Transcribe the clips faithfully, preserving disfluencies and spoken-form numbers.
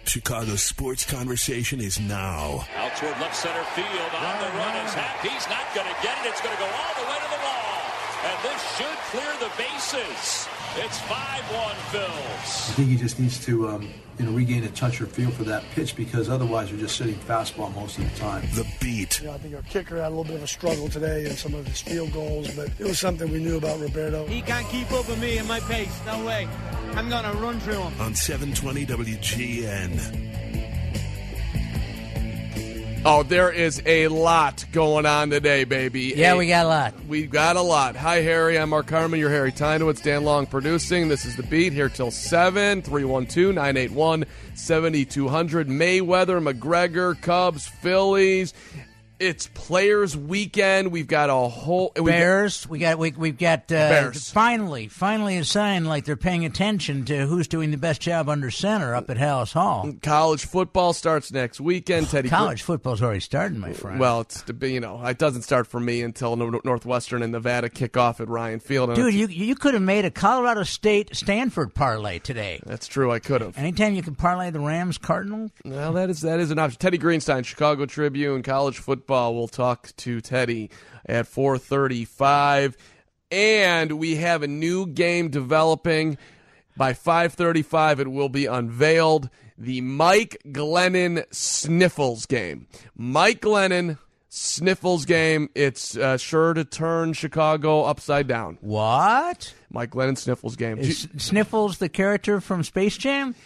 Chicago's sports conversation is now. Out toward left center field on the run is Happ. He's not going to get it. It's going to go all the way to the wall. And this should clear the bases. It's five one Phils. I think he just needs to um, you know, regain a touch or feel for that pitch, because otherwise we're just sitting fastball most of the time. The Beat. You know, I think our kicker had a little bit of a struggle today in some of his field goals, but it was something we knew about Roberto. He can't keep up with me and my pace. No way. I'm going to run through him. On seven twenty W G N. Oh, there is a lot going on today, baby. Yeah, a, we got a lot. We got a lot. Hi, Harry. I'm Mark Harmon. You're Harry Tynowitz. Dan Long producing. This is The Beat here till seven. three one two, nine eight one, seven two zero zero. Mayweather, McGregor, Cubs, Phillies. It's Players Weekend. We've got a whole we Bears. Got, we got we we've got uh, Bears. Finally, finally a sign like they're paying attention to who's doing the best job under center up at Hallis Hall. College football starts next weekend. Teddy College Gr- football's already started, my friend. Well, it's you know it doesn't start for me until Northwestern and Nevada kick off at Ryan Field. Dude, you you could have made a Colorado State Stanford parlay today. That's true. I could have. Anytime you can parlay the Rams Cardinals. Well, that is that is an option. Teddy Greenstein, Chicago Tribune, college football. We'll talk to Teddy at four thirty-five. And we have a new game developing. By five thirty-five, it will be unveiled. The Mike Glennon Sniffles game. Mike Glennon Sniffles game. It's uh, sure to turn Chicago upside down. What? Mike Glennon Sniffles game. Is Sniffles the character from Space Jam?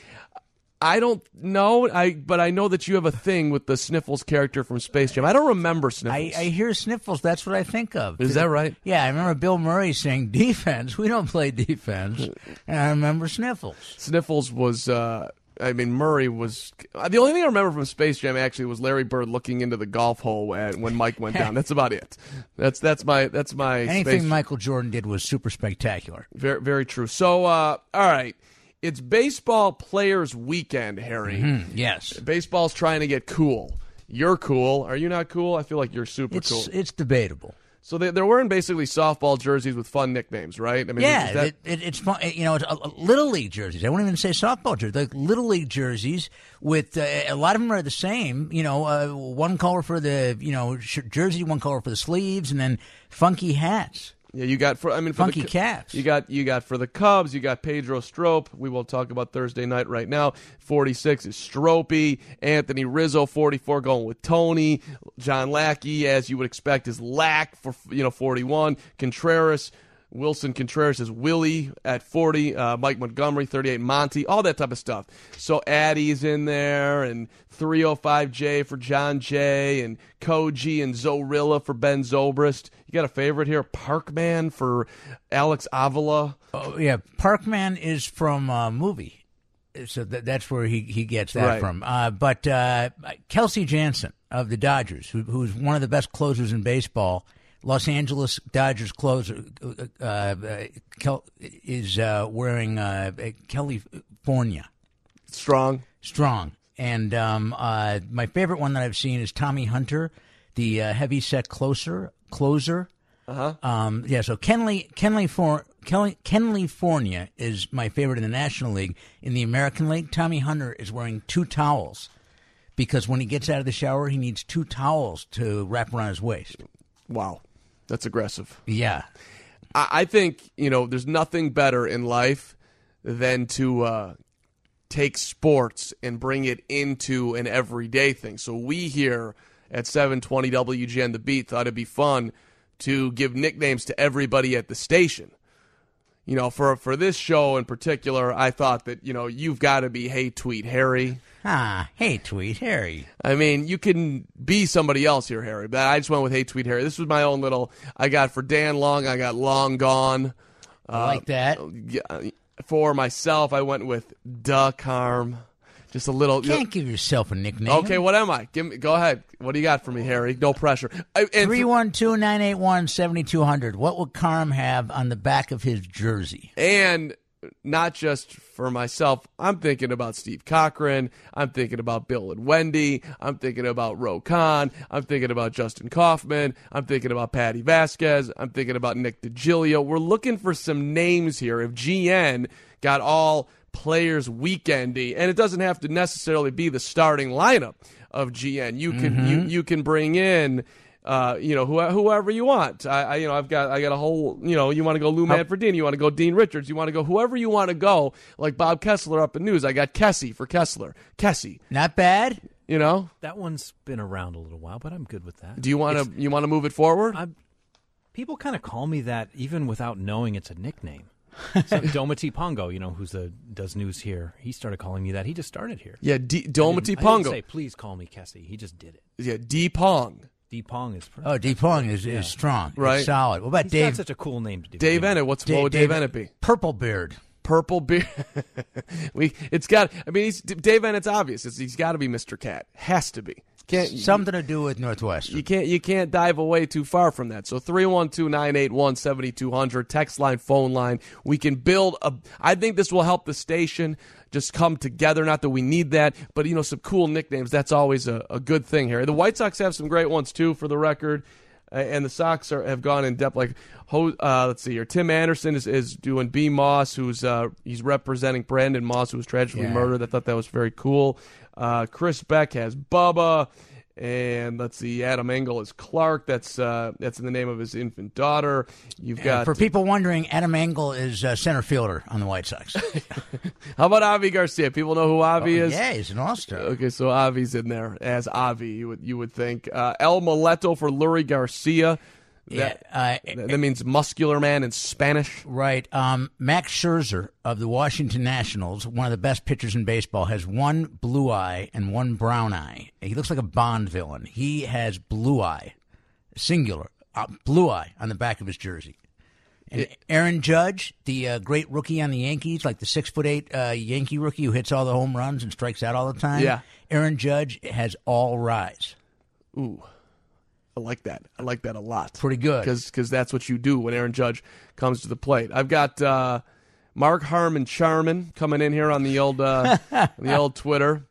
I don't know, I but I know that you have a thing with the Sniffles character from Space Jam. I don't remember Sniffles. I, I hear Sniffles. That's what I think of. Is that right? Yeah, I remember Bill Murray saying defense. We don't play defense. And I remember Sniffles. Sniffles was, uh, I mean, Murray was. The only thing I remember from Space Jam actually was Larry Bird looking into the golf hole at, when Mike went down. That's about it. That's that's my that's my. Anything Space Michael Jordan did was super spectacular. Very very true. So, uh, all right. It's Baseball Players Weekend, Harry. Mm-hmm, yes. Baseball's trying to get cool. You're cool. Are you not cool? I feel like you're super it's, cool. It's debatable. So they, they're wearing basically softball jerseys with fun nicknames, right? I mean, yeah, that... it, it, it's fun. You know, it's a, a Little League jerseys. I won't even say softball jerseys. Like Little League jerseys with uh, a lot of them are the same. You know, uh, one color for the you know sh- jersey, one color for the sleeves, and then funky hats. Yeah, you got for I mean for funky the, caps. You got you got for the Cubs. You got Pedro Strop. We will talk about Thursday night right now. forty-six is Stropey. Anthony Rizzo, forty-four, going with Tony. John Lackey, as you would expect, is Lack for you know forty-one. Contreras. Wilson Contreras is Willie at forty. Uh, Mike Montgomery, thirty-eight. Monty, all that type of stuff. So Addie's in there, and three oh five J for John Jay, and Koji and Zorilla for Ben Zobrist. You got a favorite here? Parkman for Alex Avila. Oh, yeah, Parkman is from a movie. So th- that's where he, he gets that right. from. Uh, but uh, Kelsey Jansen of the Dodgers, who, who's one of the best closers in baseball, Los Angeles Dodgers closer uh, uh, Kel- is uh, wearing uh, California. Strong. Strong. And um, uh, my favorite one that I've seen is Tommy Hunter, the uh, heavy-set closer. Closer. Uh-huh. Um, yeah, so Kenley, Kenley, For, Kenley, California is my favorite in the National League. In the American League, Tommy Hunter is wearing two towels because when he gets out of the shower, he needs two towels to wrap around his waist. Wow. That's aggressive. Yeah. I, I think, you know, there's nothing better in life than to uh, take sports and bring it into an everyday thing. So we here at seven twenty W G N The Beat thought it'd be fun to give nicknames to everybody at the station. You know, for for this show in particular, I thought that, you know, you've got to be Hey Tweet Harry. Ah, Hey Tweet Harry. I mean, you can be somebody else here, Harry, but I just went with Hey Tweet Harry. This was my own little, I got for Dan Long, I got Long Gone. I like that. Uh, for myself, I went with Duck Harm. Just a little. You can't you know, give yourself a nickname. Okay, what am I? Give me. Go ahead. What do you got for me, Harry? No pressure. three one two, nine eight one, seven two zero zero. What would Carm have on the back of his jersey? And not just for myself. I'm thinking about Steve Cochran. I'm thinking about Bill and Wendy. I'm thinking about Ro Khan. I'm thinking about Justin Kaufman. I'm thinking about Patty Vasquez. I'm thinking about Nick DiGilio. We're looking for some names here. If G N got all players weekendy, and it doesn't have to necessarily be the starting lineup of G N. You can mm-hmm. you you can bring in. Uh, you know, who, whoever you want. I, I, you know, I've got, I got a whole. You know, you want to go Lou Manfredini, you want to go Dean Richards, you want to go whoever you want to go. Like Bob Kessler up in news. I got Kessie for Kessler. Kessie, not bad. You know, that one's been around a little while, but I'm good with that. Do you want to? You want to move it forward? I'm, people kind of call me that even without knowing it's a nickname. So Dometi Pongo, you know, who's the does news here, he started calling me that. He just started here. Yeah, D- Dometi Pongo. I didn't say, please call me Kessie. He just did it. Yeah, D Pong. D Pong is oh, D Pong is, yeah. is strong, right? It's solid. What about He's Dave? Got such a cool name to do. Dave Ennett. What's Dave, what would Dave, Dave Ennett be? Purple Beard. Purple Beard. we. It's got. I mean, he's Dave Ennett's obvious. It's, he's got to be Mister Cat. Has to be. Can't, Something you, to do with Northwestern. You can't. You can't dive away too far from that. So three one two nine eight one seventy two hundred text line, phone line. We can build a. I think this will help the station just come together. Not that we need that, but you know, some cool nicknames. That's always a, a good thing here. The White Sox have some great ones too, for the record, uh, and the Sox are, have gone in depth. Like, uh, let's see here, Tim Anderson is, is doing B. Moss, who's uh, he's representing Brandon Moss, who was tragically yeah. murdered. I thought that was very cool. Uh, Chris Beck has Bubba. And let's see, Adam Engel is Clark. That's uh, that's in the name of his infant daughter. You've got uh, for people wondering, Adam Engel is uh, center fielder on the White Sox. How about Avi Garcia? People know who Avi oh, is. Yeah, he's an all-star. Okay, so Avi's in there as Avi. You would you would think uh, El Moleto for Lurie Garcia. That, yeah, uh, that means muscular man in Spanish. Right. Um, Max Scherzer of the Washington Nationals, one of the best pitchers in baseball, has one blue eye and one brown eye. He looks like a Bond villain. He has blue eye, singular, uh, blue eye on the back of his jersey. And it, Aaron Judge, the uh, great rookie on the Yankees, like the six foot eight uh, Yankee rookie who hits all the home runs and strikes out all the time. Yeah. Aaron Judge has all rise. Ooh. I like that. I like that a lot. Pretty good. Because that's what you do when Aaron Judge comes to the plate. I've got uh, Mark Harmon Charman coming in here on the old uh, on the old Twitter.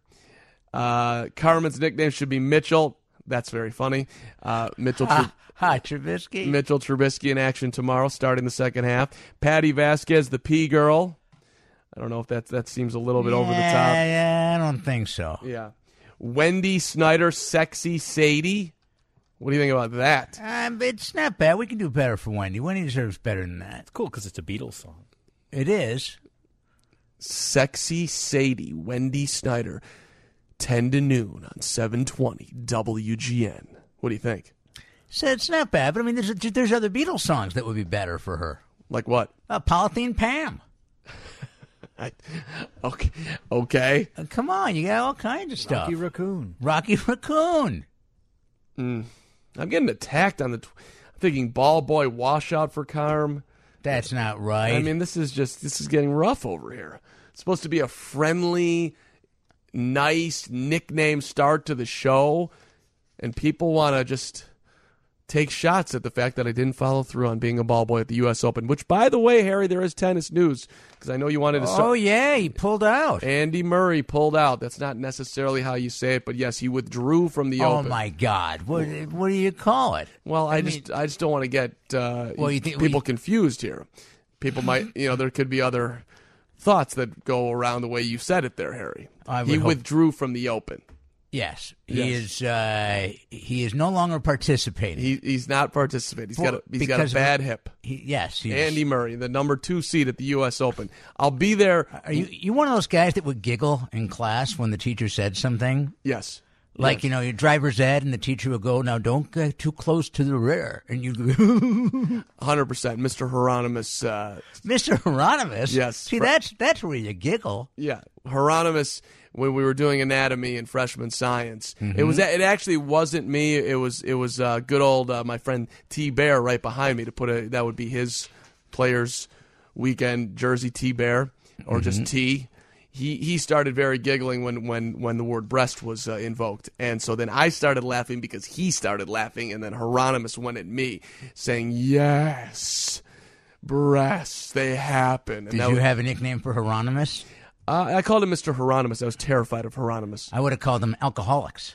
Uh, Carmen's nickname should be Mitchell. That's very funny. Uh, Mitchell Tr- Hi, Trubisky. Mitchell Trubisky in action tomorrow, starting the second half. Patty Vasquez, the P girl. I don't know if that that seems a little bit yeah, over the top. Yeah, I don't think so. Yeah. Wendy Snyder, Sexy Sadie. What do you think about that? Um, it's not bad. We can do better for Wendy. Wendy deserves better than that. It's cool because it's a Beatles song. It is. Sexy Sadie, Wendy Snyder, ten to noon on seven twenty W G N. What do you think? So it's not bad, but I mean, there's there's other Beatles songs that would be better for her. Like what? Uh, Polythene Pam. I, okay. Okay. Uh, come on, you got all kinds of stuff. Rocky Raccoon. Rocky Raccoon. Mm. I'm getting attacked on the. Tw- I'm thinking Ball Boy Washout for Carm. That's not right. I mean, this is just this is getting rough over here. It's supposed to be a friendly, nice nickname start to the show, and people want to just take shots at the fact that I didn't follow through on being a ball boy at the U S Open. Which, by the way, Harry, there is tennis news because I know you wanted to. Start. Oh yeah, he pulled out. Andy Murray pulled out. That's not necessarily how you say it, but yes, he withdrew from the oh, Open. Oh my God! What what do you call it? Well, I, I just mean, I just don't want to get uh, well, you think, people we, confused here. People might, you know, there could be other thoughts that go around the way you said it there, Harry. He hope. withdrew from the Open. Yes, he yes. is. Uh, he is no longer participating. He, he's not participating. He's For, got a, he's got a bad hip. He, yes, he's, Andy Murray, the number two seed at the U S Open. I'll be there. Are you you one of those guys that would giggle in class when the teacher said something? Yes. Like, yes. you know, your driver's ed, and the teacher would go, "Now don't get too close to the rear," and you go, one hundred percent, Mister Hieronymus. Uh, Mister Hieronymus. Yes. See, that's that's where you giggle. Yeah, Hieronymus. When we were doing anatomy in freshman science, mm-hmm. it was it actually wasn't me. It was it was uh, good old uh, my friend T Bear right behind me to put a that would be his players weekend jersey T Bear or mm-hmm. just T. He he started very giggling when when, when the word breast was uh, invoked, and so then I started laughing because he started laughing, and then Hieronymus went at me saying yes, breasts they happen. And Did you was, have a nickname for Hieronymus? Uh, I called him Mister Hieronymus. I was terrified of Hieronymus. I would have called them alcoholics.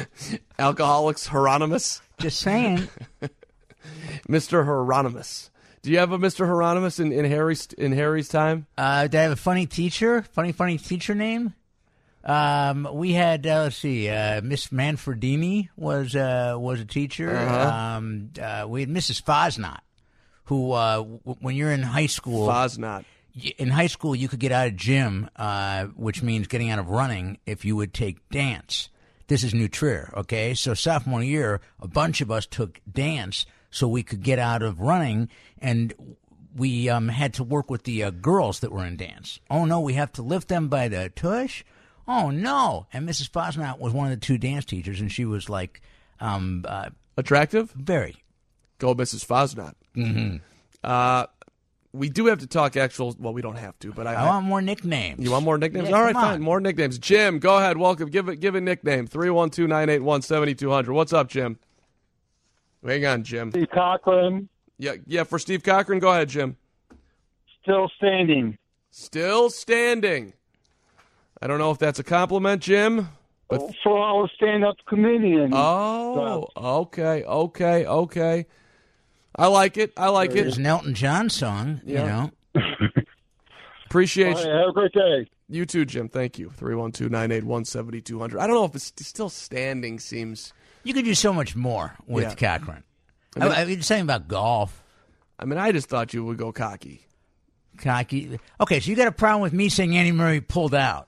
Alcoholics Hieronymus? Just saying. Mister Hieronymus. Do you have a Mister Hieronymus in, in Harry's in Harry's time? Uh, did I have a funny teacher? Funny, funny teacher name? Um, we had uh, let's see, uh, Miss Manfredini was uh, was a teacher. Uh-huh. Um, uh, we had Missus Fosnot, who uh, w- when you're in high school, Fosnot. In high school, you could get out of gym, uh, which means getting out of running, if you would take dance. This is New Trier, okay? So sophomore year, a bunch of us took dance so we could get out of running, and we um, had to work with the uh, girls that were in dance. Oh, no, we have to lift them by the tush? Oh, no. And Missus Fosnot was one of the two dance teachers, and she was like... Um, uh, Attractive? Very. Go Missus Fosnot. Mm-hmm. Uh, we do have to talk actual... Well, we don't have to, but I... I want more nicknames. You want more nicknames? Yeah, All right, come fine. on. More nicknames. Jim, go ahead. Welcome. Give it. Give a nickname. three one two, nine eight one, seven two zero zero. What's up, Jim? Hang on, Jim. Steve Cochran. Yeah, yeah. For Steve Cochran, go ahead, Jim. Still standing. Still standing. I don't know if that's a compliment, Jim. But for our stand-up comedian. Oh, okay, okay, okay. I like it. I like it. There's an Elton John song, Yeah. you know. Appreciate All you. right, have a great day. You too, Jim. Thank you. three one two, nine eight one, seven two zero zero. I don't know if it's still standing seems... You could do so much more with Yeah. Cochran. I mean- I, I mean, saying about golf. I mean, I just thought you would go cocky. Cocky. Okay, so you got a problem with me saying Andy Murray pulled out.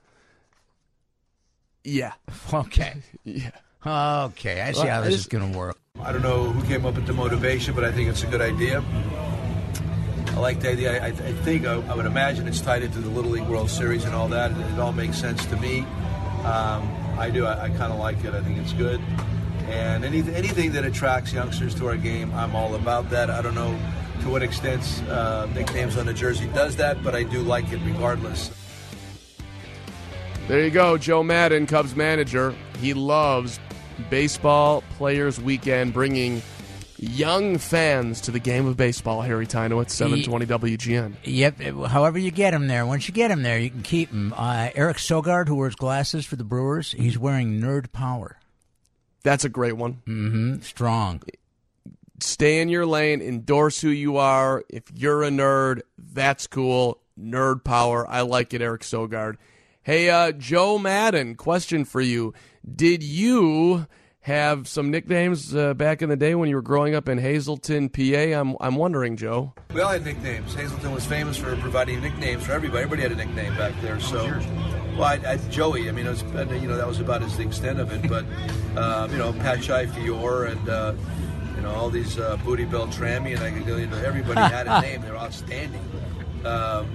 Yeah. Okay. Yeah. Okay, I see Well, how I this just- is going to work. I don't know who came up with the motivation, but I think it's a good idea. I like the idea. I, I think I, I would imagine it's tied into the Little League World Series and all that. It, it all makes sense to me. Um, I do. I, I kind of like it. I think it's good. And anything, anything that attracts youngsters to our game, I'm all about that. I don't know to what extent uh, nicknames on the jersey does that, but I do like it regardless. There you go, Joe Madden, Cubs manager. He loves Baseball Players Weekend, bringing young fans to the game of baseball. Harry Tynowitz, seven twenty W G N. Yep, however you get him there. Once you get him there, you can keep him. Uh, Eric Sogard, who wears glasses for the Brewers, he's wearing Nerd Power. That's a great one. Mm-hmm. Strong. Stay in your lane. Endorse who you are. If you're a nerd, that's cool. Nerd power. I like it, Eric Sogard. Hey, uh, Joe Madden, question for you. Did you have some nicknames uh, back in the day when you were growing up in Hazleton, P A? I'm I'm wondering, Joe. We all had nicknames. Hazleton was famous for providing nicknames for everybody. Everybody had a nickname back there. So, well, I, I, Joey. I mean, it was, you know, that was about as the extent of it. But, uh, you know, Pachai Fior and uh, you know all these uh, Booty Bell Trammy, and I could go. You know, everybody had a name. They were outstanding. Um,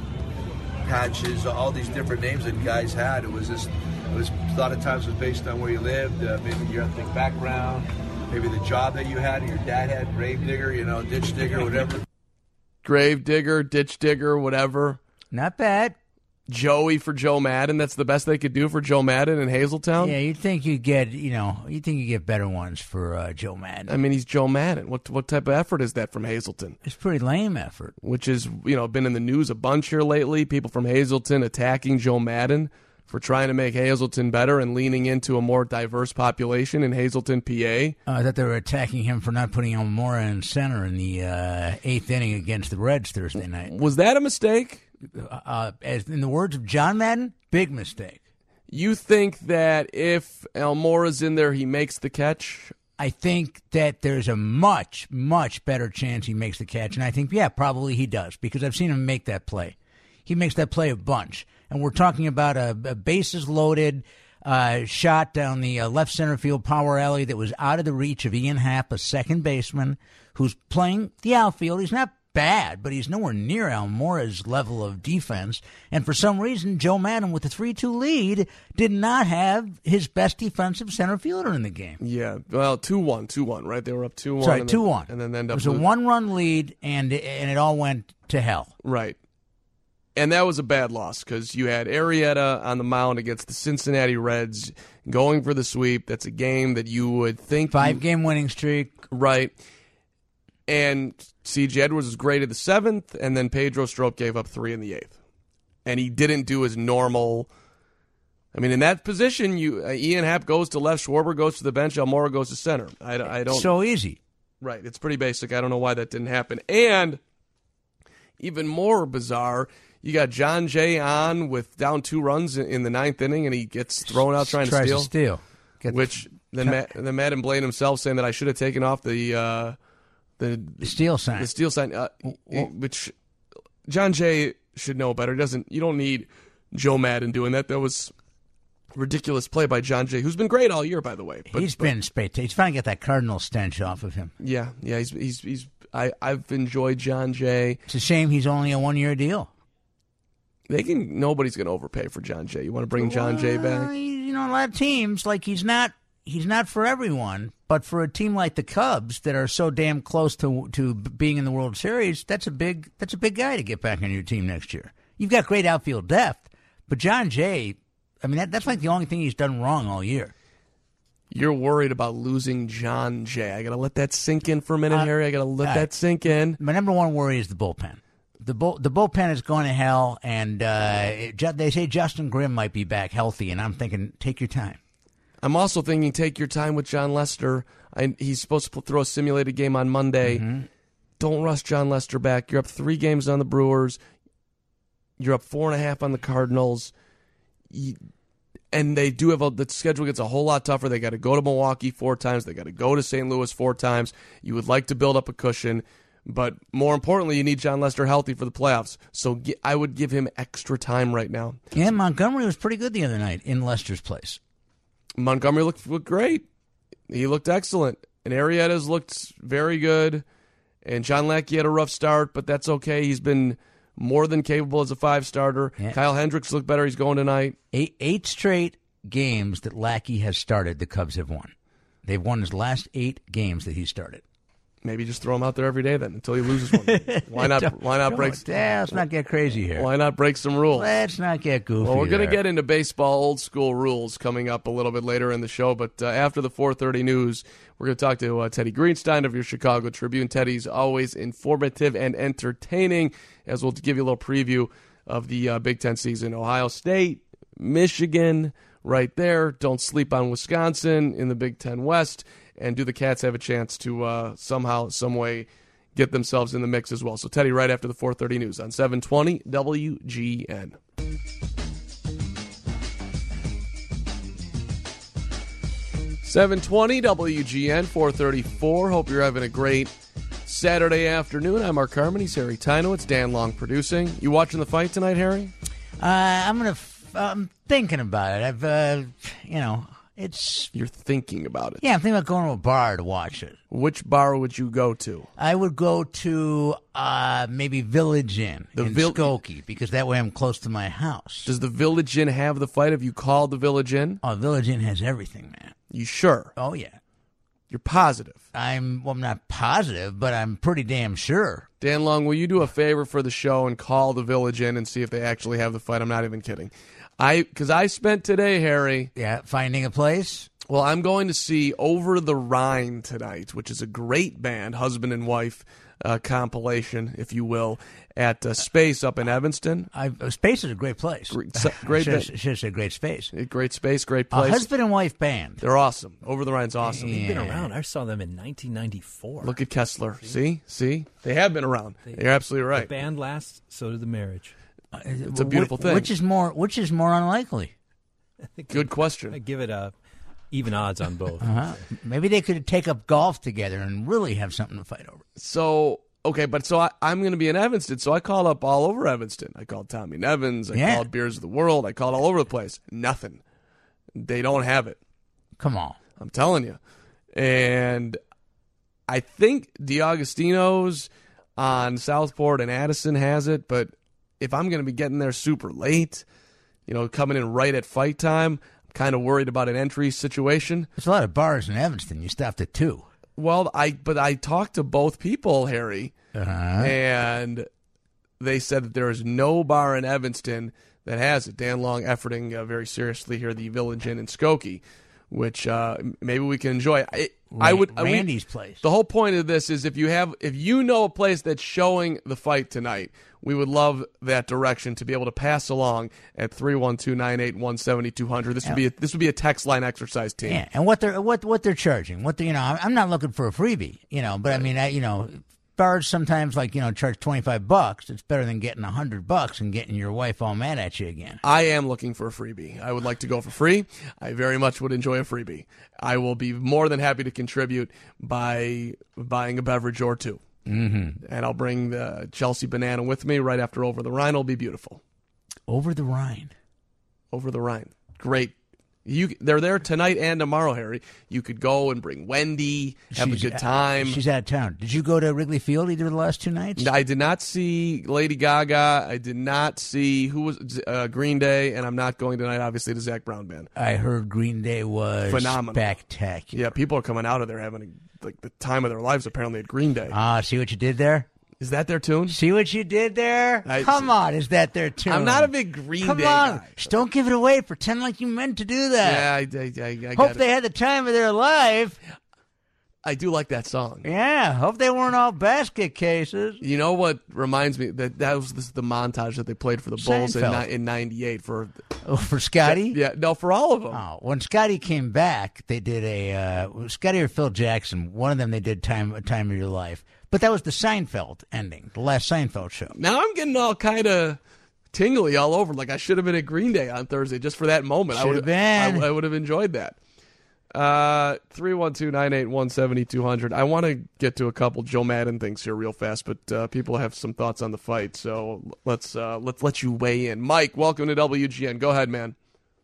Patches, all these different names that guys had. It was just. It was a lot of times it was based on where you lived, uh, maybe your ethnic background, maybe the job that you had, your dad had, grave digger, you know, ditch digger, whatever. Grave digger, ditch digger, whatever. Not bad. Joey for Joe Madden. That's the best they could do for Joe Madden in Hazeltown. Yeah, you'd think you'd get, you know, you'd think you'd get better ones for uh, Joe Madden. I mean, he's Joe Madden. What what type of effort is that from Hazleton? It's pretty lame effort. Which is, you know, been in the news a bunch here lately. People from Hazleton attacking Joe Madden for trying to make Hazleton better and leaning into a more diverse population in Hazleton, P A. Uh, I thought they were attacking him for not putting Almora in center in the uh, eighth inning against the Reds Thursday night. Was that a mistake? Uh, as in the words of John Madden, big mistake. You think that if Almora's in there, he makes the catch? I think that there's a much, much better chance he makes the catch. And I think, yeah, probably he does, because I've seen him make that play. He makes that play a bunch. And we're talking about a, a bases loaded uh, shot down the uh, left center field power alley that was out of the reach of Ian Happ, a second baseman, who's playing the outfield. He's not bad, but he's nowhere near Almora's level of defense. And for some reason, Joe Madden, with a three two lead, did not have his best defensive center fielder in the game. Yeah, well, two one, two one, right? They were up two one. Sorry, and two then, one. And then they end It up was a losing. one-run lead, and and it all went to hell. Right. And that was a bad loss because you had Arrieta on the mound against the Cincinnati Reds going for the sweep. That's a game that you would think... Five-game winning streak. Right. And C J Edwards was great at the seventh, and then Pedro Strop gave up three in the eighth. And he didn't do his normal... I mean, in that position, you uh, Ian Happ goes to left, Schwarber goes to the bench, Almora goes to center. I, I don't... So easy. Right. It's pretty basic. I don't know why that didn't happen. And even more bizarre, you got John Jay on with down two runs in the ninth inning, and he gets thrown out trying Tries to steal. To steal. Get which then Matt, then Matt and Blaine himself saying that I should have taken off the uh, the, the steal sign. The steal sign, uh, well, which John Jay should know better. He doesn't you don't need Joe Madden doing that. That was ridiculous play by John Jay, who's been great all year, by the way. But, he's but, been spectacular. He's trying to get that Cardinal stench off of him. Yeah, yeah. He's he's he's. I I've enjoyed John Jay. It's a shame he's only a one year deal. They can. Nobody's going to overpay for John Jay. You want to bring John Jay back? Well, you know, a lot of teams like he's not. He's not for everyone, but for a team like the Cubs that are so damn close to to being in the World Series, that's a big that's a big guy to get back on your team next year. You've got great outfield depth, but John Jay, I mean, that, that's like the only thing he's done wrong all year. You're worried about losing John Jay. I got to let that sink in for a minute, uh, Harry. I got to let uh, that sink in. My number one worry is the bullpen. The bull, the bullpen is going to hell, and uh, it, they say Justin Grimm might be back healthy, and I'm thinking, take your time. I'm also thinking, take your time with John Lester. I, he's supposed to throw a simulated game on Monday. Mm-hmm. Don't rush John Lester back. You're up three games on the Brewers. You're up four and a half on the Cardinals. You, and they do have a, the schedule gets a whole lot tougher. They got to go to Milwaukee four times. They got to go to Saint Louis four times. You would like to build up a cushion. But more importantly, you need John Lester healthy for the playoffs. So I would give him extra time right now. Yeah, Montgomery was pretty good the other night in Lester's place. Montgomery looked, looked great. He looked excellent. And Arrieta's looked very good. And John Lackey had a rough start, but that's okay. He's been more than capable as a five-starter. Yeah. Kyle Hendricks looked better. He's going tonight. Eight, eight straight games that Lackey has started, the Cubs have won. They've won his last eight games that he started. Maybe just throw him out there every day then until he loses one. Why not? Why not break? Yeah, let's not get crazy here. Why not break some rules? Let's not get goofy. Well, we're going to get into baseball old school rules coming up a little bit later in the show. But uh, after the four thirty news, we're going to talk to uh, Teddy Greenstein of your Chicago Tribune. Teddy's always informative and entertaining, as we'll give you a little preview of the uh, Big Ten season. Ohio State, Michigan, right there. Don't sleep on Wisconsin in the Big Ten West. And do the Cats have a chance to uh, somehow, some way, get themselves in the mix as well? So, Teddy, right after the four thirty news on seven twenty W G N. seven twenty W G N, four thirty-four. Hope you're having a great Saturday afternoon. I'm Mark Harmon. He's Harry Tino. It's Dan Long producing. You watching the fight tonight, Harry? Uh, I'm gonna. F- I'm thinking about it. I've, uh, you know. It's You're thinking about it. Yeah, I'm thinking about going to a bar to watch it. Which bar would you go to? I would go to uh, maybe Village Inn the in Vil- Skokie, because that way I'm close to my house. Does the Village Inn have the fight? Have you called the Village Inn? Oh, Village Inn has everything, man. You sure? Oh, yeah. You're positive? I'm, well, I'm not positive, but I'm pretty damn sure. Dan Long, will you do a favor for the show and call the Village Inn and see if they actually have the fight? I'm not even kidding. I because I spent today, Harry. Yeah, finding a place? Well, I'm going to see Over the Rhine tonight, which is a great band, husband and wife uh, compilation, if you will, at uh, Space up in Evanston. I, uh, Space is a great place. Great, so, great I should, should say great space. Great space, great place. A husband and wife band. They're awesome. Over the Rhine's awesome. They've been around. I saw them in nineteen ninety-four. Look at Kessler. See? See? They have been around. They, You're absolutely right. The band lasts, so did the marriage. It's a beautiful thing. Which is more Which is more unlikely? Good question. I give it a even odds on both. Uh-huh. Maybe they could take up golf together and really have something to fight over. So, okay, but so I, I'm going to be in Evanston, so I called up all over Evanston. I called Tommy Nevins. I yeah. called Beers of the World. I called all over the place. Nothing. They don't have it. Come on. I'm telling you. And I think DiAgostino's on Southport and Addison has it, but if I'm going to be getting there super late, you know, coming in right at fight time, I'm kind of worried about an entry situation. There's a lot of bars in Evanston. You stopped at two. Well, I but I talked to both people, Harry, uh-huh. and they said that there is no bar in Evanston that has it. Dan Long efforting uh, very seriously here, the Village Inn in Skokie, which uh, maybe we can enjoy. I, I would Randy's we, place. The whole point of this is if you have if you know a place that's showing the fight tonight, we would love that direction to be able to pass along at three one two, nine eight one, seven two zero zero. This would be a, this would be a text line exercise, team. Yeah, and what they're what what they're charging. What they, you know, I'm not looking for a freebie, you know, but I mean, I, you know, bars sometimes, like, you know, charge twenty-five bucks. It's better than getting a hundred bucks and getting your wife all mad at you again. I am looking for a freebie. I would like to go for free. I very much would enjoy a freebie. I will be more than happy to contribute by buying a beverage or two. Mm-hmm. And I'll bring the Chelsea Banana with me right after Over the Rhine. It'll be beautiful. Over the Rhine. Over the Rhine. Great. You, they're there tonight and tomorrow, Harry. You could go and bring Wendy, have She's, a good time. She's out of town. Did you go to Wrigley Field either of the last two nights? I did not see Lady Gaga. I did not see who was uh, Green Day, and I'm not going tonight, obviously, to Zach Brown Band. I heard Green Day was phenomenal, spectacular. Yeah, people are coming out of there having a, like the time of their lives. Apparently at Green Day. Ah, see what you did there? Is that their tune? See what you did there? I, Come on, is that their tune? I'm not a big Green Come Day on. guy. Just don't give it away. Pretend like you meant to do that. Yeah, I, I, I, I Hope got they it. had the time of their life. I do like that song. Yeah, hope they weren't all basket cases. You know what reminds me that that was this, the montage that they played for the Bulls in, Seinfeld. in ninety-eight for Oh, for Scotty? Yeah, no, for all of them. Oh, when Scotty came back, they did a uh, Scotty or Phil Jackson. One of them they did time time of your life, but that was the Seinfeld ending, the last Seinfeld show. Now I'm getting all kind of tingly all over. Like I should have been at Green Day on Thursday just for that moment. Should I would have been. I, I would have enjoyed that. Uh, three one two nine eight one seventy two hundred. I want to get to a couple Joe Madden things here real fast, but uh, people have some thoughts on the fight, so let's uh, let's let you weigh in. Mike, welcome to W G N. Go ahead, man.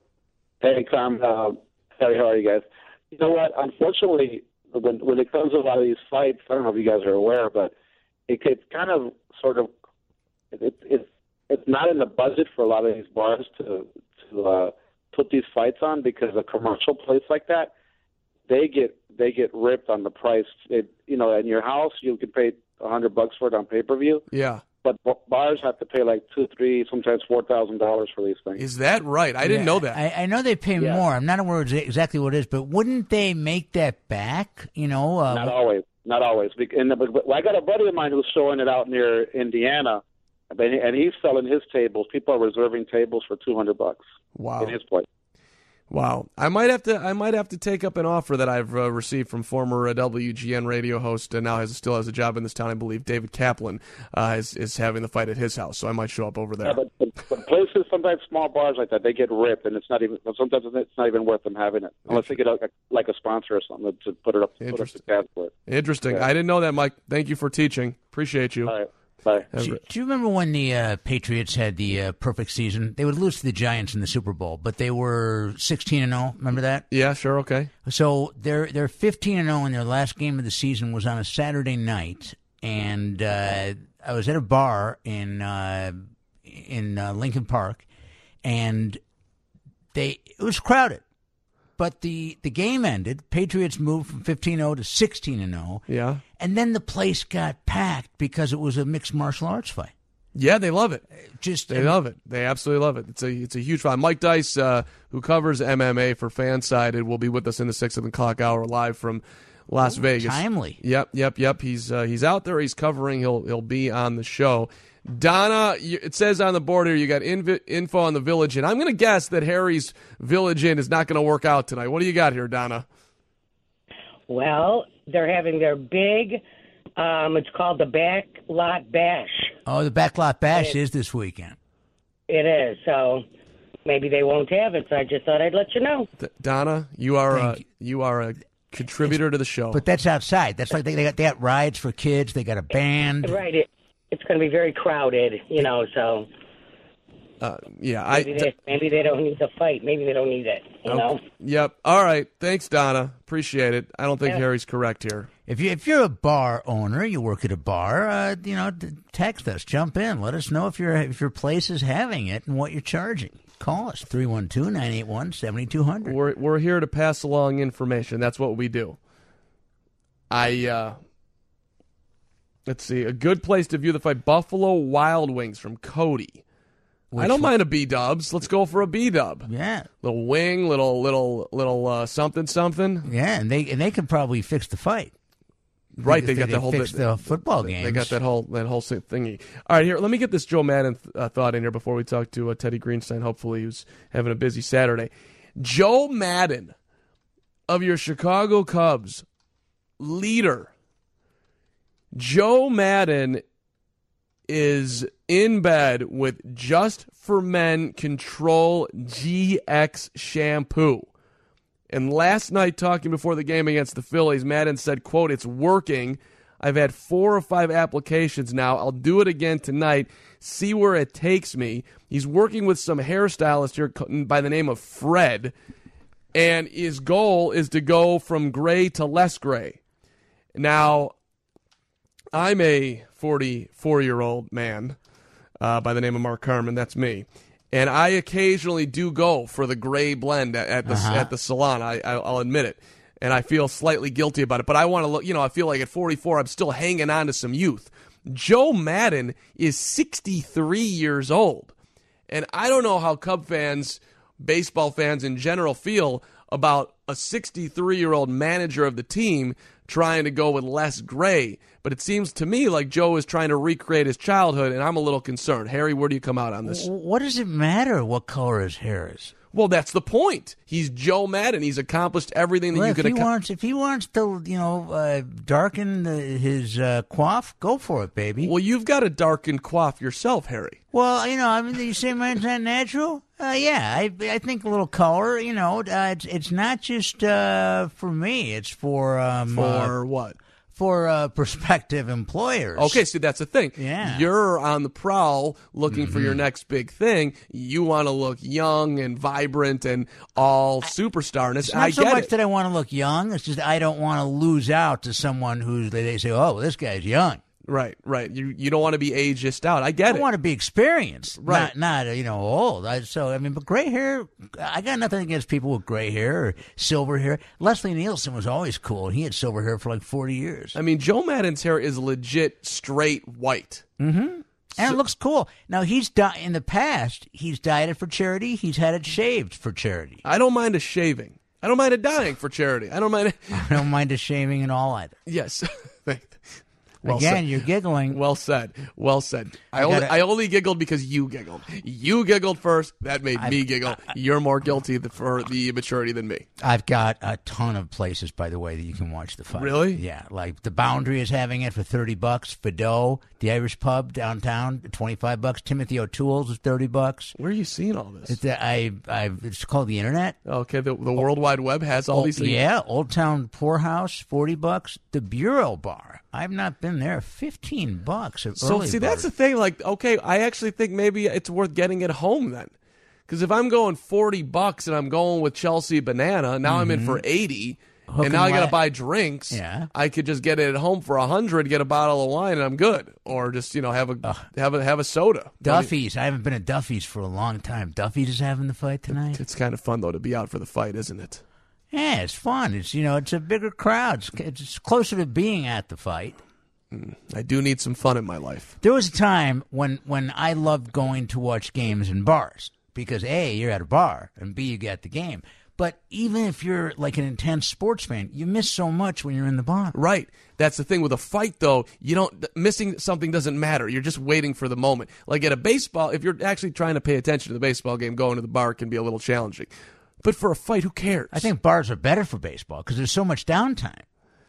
Hey, Tom. Uh, Harry, how are you guys? You know what? Unfortunately, when when it comes to a lot of these fights, I don't know if you guys are aware, but it it's kind of sort of it, it's it's not in the budget for a lot of these bars to to uh, put these fights on because a commercial place like that, they get they get ripped on the price. It, you know, in your house, you can pay a hundred bucks for it on pay per view. Yeah. But bars have to pay like two, three, sometimes four thousand dollars for these things. Is that right? I didn't Yeah, know that. I, I know they pay Yeah. more. I'm not aware of exactly what it is, but wouldn't they make that back? You know, uh, Not always. Not always. Bec- And the, but I got a buddy of mine who's showing it out near Indiana, but he- and he's selling his tables. People are reserving tables for two hundred bucks. Wow. In his place. Wow, I might have to. I might have to take up an offer that I've uh, received from former uh, W G N radio host and now has still has a job in this town. I believe David Kaplan uh, is is having the fight at his house, so I might show up over there. Yeah, but, but, but places, sometimes small bars like that, they get ripped, and it's not even. Sometimes it's not even worth them having it unless they get a, like a sponsor or something to put it up. Put up the tab for it. Interesting. Yeah. I didn't know that, Mike. Thank you for teaching. Appreciate you. All right. Bye. Do, do you remember when the uh, Patriots had the uh, perfect season? They would lose to the Giants in the Super Bowl, but they were sixteen and oh. Remember that? Yeah, sure, okay. So they're they're fifteen and oh, and their last game of the season was on a Saturday night, and uh, I was at a bar in uh, in uh, Lincoln Park, and they it was crowded. But the, the game ended. Patriots moved from fifteen and oh to sixteen and oh. Yeah. And then the place got packed because it was a mixed martial arts fight. Yeah, they love it. Just they love it. They absolutely love it. It's a it's a huge fight. Mike Dice, uh, who covers M M A for Fansided, will be with us in the six o'clock hour live from Las Ooh, Vegas. Timely. Yep, yep, yep. He's uh, he's out there. He's covering. He'll he'll be on the show. Donna, it says on the board here you got inv- info on the Village Inn. I'm going to guess that Harry's Village Inn is not going to work out tonight. What do you got here, Donna? Well, they're having their big, um, it's called the Backlot Bash. Oh, the Backlot Bash is this weekend. It is, so maybe they won't have it, so I just thought I'd let you know. D- Donna, you are a, Thank you are a contributor to the show. But that's outside. That's like they, they got they got rides for kids. They got a band. Right, it, it's going to be very crowded, you know, so Uh, yeah, maybe, I. they, maybe they don't need the fight. Maybe they don't need it, you know? Okay. Yep. All right. Thanks, Donna. Appreciate it. I don't think Yeah. Harry's correct here. If you if you're a bar owner, you work at a bar, uh, you know, d- text us, jump in, let us know if your if your place is having it and what you're charging. Call us three one two, nine eight one, seven two zero zero. We're we're here to pass along information. That's what we do. I uh, let's see. A good place to view the fight: Buffalo Wild Wings from Cody. Which I don't one? mind a B dubs. Let's go for a B dub. Yeah, little wing, little little little uh, something something. Yeah, and they and they could probably fix the fight. Right, they If got they that whole fix the football they, games. They got that whole that whole thingy. All right, here. Let me get this Joe Madden th- uh, thought in here before we talk to uh, Teddy Greenstein. Hopefully, who's having a busy Saturday. Joe Madden of your Chicago Cubs, leader Joe Madden is in bed with Just for Men Control G X shampoo. And last night, talking before the game against the Phillies, Madden said, quote, "It's working. I've had four or five applications now. I'll do it again tonight, see where it takes me." He's working with some hairstylist here by the name of Fred, and his goal is to go from gray to less gray. Now, I'm a forty-four-year-old man uh, by the name of Mark Carman. That's me. And I occasionally do go for the gray blend at, at the uh-huh. at the salon. I, I, I'll admit it. And I feel slightly guilty about it. But I want to look, you know, I feel like at forty-four, I'm still hanging on to some youth. Joe Madden is sixty-three years old. And I don't know how Cub fans, baseball fans in general, feel about a sixty-three-year-old manager of the team trying to go with less gray. But it seems to me like Joe is trying to recreate his childhood, and I'm a little concerned. Harry, where do you come out on this? What does it matter what color his hair is? Well, that's the point. He's Joe Madden. He's accomplished everything that well, you could accomplish. accomplish. If he wants to, you know, uh, darken the, his uh, coif, go for it, baby. Well, you've got a darkened coif yourself, Harry. Well, you know, I mean, you say mine's not natural? Uh, yeah, I I think a little color, you know, uh, it's it's not just uh, for me. It's for... Um, for uh, what? For uh, prospective employers. Okay, see, that's the thing. Yeah. You're on the prowl looking mm-hmm. for your next big thing. You want to look young and vibrant and all superstarness. It's not I so get much it. that I want to look young. It's just I don't want to lose out to someone who they say, oh, well, this guy's young. Right, right. You you don't want to be ageist out. I get I it. I want to be experienced, right? Not, not you know, old. I, so I mean, but gray hair. I got nothing against people with gray hair or silver hair. Leslie Nielsen was always cool, and he had silver hair for like forty years. I mean, Joe Madden's hair is legit straight white. Mm-hmm. And so, it looks cool. Now he's di- in the past. He's dyed it for charity. He's had it shaved for charity. I don't mind a shaving. I don't mind a dyeing for charity. I don't mind. A- I don't mind a shaving at all either. Yes. Well Again, said. You're giggling. Well said. Well said. I, I only gotta, I only giggled because you giggled. You giggled first. That made I've, me giggle. I, You're more guilty for the immaturity than me. I've got a ton of places, by the way, that you can watch the fight. Really? Yeah. Like the Boundary is having it for thirty bucks. Fido, the Irish pub downtown, twenty-five bucks. Timothy O'Toole's is thirty bucks. Where are you seeing all this? It's, I, I, it's called the Internet. Okay. The, the World Wide Web has all oh, these things. Yeah. Old Town Poorhouse, forty bucks. The Bureau Bar. I've not been there. Fifteen bucks. So see, that's the thing. Like, okay, I actually think maybe it's worth getting it home then, because if I'm going forty bucks and I'm going with Chelsea Banana, now mm-hmm. I'm in for eighty, Hook and now and I got to buy drinks. Yeah, I could just get it at home for a hundred, get a bottle of wine, and I'm good. Or just you know have a uh, have a have a soda. Duffy's. I haven't been at Duffy's for a long time. Duffy's is having the fight tonight. It's kind of fun though to be out for the fight, isn't it? Yeah, it's fun. It's you know it's a bigger crowd. It's, it's closer to being at the fight. I do need some fun in my life. There was a time when, when I loved going to watch games in bars because A, you're at a bar, and B, you get the game. But even if you're like an intense sports fan, you miss so much when you're in the bar. Right. That's the thing with a fight, though. You don't missing something doesn't matter. You're just waiting for the moment. Like at a baseball, if you're actually trying to pay attention to the baseball game, going to the bar can be a little challenging. But for a fight, who cares? I think bars are better for baseball because there's so much downtime.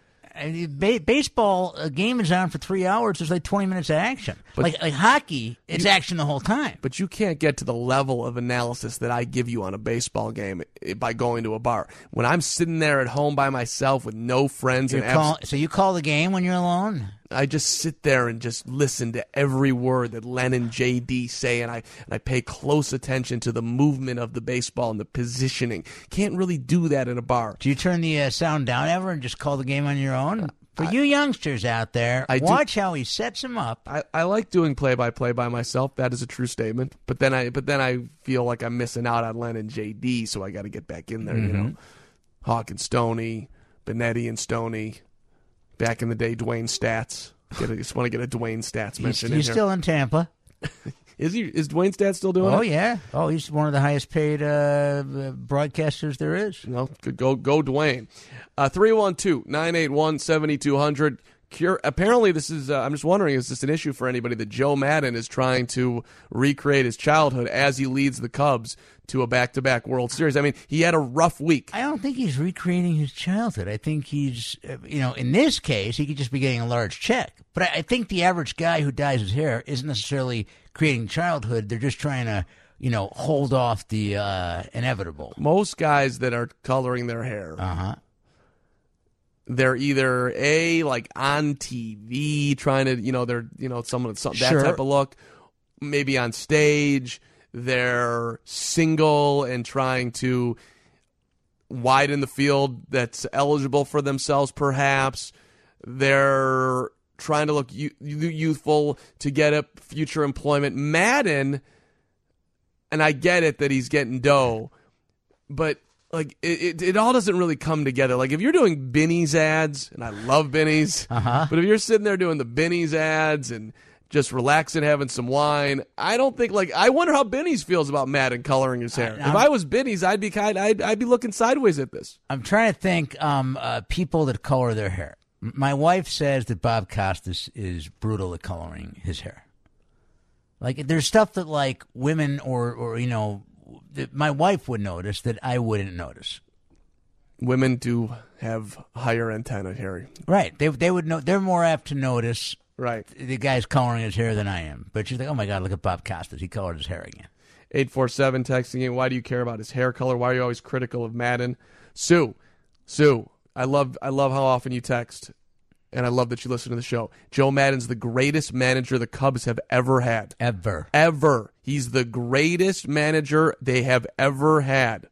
Ba- baseball, a game is on for three hours. There's like twenty minutes of action. But like, like hockey, it's you, action the whole time. But you can't get to the level of analysis that I give you on a baseball game by going to a bar. When I'm sitting there at home by myself with no friends, You're and call, abs- so you call the game when you're alone. I just sit there and just listen to every word that Len and J D say, and I and I pay close attention to the movement of the baseball and the positioning. Can't really do that in a bar. Do you turn the uh, sound down ever and just call the game on your own? For I, you youngsters out there, I watch do, how he sets them up. I, I like doing play-by-play by myself. That is a true statement. But then I but then I feel like I'm missing out on Len and J D, so I got to get back in there. Mm-hmm. You know, Hawk and Stoney, Benetti and Stoney. Back in the day, Dwayne Stats. Get a, just want to get a Dwayne Stats mention. He's, he's in still here. in Tampa. Is he? Is Dwayne Stats still doing oh, it? Oh yeah. Oh, he's one of the highest paid uh, broadcasters there is. No, go go Dwayne. Uh, three one two, nine eight one, seven two zero zero. cure. Apparently, this is. Uh, I'm just wondering, is this an issue for anybody that Joe Madden is trying to recreate his childhood as he leads the Cubs to a back-to-back World Series? I mean, he had a rough week. I don't think he's recreating his childhood. I think he's, uh, you know, in this case, he could just be getting a large check. But I, I think the average guy who dyes his hair isn't necessarily creating childhood. They're just trying to, you know, hold off the uh, inevitable. Most guys that are coloring their hair, uh-huh. they're either a like on T V trying to, you know, they're you know someone some, that Sure. type of look, maybe on stage. They're single and trying to widen the field that's eligible for themselves, perhaps. They're trying to look youthful to get up future employment. Madden, and I get it that he's getting dough, but like it, it, it all doesn't really come together. Like if you're doing Benny's ads, and I love Benny's, uh-huh. but if you're sitting there doing the Benny's ads and just relaxing, having some wine, I don't think like I wonder how Benny's feels about Madden coloring his hair. I, if I was Benny's, I'd be kind, I'd, I'd be looking sideways at this. I'm trying to think um, uh, people that color their hair. My wife says that Bob Costas is brutal at coloring his hair. Like there's stuff that like women or or you know that my wife would notice that I wouldn't notice. Women do have higher antenna, Harry. Right? They they would know. They're more apt to notice. Right. The guy's coloring his hair than I am. But she's like, oh, my God, look at Bob Costas. He colored his hair again. eight four seven texting in, why do you care about his hair color? Why are you always critical of Madden? Sue, Sue, I love I love how often you text, and I love that you listen to the show. Joe Madden's the greatest manager the Cubs have ever had. Ever. Ever. He's the greatest manager they have ever had.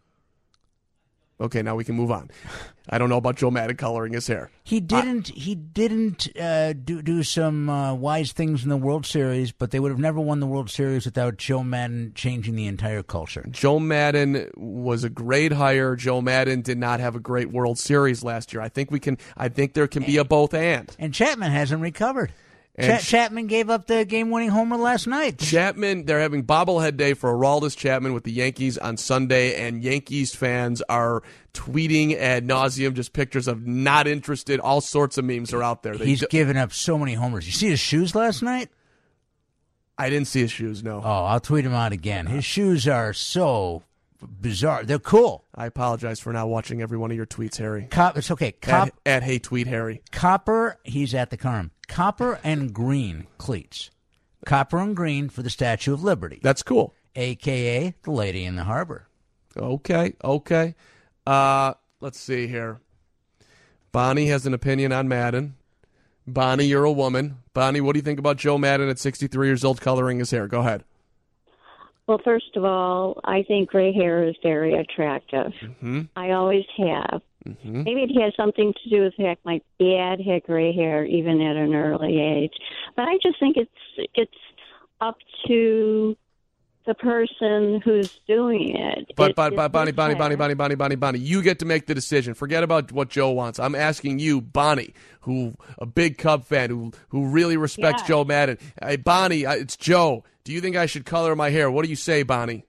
Okay, now we can move on. I don't know about Joe Madden coloring his hair. He didn't. I, he didn't uh, do do some uh, wise things in the World Series, but they would have never won the World Series without Joe Madden changing the entire culture. Joe Madden was a great hire. Joe Madden did not have a great World Series last year. I think we can. I think there can be a both and. And Chapman hasn't recovered. Ch- Chapman gave up the game-winning homer last night. Chapman, they're having bobblehead day for Aroldis Chapman with the Yankees on Sunday, and Yankees fans are tweeting ad nauseum just pictures of not interested. All sorts of memes are out there. They He's do- given up so many homers. You see his shoes last night? I didn't see his shoes, no. Oh, I'll tweet him out again. His shoes are so bizarre. They're cool. I apologize for not watching every one of your tweets, Harry. Cop, it's okay. Cop, at, at Hey Tweet Harry. Copper, he's at the Carm. Copper and green cleats. Copper and green for the Statue of Liberty. That's cool. A K A the Lady in the Harbor. Okay, okay. Uh, let's see here. Bonnie has an opinion on Madden. Bonnie, you're a woman. Bonnie, what do you think about Joe Madden at sixty-three years old coloring his hair? Go ahead. Well, first of all, I think gray hair is very attractive. Mm-hmm. I always have. Mm-hmm. Maybe it has something to do with the fact my dad had gray hair even at an early age. But I just think it's it's up to the person who's doing it. But, it, but, but Bonnie, Bonnie, hair. Bonnie, Bonnie, Bonnie, Bonnie, Bonnie, you get to make the decision. Forget about what Joe wants. I'm asking you, Bonnie, who a big Cub fan, who who really respects Yeah. Joe Madden. Hey, Bonnie, it's Joe. Do you think I should color my hair? What do you say, Bonnie?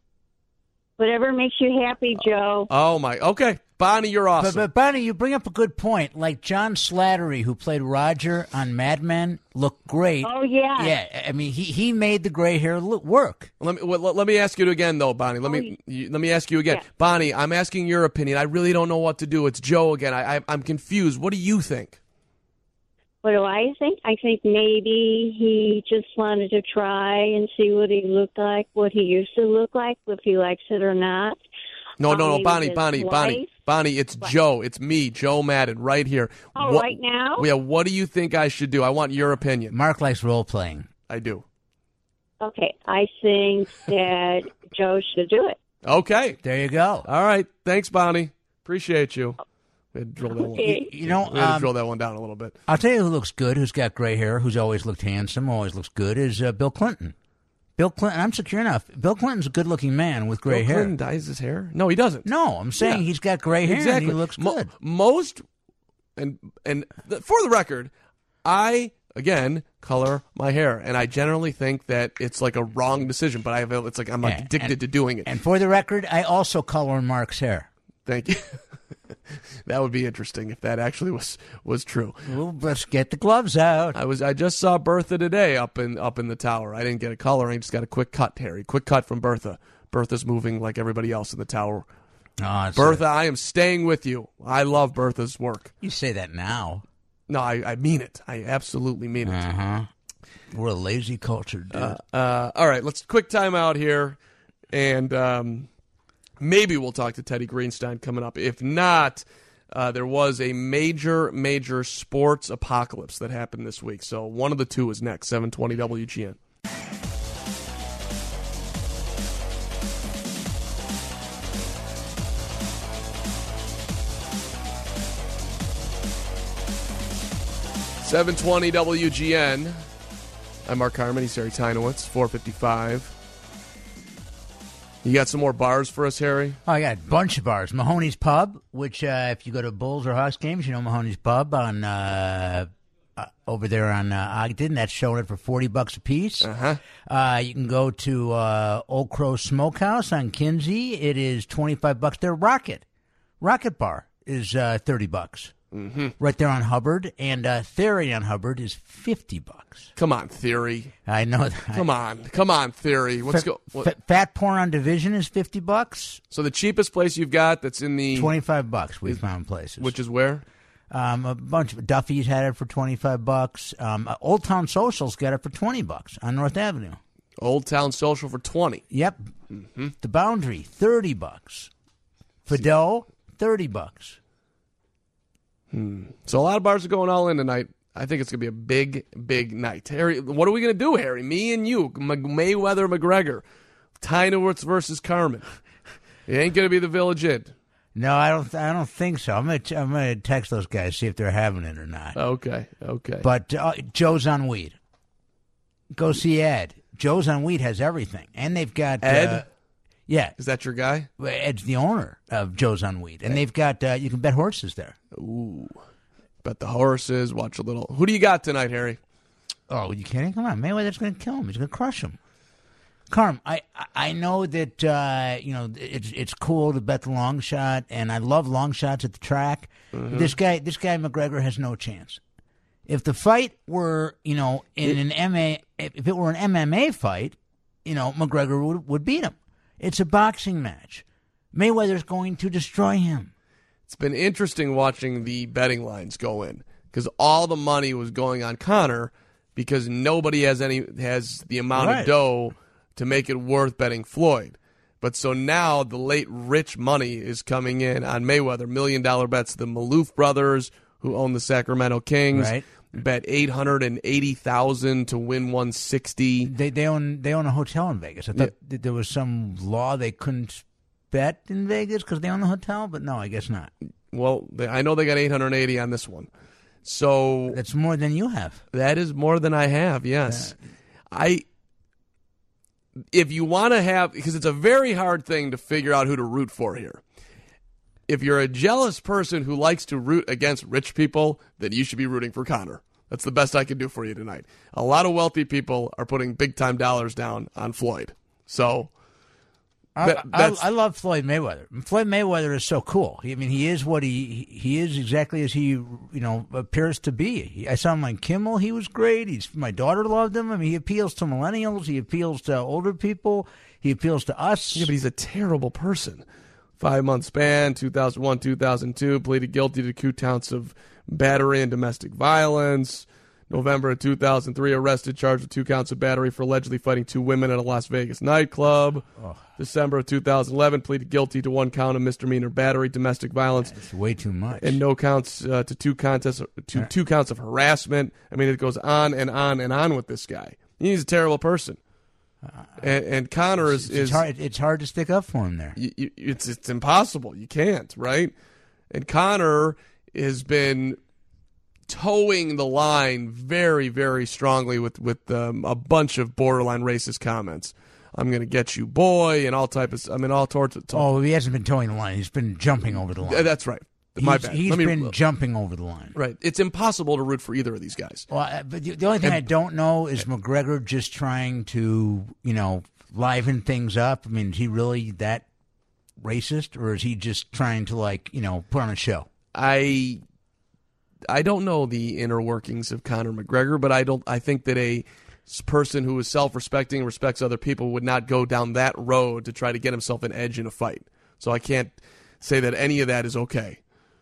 Whatever makes you happy, Joe. Oh, my. Okay. Bonnie, you're awesome. But, but Bonnie, you bring up a good point. Like John Slattery, who played Roger on Mad Men, looked great. Oh, yeah. Yeah, I mean, he, he made the gray hair look, work. Let me well, let me ask you again, though, Bonnie. Let me you, let me ask you again, Yeah. Bonnie. I'm asking your opinion. I really don't know what to do. It's Joe again. I, I I'm confused. What do you think? What do I think? I think maybe he just wanted to try and see what he looked like, what he used to look like, if he likes it or not. No, Um, no, no, maybe Bonnie, his Bonnie, Bonnie, wife. Bonnie. It's What? Joe. It's me, Joe Madden, right here. Oh, What- right now? Yeah. What do you think I should do? I want your opinion. Mark likes role playing. I do. Okay, I think that Joe should do it. Okay. There you go. All right. Thanks, Bonnie. Appreciate you. We had to drill that one. Okay. You know, We had to um, drill that one down a little bit. I'll tell you who looks good, who's got gray hair, who's always looked handsome, always looks good, is uh, Bill Clinton. Bill Clinton, I'm secure enough. Bill Clinton's a good-looking man with gray Bill hair. Clinton dyes his hair? No, he doesn't. No, I'm saying Yeah. he's got gray hair Exactly. and he looks Mo- good. most, and and th- for the record, I again color my hair, and I generally think that it's like a wrong decision. But I have it's like I'm like Yeah, addicted and- to doing it. And for the record, I also color Mark's hair. Thank you. That would be interesting if that actually was was true. Well, let's get the gloves out. I was I just saw Bertha today up in up in the tower. I didn't get a coloring, just got a quick cut, Harry. Quick cut from Bertha. Bertha's moving like everybody else in the tower. Oh, Bertha, a... I am staying with you. I love Bertha's work. You say that now. No, I, I mean it. I absolutely mean it. Uh-huh. We're a lazy culture, dude. Uh, uh, all right, let's quick time out here, and um, maybe we'll talk to Teddy Greenstein coming up. If not, uh, there was a major, major sports apocalypse that happened this week. So one of the two is next, seven twenty W G N. seven twenty W G N. I'm Mark Harmon. He's Harry Tynowitz, four fifty-five. You got some more bars for us, Harry? Oh, I got a bunch of bars. Mahoney's Pub, which uh, if you go to Bulls or Hawks games, you know Mahoney's Pub on uh, uh, over there on uh, Ogden. That's showing it for forty bucks a piece. Uh-huh. Uh, you can go to uh, Old Crow Smokehouse on Kinsey. It is twenty-five bucks there. Rocket. Rocket Bar is uh, thirty bucks. Mm-hmm. Right there on Hubbard, and uh, Theory on Hubbard is fifty bucks. Come on, Theory. I know that. Come on, come on, Theory. Let's F- go. What? F- Fat Porn on Division is fifty bucks. So the cheapest place you've got that's in the twenty-five bucks. We found places, which is where um, a bunch of Duffy's had it for twenty-five bucks. Um, Old Town Social's got it for twenty bucks on North Avenue. Old Town Social for twenty. Yep. Mm-hmm. The Boundary thirty bucks. Fidel thirty bucks. Hmm. So a lot of bars are going all in tonight. I think it's going to be a big, big night. Harry, what are we going to do, Harry? Me and you, Mayweather, McGregor, Tynowitz versus Carmen. It ain't going to be the Village Inn. No, I don't. I don't think so. I'm going to. I'm going to text those guys, see if they're having it or not. Okay. Okay. But uh, Joe's on weed. Go see Ed. Joe's on weed has everything, and they've got Ed. Uh, yeah, is that your guy? Ed's the owner of Joe's on Weed, and they've got uh, you can bet horses there. Ooh, bet the horses. Watch a little. Who do you got tonight, Harry? Oh, you kidding? Come on, Mayweather's going to kill him. He's going to crush him. Carm, I I know that uh, you know it's it's cool to bet the long shot, and I love long shots at the track. Mm-hmm. This guy, this guy McGregor has no chance. If the fight were, you know, in an M A, if it were an M M A fight, you know, McGregor would would beat him. It's a boxing match. Mayweather's going to destroy him. It's been interesting watching the betting lines go in because all the money was going on Conor because nobody has any has the amount right. of dough to make it worth betting Floyd. But so now the late rich money is coming in on Mayweather. Million dollar bets. The Maloof brothers, who own the Sacramento Kings, right. bet eight hundred and eighty thousand to win one sixty. They they own they own a hotel in Vegas. I thought yeah. that there was some law they couldn't bet in Vegas because they own the hotel, but no, I guess not. Well, they, I know they got eight hundred eighty on this one, so that's more than you have. That is more than I have. Yes, yeah. I. If you want to have, because it's a very hard thing to figure out who to root for here. If you're a jealous person who likes to root against rich people, then you should be rooting for Conor. That's the best I can do for you tonight. A lot of wealthy people are putting big-time dollars down on Floyd. So, that, I, I, I love Floyd Mayweather. Floyd Mayweather is so cool. I mean, he is what he he is exactly as he you know appears to be. He, I saw him on Kimmel. He was great. He's my daughter loved him. I mean, he appeals to millennials. He appeals to older people. He appeals to us. Yeah, but he's a terrible person. Five-month span, two thousand one, two thousand two, pleaded guilty to two counts of battery and domestic violence. November of two thousand three, arrested, charged with two counts of battery for allegedly fighting two women at a Las Vegas nightclub. Oh. December of two thousand eleven, pleaded guilty to one count of misdemeanor battery, domestic violence. That's way too much. And no counts uh, to two contests, to right. two counts of harassment. I mean, it goes on and on and on with this guy. He's a terrible person. Uh, and, and Conor is, it's, is hard, it's hard to stick up for him there. You, you, it's it's impossible. You can't, right? And Conor has been towing the line very, very strongly with with um, a bunch of borderline racist comments. I'm going to get you, boy, and all type of. I mean, all sorts of. Oh, he hasn't been towing the line. He's been jumping over the line. That's right. My he's, bad. He's Let me, been jumping over the line. Right. It's impossible to root for either of these guys. Well, but the, the only thing and, I don't know is McGregor just trying to, you know, liven things up. I mean, is he really that racist, or is he just trying to, like, you know, put on a show? I I don't know the inner workings of Conor McGregor, but I don't. I think that a person who is self-respecting, respects other people, would not go down that road to try to get himself an edge in a fight. So I can't say that any of that is okay.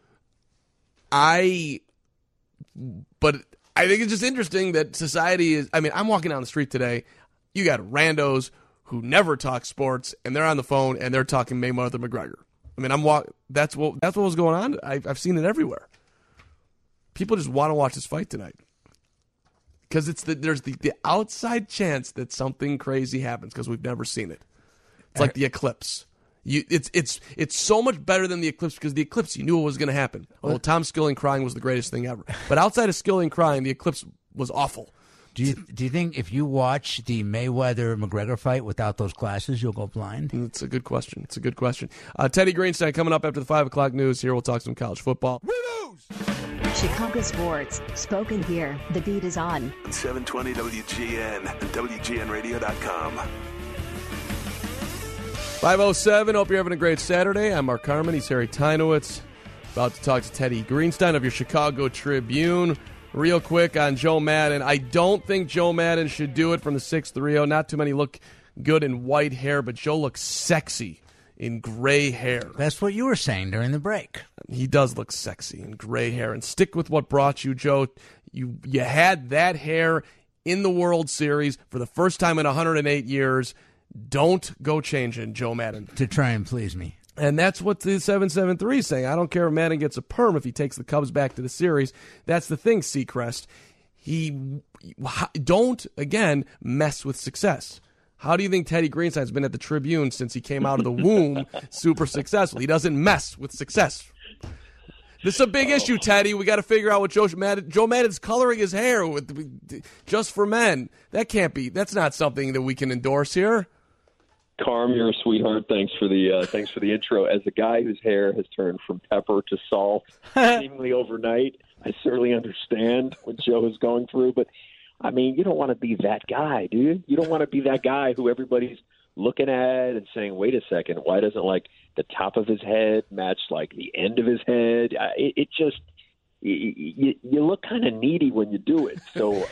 I, but I think it's just interesting that society is. I mean, I'm walking down the street today. You got randos who never talk sports, and they're on the phone and they're talking Mayweather McGregor. I mean, I'm walk. That's what that's what was going on. I've, I've seen it everywhere. People just want to watch this fight tonight because it's the there's the, the outside chance that something crazy happens because we've never seen it. It's like the eclipse. You, it's it's it's so much better than the eclipse because the eclipse you knew what was going to happen. Well, Tom Skilling crying was the greatest thing ever. But outside of Skilling crying, the eclipse was awful. Do you do you think if you watch the Mayweather McGregor fight without those glasses, you'll go blind? It's a good question. It's a good question. Uh, Teddy Greenstein coming up after the five o'clock news. Here we'll talk some college football. We lose. Chicago sports spoken here. The beat is on. seven twenty W G N and W G N radio dot com. five oh seven. Hope you're having a great Saturday. I'm Mark Carman. He's Harry Teinowitz. About to talk to Teddy Greenstein of your Chicago Tribune. Real quick on Joe Madden. I don't think Joe Madden should do it from the six three oh. Not too many look good in white hair, but Joe looks sexy in gray hair. That's what you were saying during the break. He does look sexy in gray hair. And stick with what brought you, Joe. You you had that hair in the World Series for the first time in one hundred eight years. Don't go changing, Joe Madden. To try and please me. And that's what the seven seven three is saying. I don't care if Madden gets a perm if he takes the Cubs back to the series. That's the thing, Seacrest. He don't, again, mess with success. How do you think Teddy Greenstein's been at the Tribune since he came out of the womb super successful? He doesn't mess with success. This is a big oh. issue, Teddy. We got to figure out what Joe Madden, Joe Madden's coloring his hair with just for men. That can't be. That's not something that we can endorse here. Carm, you're a sweetheart. Thanks for the uh, thanks for the intro. As a guy whose hair has turned from pepper to salt seemingly overnight, I certainly understand what Joe is going through. But I mean, you don't want to be that guy, do you? You don't want to be that guy who everybody's looking at and saying, "Wait a second, why doesn't like the top of his head match like the end of his head?" It, it just you, you look kind of needy when you do it. So.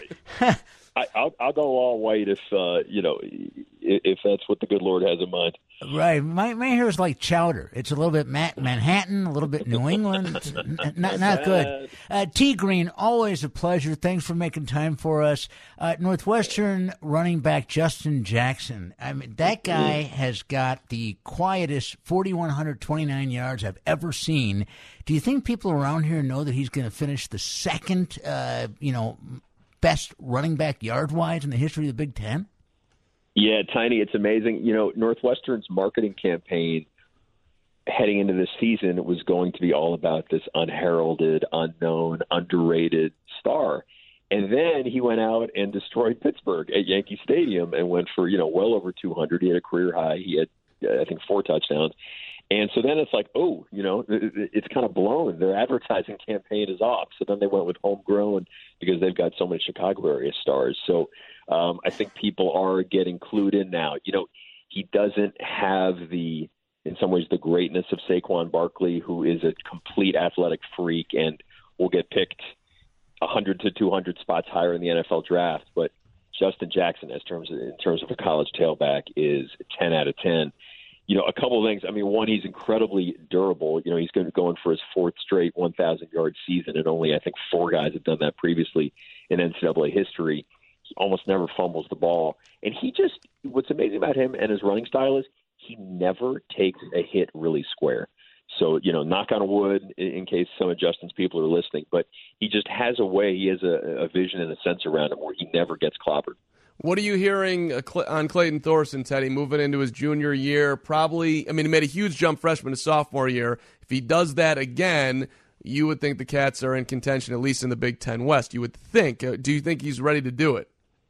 I, I'll, I'll go all white if uh, you know if that's what the good Lord has in mind. Right, my my hair is like chowder. It's a little bit Manhattan, a little bit New England. It's not not good. Uh, T Green, always a pleasure. Thanks for making time for us. Uh, Northwestern running back Justin Jackson. I mean, that guy has got the quietest four thousand one hundred twenty-nine yards I've ever seen. Do you think people around here know that he's going to finish the second? Uh, you know. Best running back yard-wise in the history of the Big Ten? Yeah, Tiny, it's amazing. You know, Northwestern's marketing campaign heading into this season was going to be all about this unheralded, unknown, underrated star. And then he went out and destroyed Pittsburgh at Yankee Stadium and went for, you know, well over two hundred. He had a career high. He had, I think, four touchdowns. And so then it's like, oh, you know, it's kind of blown. Their advertising campaign is off. So then they went with homegrown because they've got so many Chicago area stars. So um, I think people are getting clued in now. You know, he doesn't have the, in some ways, the greatness of Saquon Barkley, who is a complete athletic freak and will get picked one hundred to two hundred spots higher in the N F L draft. But Justin Jackson, as terms of, in terms of a college tailback, is ten out of ten. You know, a couple of things. I mean, one, he's incredibly durable. You know, he's going to go in for his fourth straight one thousand yard season, and only, I think, four guys have done that previously in N C double A history. He almost never fumbles the ball. And he just, what's amazing about him and his running style is he never takes a hit really square. So, you know, knock on wood in case some of Justin's people are listening, but he just has a way, he has a, a vision and a sense around him where he never gets clobbered. What are you hearing on Clayton Thorson, Teddy, moving into his junior year? Probably, I mean, he made a huge jump freshman to sophomore year. If he does that again, you would think the Cats are in contention, at least in the Big Ten West. You would think. Do you think he's ready to do it?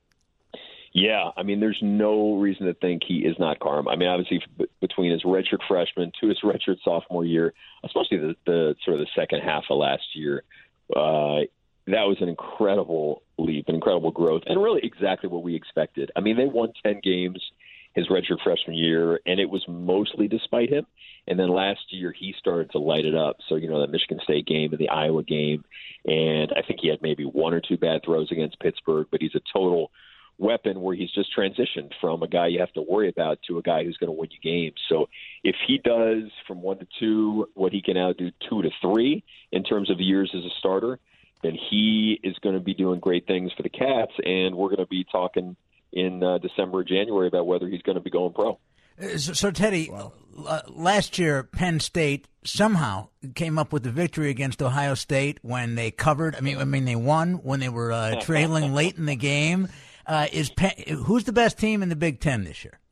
Yeah, I mean, there's no reason to think he is not, Carm. I mean, obviously, between his redshirt freshman to his redshirt sophomore year, especially the, the sort of the second half of last year, uh, that was an incredible leap, an incredible growth, and really exactly what we expected. I mean, they won ten games his redshirt freshman year, and it was mostly despite him. And then last year he started to light it up. So, you know, the Michigan State game and the Iowa game, and I think he had maybe one or two bad throws against Pittsburgh, but he's a total weapon where he's just transitioned from a guy you have to worry about to a guy who's going to win you games. So if he does from one to two what he can now do two to three in terms of years as a starter, then he is going to be doing great things for the Cats, and we're going to be talking in uh, December or January about whether he's going to be going pro. So, so Teddy, wow. uh, last year Penn State somehow came up with the victory against Ohio State when they covered. I mean, I mean they won when they were uh, trailing late in the game. Uh, is Penn, who's the best team in the Big Ten this year?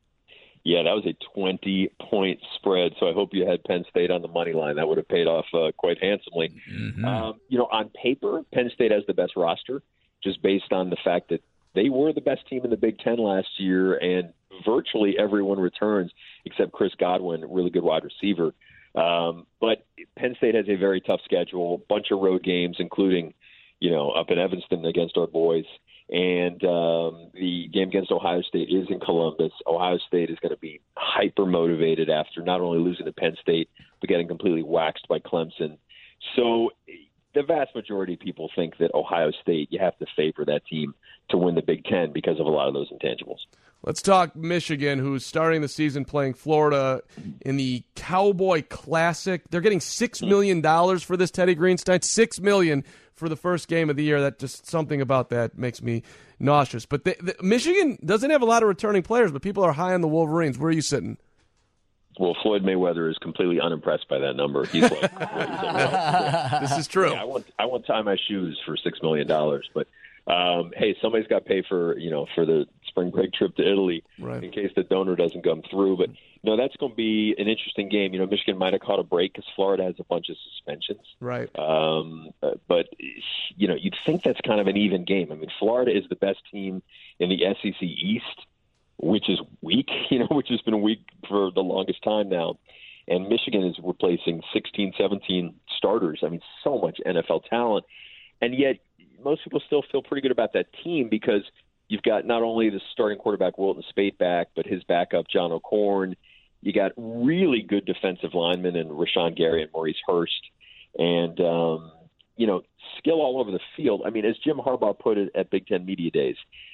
Yeah, that was a twenty-point spread, so I hope you had Penn State on the money line. That would have paid off uh, quite handsomely. Mm-hmm. Um, you know, on paper, Penn State has the best roster, just based on the fact that they were the best team in the Big Ten last year, and virtually everyone returns except Chris Godwin, really good wide receiver. Um, but Penn State has a very tough schedule, bunch of road games, including, you know, up in Evanston against our boys. And um, the game against Ohio State is in Columbus. Ohio State is going to be hyper motivated after not only losing to Penn State, but getting completely waxed by Clemson. So the vast majority of people think that Ohio State, you have to favor that team to win the Big Ten because of a lot of those intangibles. Let's talk Michigan, who's starting the season playing Florida in the Cowboy Classic. They're getting six million dollars for this, Teddy Greenstein. six million dollars for the first game of the year. That just something about that makes me nauseous. But the, the, Michigan doesn't have a lot of returning players, but people are high on the Wolverines. Where are you sitting? Well, Floyd Mayweather is completely unimpressed by that number. He's like, this is true. Yeah, I want I want to tie my shoes for six million dollars, but um, hey, somebody's got to pay for you know for the spring break trip to Italy right. in case the donor doesn't come through. But no, that's going to be an interesting game. You know, Michigan might have caught a break because Florida has a bunch of suspensions. Right. Um, but you know, you'd think that's kind of an even game. I mean, Florida is the best team in the S E C East, which is weak, you know, which has been weak for the longest time now. And Michigan is replacing sixteen, seventeen starters. I mean, so much N F L talent. And yet most people still feel pretty good about that team because you've got not only the starting quarterback Wilton Speight back, but his backup John O'Korn. You got really good defensive linemen in Rashawn Gary and Maurice Hurst. And, um, you know, skill all over the field. I mean, as Jim Harbaugh put it at Big Ten Media Days,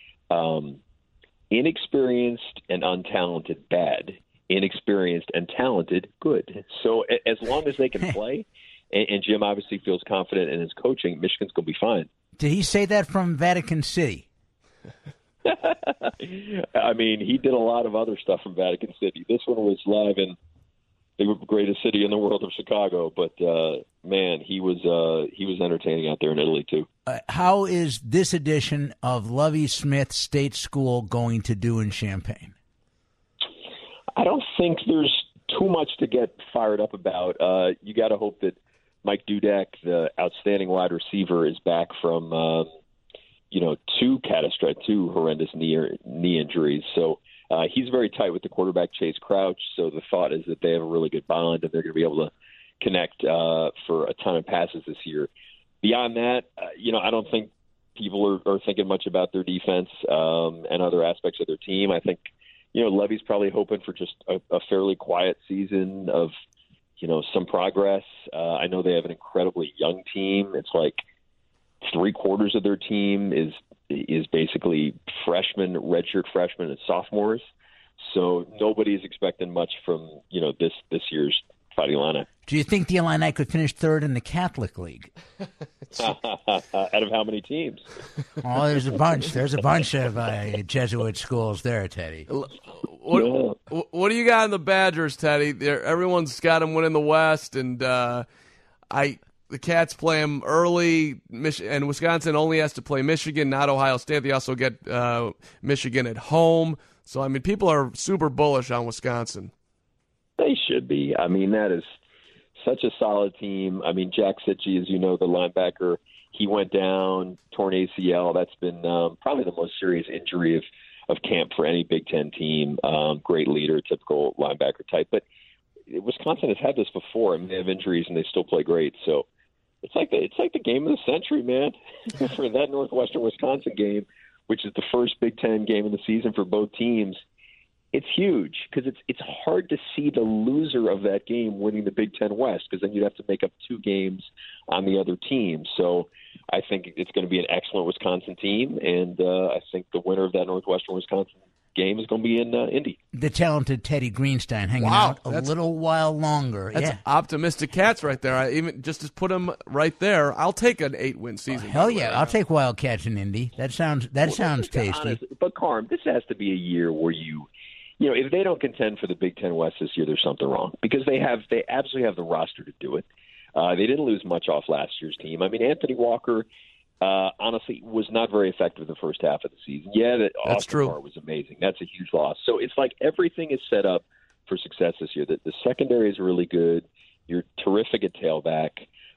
um, inexperienced and untalented, bad. Inexperienced and talented, good. So as long as they can play, and, and Jim obviously feels confident in his coaching, Michigan's going to be fine. Did he say that from Vatican City? I mean, he did a lot of other stuff from Vatican City. This one was live in the greatest city in the world of Chicago. But, uh, man, he was uh, he was entertaining out there in Italy, too. Uh, how is this edition of Lovie Smith State School going to do in Champaign? I don't think there's too much to get fired up about. Uh, you got to hope that Mike Dudek, the outstanding wide receiver, is back from, um, you know, two catastrophic, two horrendous knee knee injuries. So uh, he's very tight with the quarterback, Chase Crouch. So the thought is that they have a really good bond and they're going to be able to connect uh, for a ton of passes this year. Beyond that, uh, you know, I don't think people are, are thinking much about their defense um, and other aspects of their team. I think, you know, Levy's probably hoping for just a, a fairly quiet season of, you know, some progress. Uh, I know they have an incredibly young team. It's like three quarters of their team is is basically freshmen, redshirt freshmen, and sophomores. So nobody's expecting much from, you know, this this year's Fighting Illini. Do you think the Illini could finish third in the Catholic League? Out of how many teams? Oh, there's a bunch. There's a bunch of uh, Jesuit schools there, Teddy. What, what do you got in the Badgers, Teddy? They're, everyone's got them winning the West, and uh, I the Cats play them early, Mich- and Wisconsin only has to play Michigan, not Ohio State. They also get uh, Michigan at home. So, I mean, people are super bullish on Wisconsin. They should be. I mean, that is such a solid team. I mean, Jack Sitchie, as you know, the linebacker, he went down, torn A C L. That's been um, probably the most serious injury of, of camp for any Big Ten team. Um, great leader, typical linebacker type. But Wisconsin has had this before. I mean, they have injuries and they still play great. So it's like the, it's like the game of the century, man, for that Northwestern Wisconsin game, which is the first Big Ten game of the season for both teams. It's huge because it's it's hard to see the loser of that game winning the Big Ten West, because then you'd have to make up two games on the other team. So I think it's going to be an excellent Wisconsin team, and uh, I think the winner of that Northwestern-Wisconsin game is going to be in uh, Indy. The talented Teddy Greenstein hanging Wow, out a that's- little while longer. That's yeah. optimistic Cats right there. I even just to put them right there, I'll take an eight-win season. Hell yeah, I'll take Wildcats in Indy. That sounds that Well, sounds let's be tasty. honest, but Carm, this has to be a year where you, you know, if they don't contend for the Big Ten West this year, there's something wrong, because they have they absolutely have the roster to do it. Uh, they didn't lose much off last year's team. I mean, Anthony Walker, uh, honestly, was not very effective the first half of the season. Yeah, that That's Austin true. Carr was amazing. That's a huge loss. So it's like everything is set up for success this year. The, the secondary is really good. You're terrific at tailback.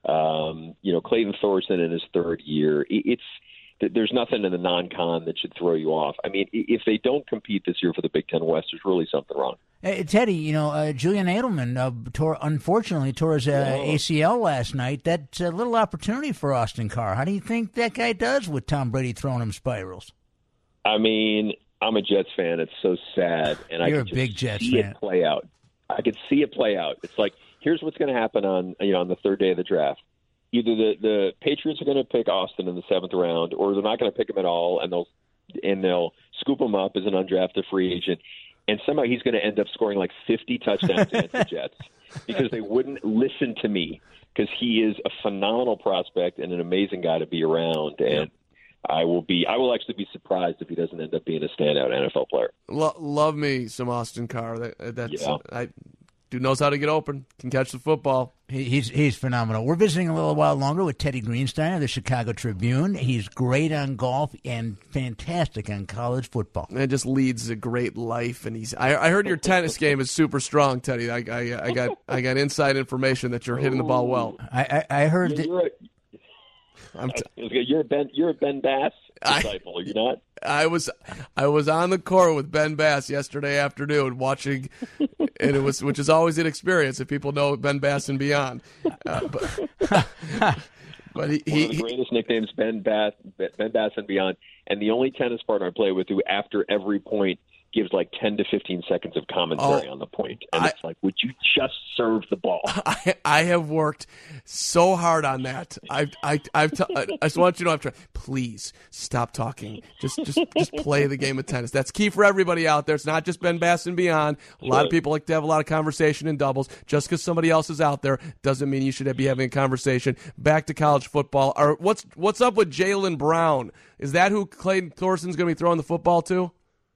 Um, you know, Clayton Thorson in his third year. It, it's there's nothing in the non-con that should throw you off. I mean, if they don't compete this year for the Big Ten West, there's really something wrong. Hey, Teddy, you know, uh, Julian Edelman uh, tore, unfortunately tore his uh, A C L last night. That's a little opportunity for Austin Carr. How do you think that guy does with Tom Brady throwing him spirals? I mean, I'm a Jets fan. It's so sad, and I You're could a big just Jets see fan. it play out. I could see it play out. It's like, here's what's going to happen on you know on the third day of the draft. Either the, the Patriots are going to pick Austin in the seventh round, or they're not going to pick him at all, and they'll and they'll scoop him up as an undrafted free agent, and somehow he's going to end up scoring like fifty touchdowns against the Jets because they wouldn't listen to me, because he is a phenomenal prospect and an amazing guy to be around, and I will be I will actually be surprised if he doesn't end up being a standout N F L player. Lo- love me some Austin Carr. That, that's Yeah. I dude knows how to get open, can catch the football. He, he's he's phenomenal. We're visiting a little while longer with Teddy Greenstein of the Chicago Tribune. He's great on golf and fantastic on college football. And just leads a great life, and he's. I, I heard your tennis game is super strong, Teddy. I, I, I got I got inside information that you're hitting the ball well. I I, I heard Yeah, that. you're a, I'm t- you're a Ben you're a Ben Bass disciple, are you not? I was I was on the court with Ben Bass yesterday afternoon watching, and it was which is always an experience if people know Ben Bass and beyond. Uh, but but he, One he, of the greatest nicknames, Ben Bass, Ben Bass and beyond, and the only tennis partner I play with who, after every point, gives like ten to fifteen seconds of commentary Oh, on the point, and I- it's like, would you just serve the ball? I, I have worked so hard on that. I I I've t- I just want you to know I've tried. Please stop talking. Just just just play the game of tennis. That's key for everybody out there. It's not just Ben Bass and beyond. A lot of people like to have a lot of conversation in doubles. Just because somebody else is out there doesn't mean you should be having a conversation. Back to college football. Or what's what's up with Jaylen Brown? Is that who Clayton Thorson's going to be throwing the football to?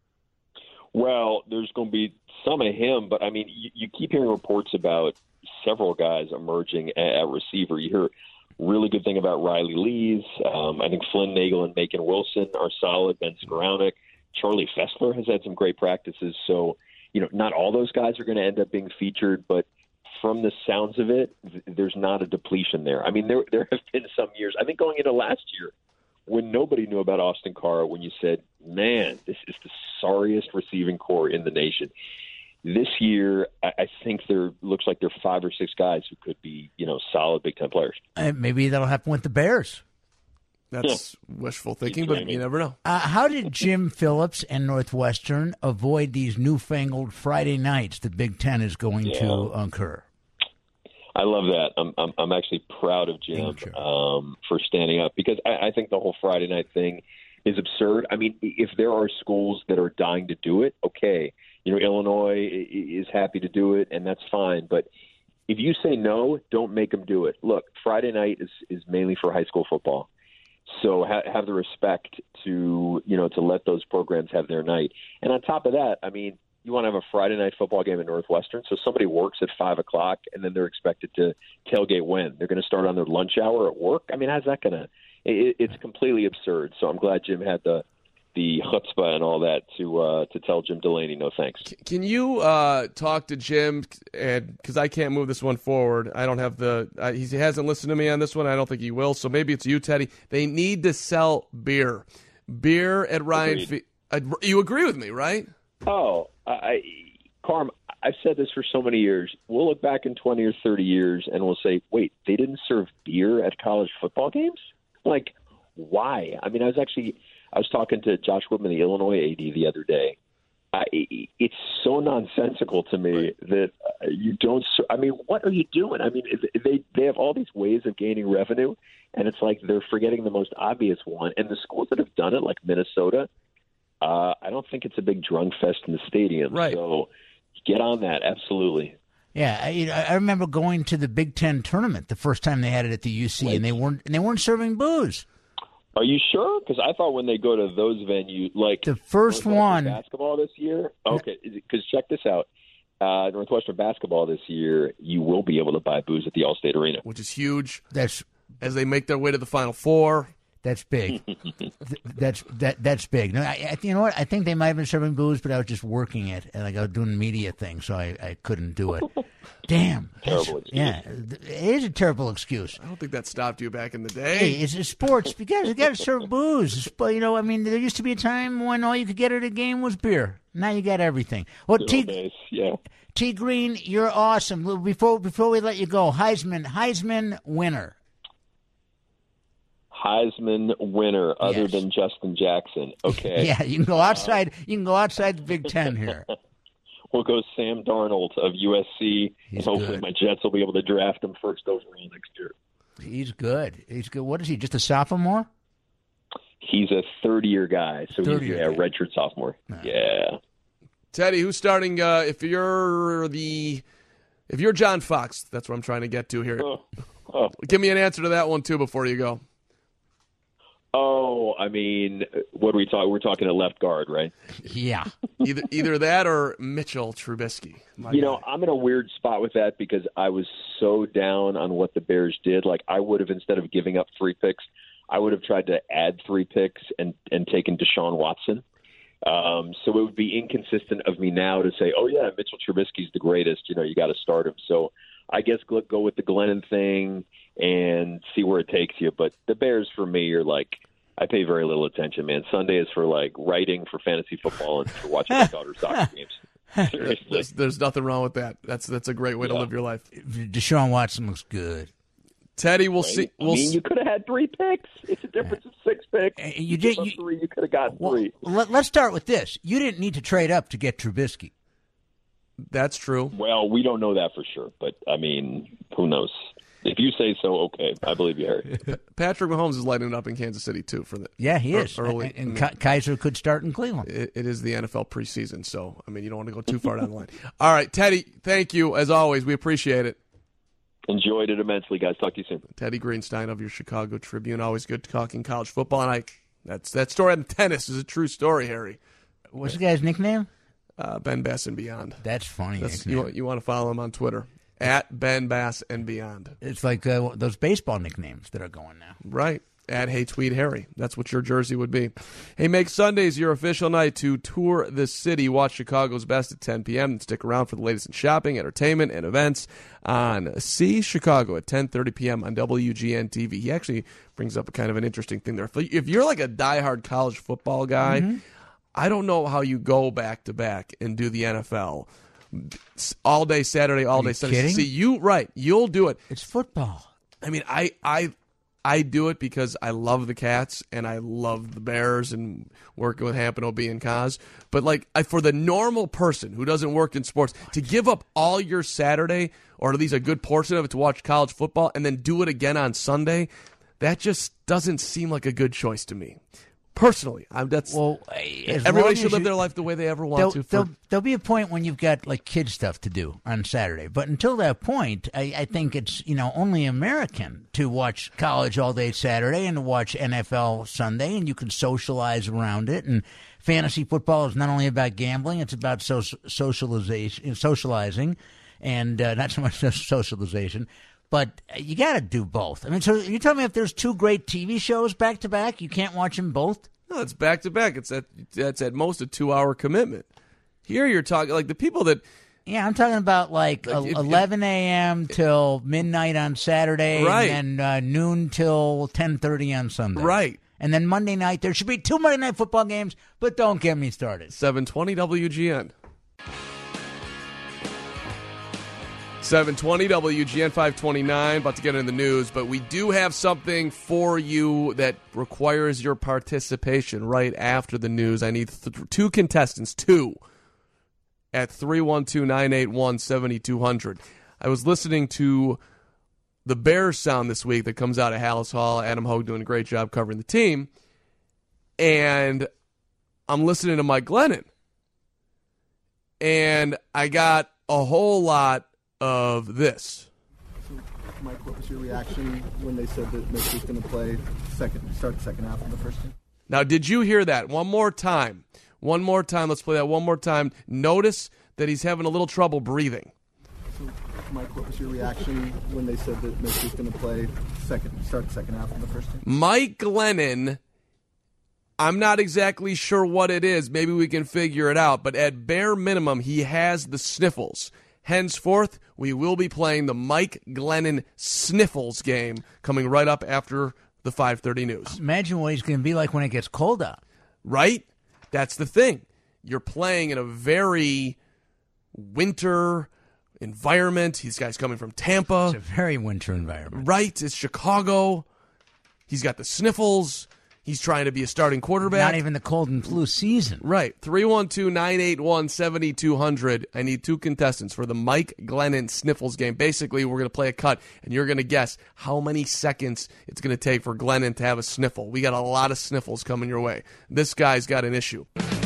Well, there's going to be some of him, but I mean, you, you keep hearing reports about several guys emerging at, at receiver. You hear really good thing about Riley Lees. Um, I think Flynn Nagel and Macon Wilson are solid. Ben Skoranek, Charlie Fessler has had some great practices. So, you know, not all those guys are going to end up being featured, but from the sounds of it, th- there's not a depletion there. I mean, there there have been some years, I think going into last year, when nobody knew about Austin Carr, when you said, man, this is the sorriest receiving core in the nation. This year, I, I think there looks like there are five or six guys who could be, you know, solid Big Ten players. Uh, maybe that'll happen with the Bears. That's wishful thinking, but you never know. Uh, how did Jim Phillips and Northwestern avoid these newfangled Friday nights the Big Ten is going Yeah. to incur? I love that. I'm I'm, I'm actually proud of Jim um, for standing up, because I, I think the whole Friday night thing is absurd. I mean, if there are schools that are dying to do it, okay. You know, Illinois is happy to do it, and that's fine. But if you say no, don't make them do it. Look, Friday night is, is mainly for high school football. So ha- have the respect to, you know, to let those programs have their night. And on top of that, I mean, you want to have a Friday night football game at Northwestern, so somebody works at five o'clock, and then they're expected to tailgate when? They're going to start on their lunch hour at work? I mean, how's that going to it, – it's completely absurd. So I'm glad Jim had the the chutzpah and all that to uh, to tell Jim Delaney no thanks. Can you uh, talk to Jim? And because I can't move this one forward, I don't have the. Uh, he hasn't listened to me on this one. I don't think he will. So maybe it's you, Teddy. They need to sell beer, beer at Ryan. Fe- uh, you agree with me, right? Oh, I, Carm, I've said this for so many years. We'll look back in twenty or thirty years and we'll say, wait, they didn't serve beer at college football games? Like, why? I mean, I was actually I was talking to Josh Whitman, the Illinois A D, the other day, I, it's so nonsensical to me that you don't. I mean, what are you doing? I mean, they they have all these ways of gaining revenue, and it's like they're forgetting the most obvious one. And the schools that have done it, like Minnesota, uh, I don't think it's a big drunk fest in the stadium. Right. So get on that, absolutely. Yeah, I, I remember going to the Big Ten tournament the first time they had it at the U C, right. and they weren't and they weren't serving booze. Are you sure? Because I thought when they go to those venues, like the first one basketball this year. Okay, because check this out. Uh, Northwestern basketball this year, you will be able to buy booze at the Allstate Arena, which is huge. That's as they make their way to the Final Four. That's big. that's that that's big. No, I, I, you know what? I think they might have been serving booze, but I was just working it, and like I was doing media things, so I, I couldn't do it. Damn. Terrible excuse. Yeah, it is a terrible excuse. I don't think that stopped you back in the day. Hey, it's, it's sports. You got you got to serve booze. It's, you know, I mean, there used to be a time when all you could get at a game was beer. Now you got everything. Well, T, nice. yeah. T Green, you're awesome. Before before we let you go, Heisman Heisman winner. Heisman winner, other yes. than Justin Jackson. Okay. Yeah, you can go outside. Uh, you can go outside the Big Ten here. We'll go Sam Darnold of U S C, He's and hopefully good. my Jets will be able to draft him first overall next year. He's good. He's good. What is he? Just a sophomore? He's a third-year guy, so he's a yeah, redshirt sophomore. No. Yeah. Teddy, who's starting? Uh, if you're the, if you're John Fox, that's what I'm trying to get to here. Oh. Oh. Give me an answer to that one too before you go. Oh, I mean, what are we talking? We're talking a left guard, right? Yeah. either either that or Mitchell Trubisky. You guy. know, I'm in a weird spot with that because I was so down on what the Bears did. Like, I would have, instead of giving up three picks, I would have tried to add three picks and, and taken Deshaun Watson. Um, so it would be inconsistent of me now to say, oh, yeah, Mitchell Trubisky's the greatest. You know, you got to start him. So I guess go with the Glennon thing and see where it takes you. But the Bears, for me, are like, I pay very little attention, man. Sunday is for, like, writing for fantasy football and for watching my daughter's soccer games. Seriously. There's, there's nothing wrong with that. That's that's a great way yeah. to live your life. Deshaun Watson looks good. Teddy, we'll right? see. We'll I mean, you could have had three picks. It's a difference of six picks. You did. You, three, you could have got well, three. Let, let's start with this. You didn't need to trade up to get Trubisky. That's true. Well, we don't know that for sure, but, I mean, who knows? If you say so, okay. I believe you, Harry. Patrick Mahomes is lighting it up in Kansas City, too. For the Yeah, he is. Early, and and Kaiser could start in Cleveland. It, it is the N F L preseason, so, I mean, you don't want to go too far down the line. All right, Teddy, thank you, as always. We appreciate it. Enjoyed it immensely, guys. Talk to you soon. Teddy Greenstein of your Chicago Tribune. Always good talking college football. And I, that's that story on tennis is a true story, Harry. What's the guy's nickname? Uh, Ben Bass and Beyond. That's funny. That's, you, you want to follow him on Twitter. At Ben Bass and Beyond. It's like uh, those baseball nicknames that are going now. Right. At Hey Tweet Harry. That's what your jersey would be. Hey, make Sundays your official night to tour the city. Watch Chicago's Best at ten p.m. and stick around for the latest in shopping, entertainment, and events on See Chicago at ten thirty p.m. on W G N T V. He actually brings up a kind of an interesting thing there. If you're like a diehard college football guy, mm-hmm. I don't know how you go back-to-back and do the N F L. All day Saturday, all day Sunday. Kidding? See, you right. You'll do it. It's football. I mean, I, I, I do it because I love the Cats and I love the Bears and working with Hamp and O B and Kaz. But like, I, for the normal person who doesn't work in sports, to give up all your Saturday or at least a good portion of it to watch college football and then do it again on Sunday, that just doesn't seem like a good choice to me. Personally, I'm, that's well. Everybody should live you, their life the way they ever want to. For, there'll, there'll be a point when you've got like kid stuff to do on Saturday, but until that point, I, I think it's you know only American to watch college all day Saturday and to watch N F L Sunday, and you can socialize around it. And fantasy football is not only about gambling; it's about so, socialization, socializing, and uh, not so much socialization. But you got to do both. I mean, so you tell me if there's two great T V shows back to back, you can't watch them both? No, it's back to back. It's at that's at most a two hour commitment. Here you're talking like the people that. Yeah, I'm talking about like, like if, eleven a.m. till midnight on Saturday, right. and then uh, noon till ten thirty on Sunday, right? And then Monday night there should be two Monday night football games, but don't get me started. seven twenty W G N. seven twenty W G N five twenty-nine, about to get in the news, but we do have something for you that requires your participation right after the news. I need th- two contestants, two, at three one two, nine eight one, seven two zero zero. I was listening to the Bears sound this week that comes out of Hallis Hall. Adam Hogue doing a great job covering the team. And I'm listening to Mike Glennon. And I got a whole lot of this. So, Mike, what was your reaction when they said that Mitch was going to play second, start the second half of the first game? Now, did you hear that? One more time. One more time. Let's play that one more time. Notice that he's having a little trouble breathing. So, Mike, what was your reaction when they said that Mitch was going to play second, start the second half of the first game? Mike Glennon, I'm not exactly sure what it is. Maybe we can figure it out. But at bare minimum, he has the sniffles. Henceforth, we will be playing the Mike Glennon Sniffles game coming right up after the five thirty news. Imagine what he's going to be like when it gets cold out. Right? That's the thing. You're playing in a very winter environment. These guys coming from Tampa. It's a very winter environment. Right? It's Chicago. He's got the sniffles. He's trying to be a starting quarterback. Not even the cold and flu season. Right. three one two, nine eight one, seven two zero zero. I need two contestants for the Mike Glennon Sniffles game. Basically, we're going to play a cut, and you're going to guess how many seconds it's going to take for Glennon to have a sniffle. We got a lot of sniffles coming your way. This guy's got an issue.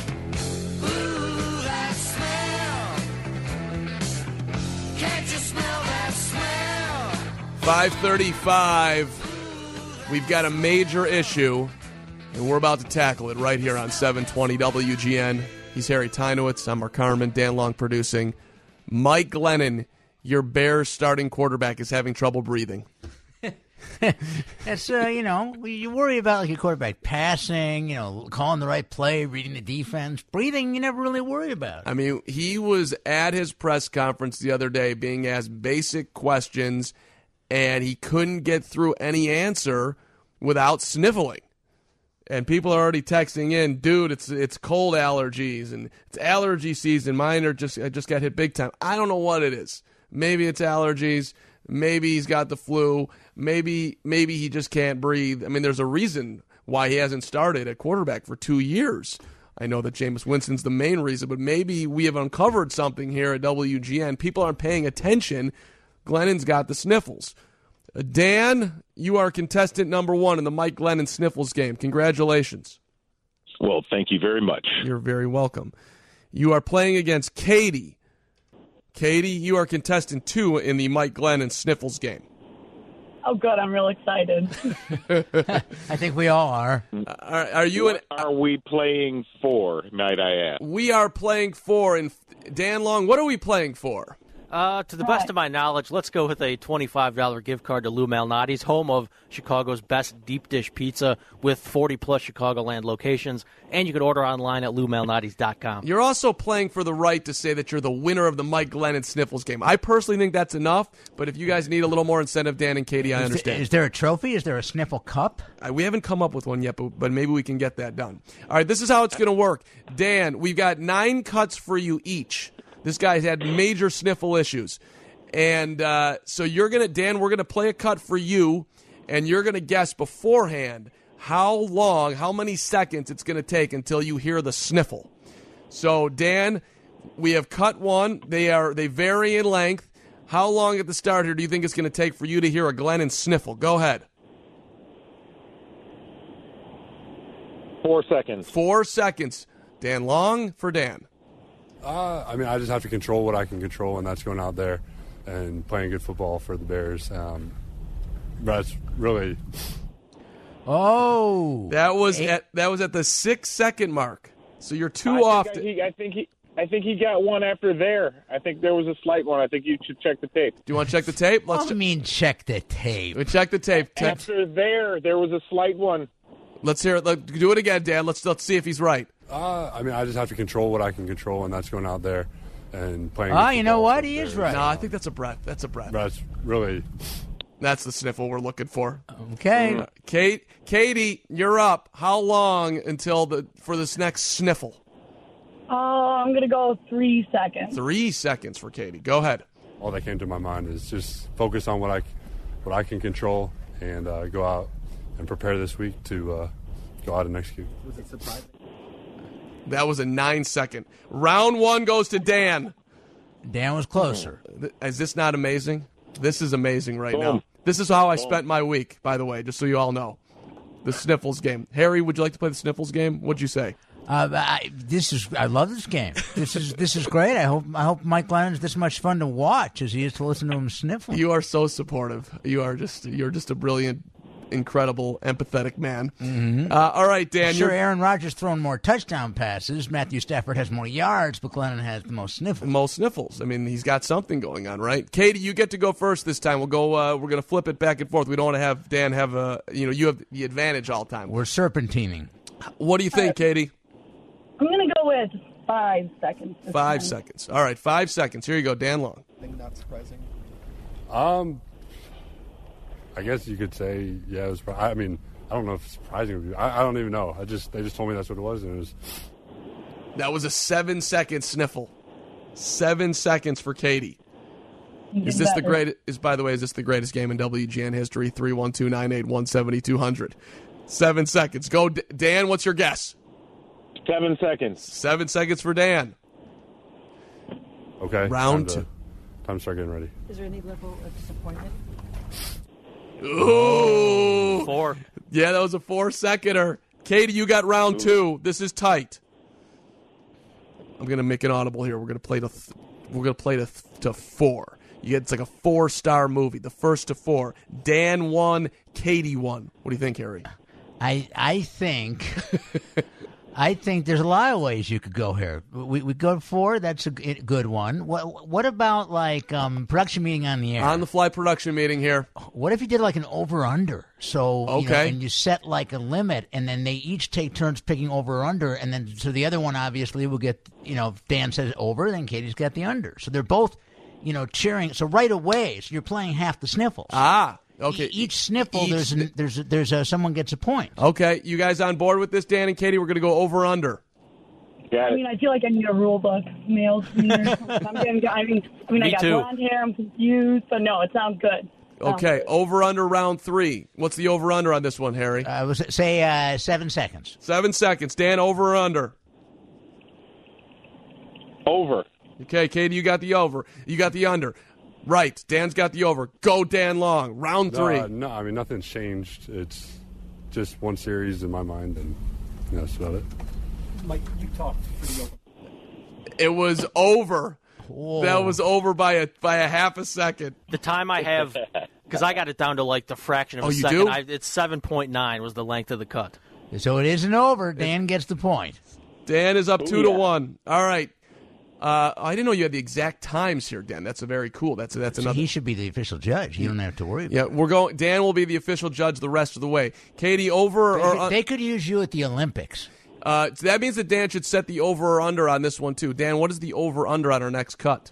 five thirty-five. We've got a major issue, and we're about to tackle it right here on seven twenty W G N. He's Harry Tynowitz. I'm Mark Carman. Dan Long producing. Mike Glennon, your Bears starting quarterback, is having trouble breathing. That's, uh, you know, you worry about like your quarterback passing, you know, calling the right play, reading the defense. Breathing, you never really worry about. I mean, he was at his press conference the other day being asked basic questions, and he couldn't get through any answer without sniffling. And people are already texting in, dude, it's it's cold allergies, and it's allergy season. Mine are just I just got hit big time. I don't know what it is. Maybe it's allergies. Maybe he's got the flu. Maybe maybe he just can't breathe. I mean, there's a reason why he hasn't started at quarterback for two years. I know that Jameis Winston's the main reason, but maybe we have uncovered something here at W G N. People aren't paying attention. Glennon's got the sniffles. Uh, Dan, you are contestant number one in the Mike Glennon Sniffles game. Congratulations. Well, thank you very much. You're very welcome. You are playing against Katie. Katie, you are contestant two in the Mike Glennon Sniffles game. Oh, good. I'm real excited. I think we all are. Are, are you? What an, are we playing for, might I ask? We are playing for, and Dan Long, what are we playing for? Uh, to the best of my knowledge, let's go with a twenty-five dollars gift card to Lou Malnati's, home of Chicago's best deep dish pizza with forty-plus Chicagoland locations. And you can order online at lou malnatis dot com. You're also playing for the right to say that you're the winner of the Mike Glennon Sniffles game. I personally think that's enough, but if you guys need a little more incentive, Dan and Katie, I is understand. There, is there a trophy? Is there a Sniffle Cup? Uh, we haven't come up with one yet, but, but maybe we can get that done. All right, this is how it's going to work. Dan, we've got nine cuts for you each. This guy's had major sniffle issues. And uh, so you're going to, Dan, we're going to play a cut for you, and you're going to guess beforehand how long, how many seconds it's going to take until you hear the sniffle. So, Dan, we have cut one. They are they vary in length. How long at the start here do you think it's going to take for you to hear a Glennon sniffle? Go ahead. Four seconds. Four seconds. Dan Long for Dan. Uh, I mean, I just have to control what I can control, and that's going out there and playing good football for the Bears. Um, but it's really... Oh, that was Eight. at that was at the six second mark. So you're two I off. Think I, he, I think he, I think he got one after there. I think there was a slight one. I think you should check the tape. Do you want to check the tape? Let's I mean, check the tape. We check the tape. After there, there was a slight one. Let's hear it. Let's do it again, Dan. Let's let's see if he's right. Uh, I mean, I just have to control what I can control, and that's going out there and playing. Ah, you know what? He is right. No, I think that's a breath. That's a breath. That's really. That's the sniffle we're looking for. Okay. Uh, Kate, Katie, you're up. How long until the for this next sniffle? Oh, I'm going to go three seconds. Three seconds for Katie. Go ahead. All that came to my mind is just focus on what I, what I can control and uh, go out and prepare this week to uh, go out and execute. Was it surprising? That was a nine-second. Round one goes to Dan. Dan was closer. Is this not amazing? This is amazing right Boom. now. This is how I Boom. spent my week, by the way, just so you all know. The Sniffles game. Harry, would you like to play the Sniffles game? What'd you say? Uh, I, this is I love this game. This is this is great. I hope I hope Mike Lennon's this much fun to watch as he is to listen to him sniffle. You are so supportive. You are just you're just a brilliant, incredible, empathetic man. Mm-hmm. Uh, all right, Dan. Sure, you're- Aaron Rodgers throwing more touchdown passes. Matthew Stafford has more yards, but Glennon has the most sniffles. Most sniffles. I mean, he's got something going on, right? Katie, you get to go first this time. We'll go. Uh, we're going to flip it back and forth. We don't want to have Dan have a. You know, you have the advantage all the time. We're serpentining. What do you think, Katie? I'm going to go with five seconds. this Five time. seconds. All right, five seconds. Here you go, Dan Long. I think not surprising. Um, I guess you could say, yeah, it was. I mean, I don't know if it's surprising. I, I don't even know. I just they just told me that's what it was, and it was. That was a seven-second sniffle. Seven seconds for Katie. Is this the great? Is by the way, is this the greatest game in W G N history? Three one two nine eight one seventy two hundred. Seven seconds. Go, D- Dan. What's your guess? Seven seconds. Seven seconds for Dan. Okay. Round time to, two. Time to start getting ready. Is there any level of disappointment? Ooh. Four. Yeah, that was a four-seconder. Katie, you got round two. This is tight. I'm gonna make an audible here. We're gonna play to. Th- we're gonna play to th- to four. You get it's like a four-star movie. The first to four. Dan won. Katie won. What do you think, Harry? I I think I think there's a lot of ways you could go here. We we go for that's a g- good one. What what about like um, production meeting on the air? On the fly production meeting here. What if you did like an over under? So you know, Okay. and you set like a limit, and then they each take turns picking over or under, and then so the other one obviously will get you know if Dan says over, then Katie's got the under. So they're both you know cheering. So right away, so you're playing half the sniffles. Ah. Okay. E- each sniffle, Each there's an, there's a, there's a, someone gets a point. Okay, you guys on board with this, Dan and Katie? We're going to go over under. I mean, I feel like I need a rule book mailed to me. or something. I'm getting, I mean, I mean, I Me got too. blonde hair. I'm confused. So no, it sounds good. Sounds Okay, good. over under round three. What's the over under on this one, Harry? Uh, was it, say uh, seven seconds. Seven seconds. Dan, over or under? Over. Okay, Katie, you got the over. You got the under. Right. Dan's got the over. Go, Dan Long. Round No, three. uh, no, I mean nothing's changed. It's just one series in my mind, and you know, that's about it. Mike, you talked pretty open. It was over. That was over by a by a half a second. The time I have, because I got it down to like the fraction of Oh, a you second. do? I, it's seven point nine was the length of the cut. So it isn't over. Dan gets the point. Dan is up Ooh, two to yeah. one. All right. Uh, I didn't know you had the exact times here, Dan. That's a very cool. That's that's So another. he should be the official judge. You don't have to worry about Yeah, we're going. Dan will be the official judge the rest of the way. Katie, over it. or They could, un- they could use you at the Olympics. uh, so that means that Dan should set the over or under on this one too. Dan, what is the over under on our next cut?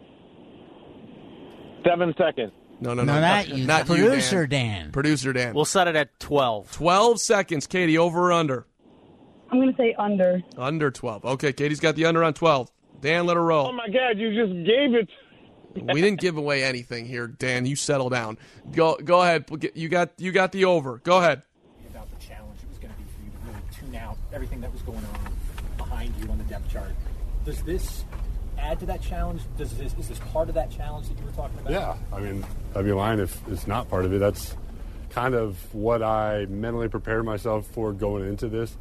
Seven seconds. No, no, No, no, not you. Not Producer you, Dan. Dan. Producer Dan. We'll set it at twelve. Twelve seconds. Katie, over or under? I'm going to say under. Under twelve. Okay, Katie's got the under on twelve. Dan, let her roll. Oh my God! You just gave it. We didn't give away anything here, Dan. You settle down. Go, go ahead. You got, you got the over. Go ahead. About the challenge it was going to be for you to really tune out everything that was going on behind you on the depth chart. Does this add to that challenge? Does this is this part of that challenge that you were talking about? Yeah, I mean, I'd be lying if it's not part of it. That's kind of what I mentally prepared myself for going into this.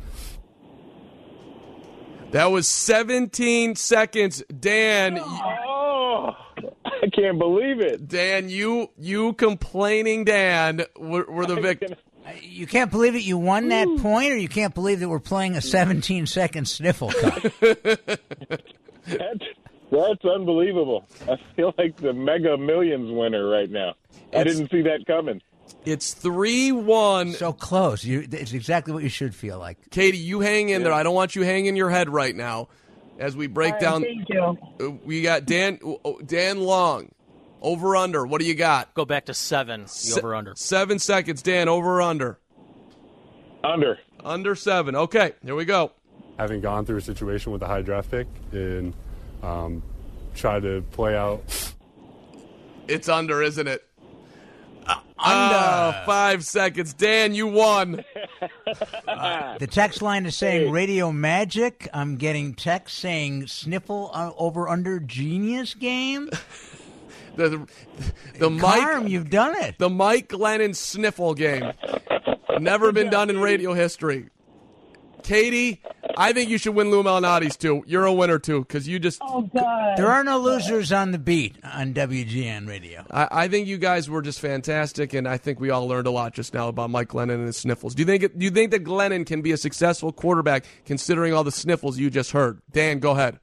That was seventeen seconds. Dan, Oh, I can't believe it. Dan, you you complaining Dan were, were the victim. You can't believe it. You won that point, or you can't believe that we're playing a seventeen second sniffle cut. That's, that's unbelievable. I feel like the Mega Millions winner right now. I It's- didn't see that coming. It's three one. So close. You, it's exactly what you should feel like. Katie, you hang in there. I don't want you hanging your head right now as we break All right, down. thank you. Uh, We got Dan oh, Dan Long. Over under. What do you got? Go back to seven. The Se- over under. Seven seconds. Dan, over or under? Under. Under seven. Okay, here we go. Having gone through a situation with a high draft pick and um, try to play out. It's under, isn't it? Uh, Oh, five seconds. Dan, you won. Uh, the text line is saying Radio Magic. I'm getting text saying sniffle uh, over under Genius game. the the, the Carm, Mike, you've done it. The Mike Glennon sniffle game. Never been done in radio history. Katie, I think you should win Lou Malnati's too. You're a winner too, because you just. Oh God! There are no losers on the beat on W G N Radio. I, I think you guys were just fantastic, and I think we all learned a lot just now about Mike Glennon and his sniffles. Do you think? It, do you think that Glennon can be a successful quarterback considering all the sniffles you just heard? Dan, go ahead.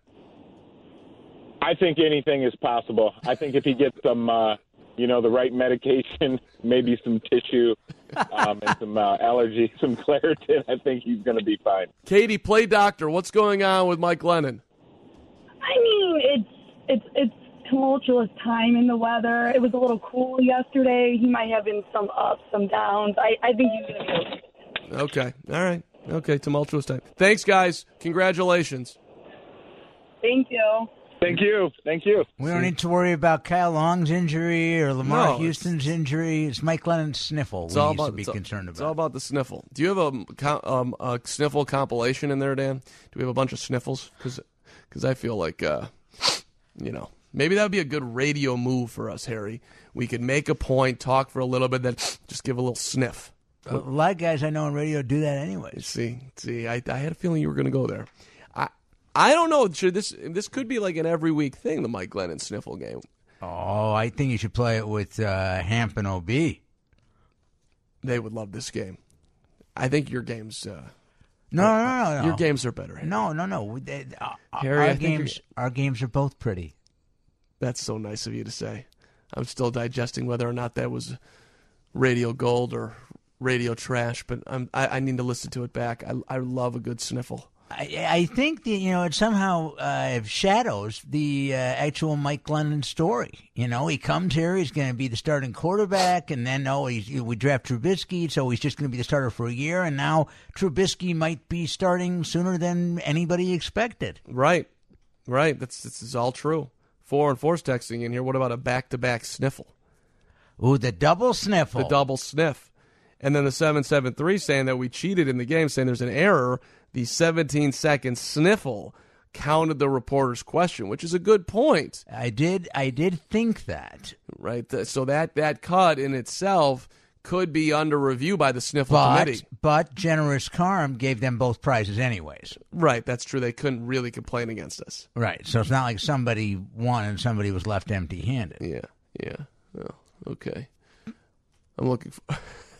I think anything is possible. I think if he gets some, uh, you know, the right medication, maybe some tissue. um, and some uh, allergy, some Claritin, I think he's going to be fine. Katie, play doctor. What's going on with Mike Glennon? I mean, it's it's it's tumultuous time in the weather. It was a little cool yesterday. He might have been some ups, some downs. I, I think he's going to be okay. Okay. All right. Okay. Tumultuous time. Thanks, guys. Congratulations. Thank you. Thank you. Thank you. We don't need to worry about Kyle Long's injury or Lamar No, Houston's injury. It's Mike Glennon's sniffle It's we all need about to be it's all- concerned It's about. all about the sniffle. Do you have a, co- um, a sniffle compilation in there, Dan? Do we have a bunch of sniffles? Because I feel like, uh, you know, maybe that would be a good radio move for us, Harry. We could make a point, talk for a little bit, then just give a little sniff. A lot of guys I know in radio do that anyways. See, see, I, I had a feeling you were going to go there. I I don't know. Should this this could be like an every week thing, the Mike Glennon sniffle game. Oh, I think you should play it with uh, Hamp and O B. They would love this game. I think your games. Uh, No, are- no, no, no. Your games are better. Harry. No, no, no. We- they- uh, Harry, I our think you're- games, our games are both pretty. That's so nice of you to say. I'm still digesting whether or not that was radio gold or radio trash, but I'm, I, I need to listen to it back. I, I love a good sniffle. I, I think that, you know, it somehow uh, shadows the uh, actual Mike Glennon story. You know, he comes here, he's going to be the starting quarterback, and then, oh, he's, we draft Trubisky, so he's just going to be the starter for a year, and now Trubisky might be starting sooner than anybody expected. Right, right. That's This is all true. Four and four's texting in here. What about a back-to-back sniffle? Ooh, the double sniffle. The double sniff. And then the seven seven three saying that we cheated in the game, saying there's an error. The seventeen-second sniffle counted the reporter's question, which is a good point. I did I did think that. Right. Th- So that, that cut in itself could be under review by the sniffle But, committee. but Generous Carm gave them both prizes anyways. Right. That's true. They couldn't really complain against us. Right. So it's not like somebody won and somebody was left empty-handed. Yeah. Yeah. Oh, okay. I'm looking for...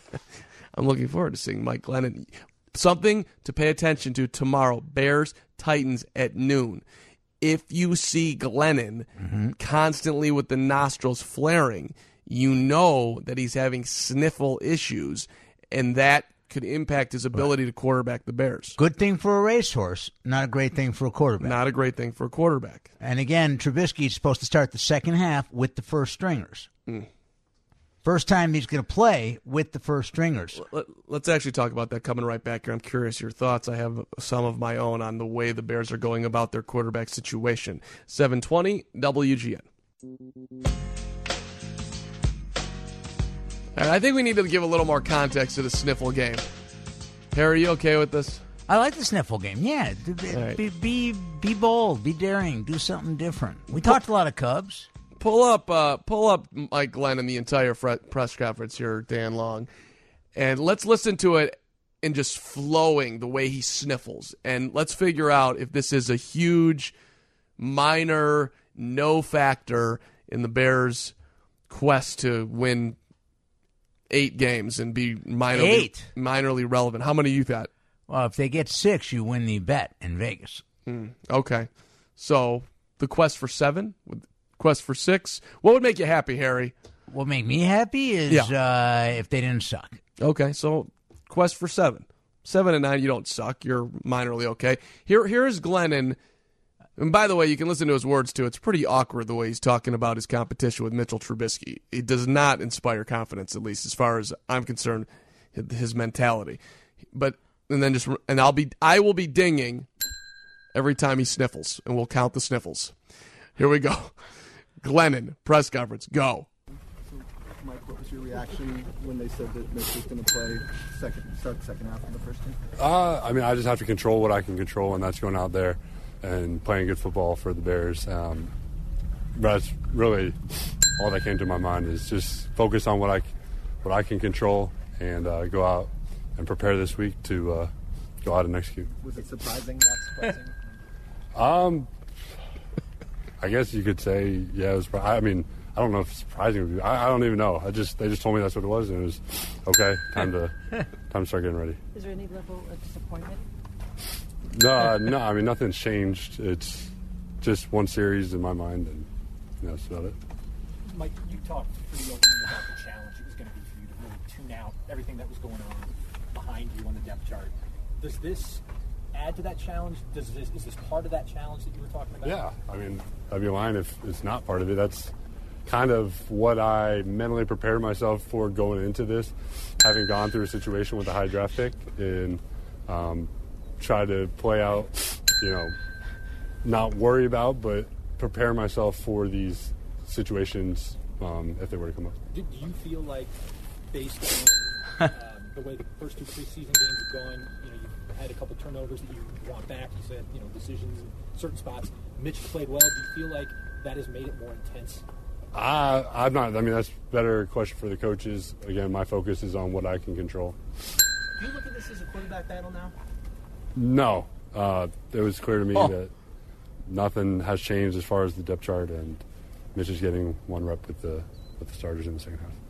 I'm looking forward to seeing Mike Glennon. Something to pay attention to tomorrow. Bears, Titans at noon. If you see Glennon Mm-hmm. constantly with the nostrils flaring, you know that he's having sniffle issues, and that could impact his ability to quarterback the Bears. Good thing for a racehorse, not a great thing for a quarterback. Not a great thing for a quarterback. And again, Trubisky's supposed to start the second half with the first stringers. Mm. First time he's going to play with the first stringers. Let, let's actually talk about that coming right back here. I'm curious your thoughts. I have some of my own on the way the Bears are going about their quarterback situation. seven twenty W G N. And I think we need to give a little more context to the sniffle game. Harry, are you okay with this? I like the sniffle game. Yeah, be, All right. be, be be bold, be daring, do something different. We talked a lot of Cubs. Pull up, uh, pull up Mike Glenn in the entire fre- press conference here, Dan Long, and let's listen to it in just flowing the way he sniffles, and let's figure out if this is a huge, minor, no factor in the Bears' quest to win eight games and be minorly Eight? minorly relevant. How many you got? Well, if they get six, you win the bet in Vegas. Mm, okay, so the quest for seven. Quest for six. What would make you happy, Harry? What make me happy is Yeah. uh, if they didn't suck. Okay, so quest for seven. Seven and nine, you don't suck. You're minorly okay. Here, here is Glennon. And by the way, you can listen to his words, too. It's pretty awkward the way he's talking about his competition with Mitchell Trubisky. It does not inspire confidence, at least as far as I'm concerned, his mentality. But, and then just, and I'll be, I will be dinging every time he sniffles, and we'll count the sniffles. Here we go. Glennon, press conference, go. Mike, what was your reaction when they said that Mitch was going to play second, start the second half of the first team? Uh, I mean, I just have to control what I can control, and that's going out there and playing good football for the Bears. Um, but that's really all that came to my mind is just focus on what I, what I can control and uh, go out and prepare this week to uh, go out and execute. Was it surprising, not surprising? um, I guess you could say, yeah, it was. I mean, I don't know if it's surprising would be. I, I don't even know. I just they just told me that's what it was, and it was okay. Time to time to start getting ready. Is there any level of disappointment? No, no. I mean, nothing's changed. It's just one series in my mind, and you know, that's about it. Mike, you talked pretty openly about the challenge it was going to be for you to really tune out everything that was going on behind you on the depth chart. Does this add to that challenge? Does this is this part of that challenge that you were talking about? Yeah, I mean, I'd be lying if it's not part of it. That's kind of what I mentally prepared myself for going into this, having gone through a situation with a high draft pick and um, try to play out, you know, not worry about, but prepare myself for these situations um, if they were to come up. Do, do you feel like, based on um, the way the first two preseason games have gone, you know, you've had a couple turnovers that you want back. You said, you know, decisions in certain spots. Mitch played well. Do you feel like that has made it more intense? Uh, I'm not. I mean, that's a better question for the coaches. Again, my focus is on what I can control. Do you look at this as a quarterback battle now? No. Uh, it was clear to me Oh. that nothing has changed as far as the depth chart, and Mitch is getting one rep with the with the starters in the second half.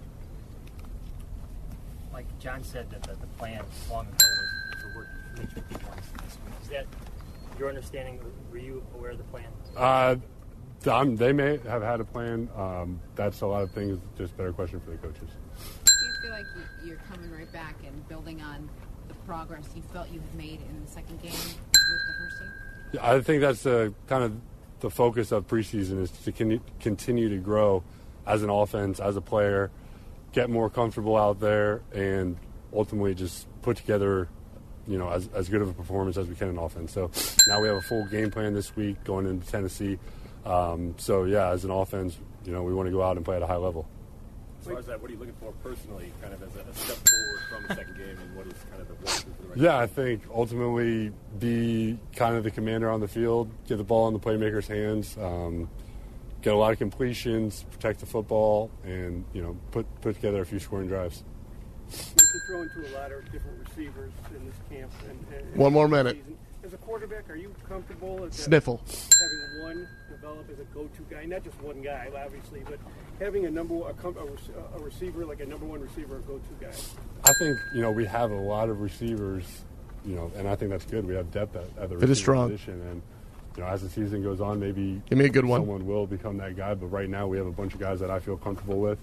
Like John said that the, the plan long ago was to work Mitch with the ones this week. Is that your understanding? Were you aware of the plan? Uh, I'm, they may have had a plan. Um, that's a lot of things. Just better question for the coaches. Do you feel like you- you're coming right back and building on the progress you felt you had made in the second game with the first team? Yeah, I think that's uh, kind of the focus of preseason is to con- continue to grow as an offense, as a player, get more comfortable out there, and ultimately just put together, you know, as, as good of a performance as we can in offense. So now we have a full game plan this week going into Tennessee. Um, so, yeah, as an offense, you know, we want to go out and play at a high level. As far as that, what are you looking for personally, kind of as a, a step forward from the second game, and what is kind of the walkthrough for the rest Yeah, of I the think ultimately be kind of the commander on the field, get the ball in the playmaker's hands, um, get a lot of completions, protect the football, and, you know, put put together a few scoring drives. You're throwing to a lot of different receivers in this camp. And, and One more minute. season. As a quarterback, are you comfortable at Sniffle. having one develop as a go-to guy? Not just one guy, obviously, but having a number a, com- a, rec- a receiver like a number one receiver, a go-to guy. I think, you know, we have a lot of receivers, you know, and I think that's good. We have depth at, at the It is receiver strong. position. And, you know, as the season goes on, maybe Give me a good one. someone will become that guy. But right now we have a bunch of guys that I feel comfortable with.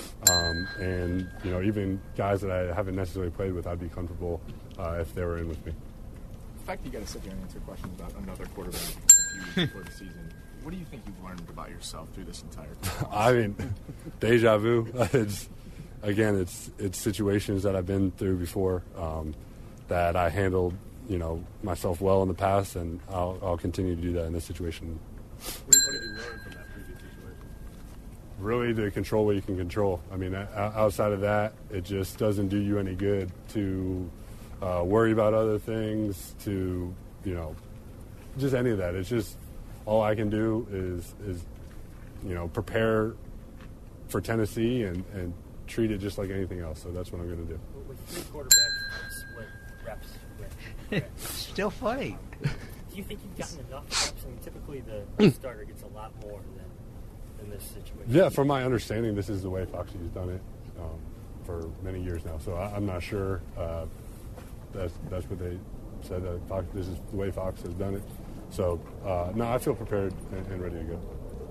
Um, and, you know, even guys that I haven't necessarily played with, I'd be comfortable uh, if they were in with me. The fact that you got to sit there and answer questions about another quarterback a few weeks before the season, what do you think you've learned about yourself through this entire time? I mean, deja vu. It's, again, it's it's situations that I've been through before um, that I handled, you know, myself well in the past, and I'll, I'll continue to do that in this situation. What did you learn from that previous situation? Really, to control what you can control. I mean, o- outside of that, it just doesn't do you any good to uh, worry about other things, to, you know, just any of that. It's just all I can do is, is you know, prepare for Tennessee and, and treat it just like anything else. So that's what I'm going to do. With three quarterbacks split reps with Still funny. Do you think you've gotten enough reps? I mean, typically the starter gets a lot more than in this situation. Yeah, from my understanding, this is the way Foxy's done it um, for many years now. So I, I'm not sure uh, that's that's what they said. That Fox, this is the way Fox has done it. So uh, no, I feel prepared and, and ready to go.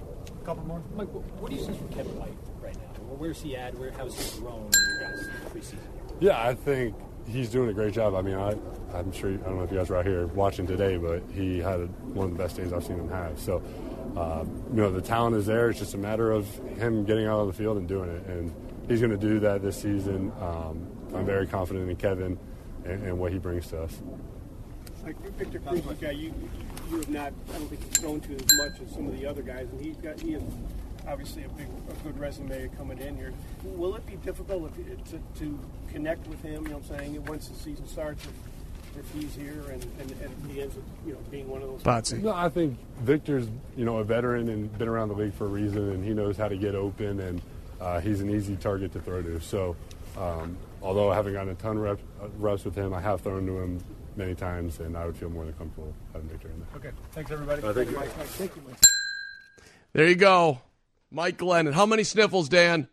A couple more. Mike, what, what do you see from Kevin White right now? Where, where's he at? Where how's he grown in your guys' preseason? Yeah, I think he's doing a great job. I mean, I, I'm sure, I don't know if you guys were out here watching today, but he had a, one of the best days I've seen him have. So, uh, you know, the talent is there. It's just a matter of him getting out on the field and doing it. And he's going to do that this season. Um, I'm very confident in Kevin and, and what he brings to us. Like Victor Cruz, guy you you have not, I don't think he's thrown to as much as some of the other guys, and he's got he has obviously a big, a good resume coming in here. Will it be difficult if, to, to connect with him? You know what I'm saying? Once the season starts, if, if he's here and, and, and he ends up, you know, being one of those. Potsy. No, I think Victor's, you know, a veteran and been around the league for a reason, and he knows how to get open, and uh, he's an easy target to throw to. So, um, although I haven't gotten a ton of reps, reps with him, I have thrown to him many times, and I would feel more than comfortable having Victor in there. Okay, thanks everybody. Uh, thank you. Mike. Mike. Thank you, Mike. There you go. Mike Glennon. How many sniffles, Dan?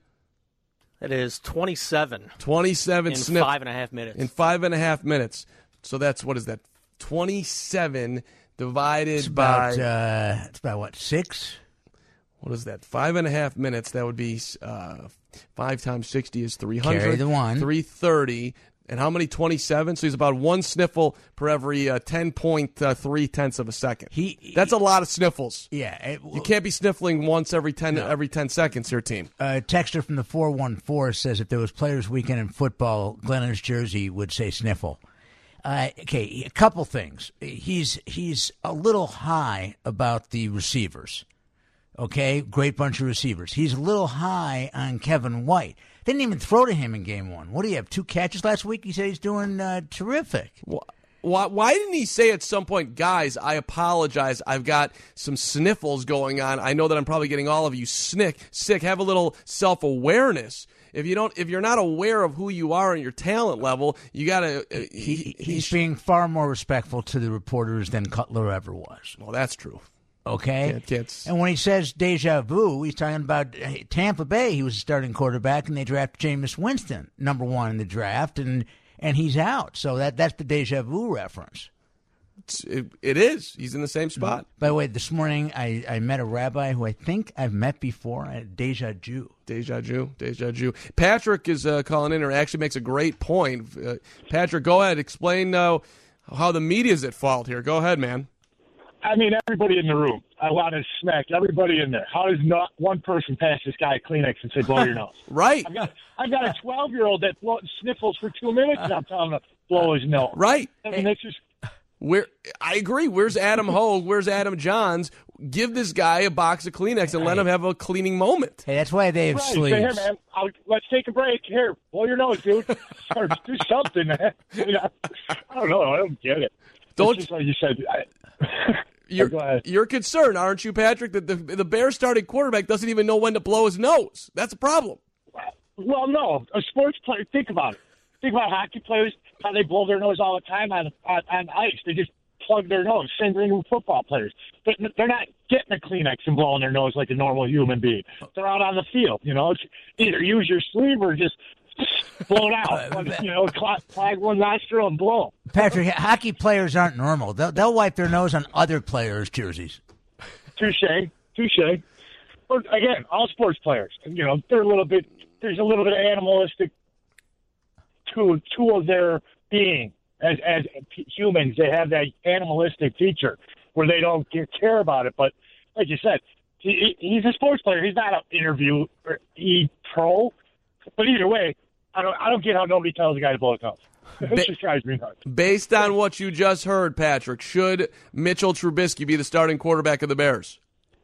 It is twenty-seven. twenty-seven in sniffles. five and a half minutes. In five and a half minutes. So that's, what is that? twenty-seven divided It's about, by... uh, it's about, what, six? What is that? Five and a half minutes. That would be uh, five times sixty is three hundred. Carry the one. three thirty. And how many? twenty-seven? So he's about one sniffle per every uh, ten point three tenths of a second. He, That's a lot of sniffles. Yeah. It, well, you can't be sniffling once every ten No. every ten seconds here, team. A texter from the four one four says if there was Players Weekend in football, Glennon's jersey would say sniffle. Uh, okay, a couple things. He's he's a little high about the receivers. Okay, great bunch of receivers. He's a little high on Kevin White. They didn't even throw to him in game one. What do you have, two catches last week? He said he's doing uh, terrific. Why, why didn't he say at some point, guys, I apologize, I've got some sniffles going on. I know that I'm probably getting all of you sick. Sick. Have a little self-awareness. If you don't, if you're not aware of who you are and your talent level, you gotta. Uh, he, he, he's being far more respectful to the reporters than Cutler ever was. Well, that's true. Okay? Can't, can't. And when he says deja vu, he's talking about hey, Tampa Bay. He was a starting quarterback, and they drafted Jameis Winston, number one in the draft, and and he's out. So that that's the deja vu reference. It's, it, it is. He's in the same spot. By the way, this morning I, I met a rabbi who I think I've met before, a deja Jew. Deja Jew. Deja Jew. Patrick is uh, calling in, or actually makes a great point. Uh, Patrick, go ahead. Explain uh, how the media's at fault here. Go ahead, man. I mean, everybody in the room. I want to smack everybody in there. How does not one person pass this guy a Kleenex and say, blow your nose? Right. I've got, I've got a twelve-year-old that blow, sniffles for two minutes, and I'm telling him to blow his nose. Right. I mean, that's just... Where I agree. Where's Adam Hogue? Where's Adam Johns? Give this guy a box of Kleenex and let him have a cleaning moment. Hey, that's why they have right. sleeves. Say, here, man, I'll, let's take a break. Here, blow your nose, dude. Or do something, man. I, mean, I, I don't know. I don't get it. Don't it's just like you said. I, You're, you're concerned, aren't you, Patrick, that the, the Bears starting quarterback doesn't even know when to blow his nose? That's a problem. Well, no. A sports player, think about it. Think about hockey players, how they blow their nose all the time on, on, on ice. They just plug their nose. Same thing with football players. But they're not getting a Kleenex and blowing their nose like a normal human being. They're out on the field. You know, it's either use your sleeve or just blow it out. You know, clog one nostril and blow. Patrick, hockey players aren't normal. They'll, they'll wipe their nose on other players' jerseys. Touche. Touche. But again, all sports players, you know, they're a little bit, there's a little bit of animalistic to, to of their being. As, as humans, they have that animalistic feature where they don't get, care about it. But like you said, he, he's a sports player. He's not an interview or e pro. But either way, I don't I don't get how nobody tells a guy to blow his nose. It just drives me nuts. Based on what you just heard, Patrick, should Mitchell Trubisky be the starting quarterback of the Bears?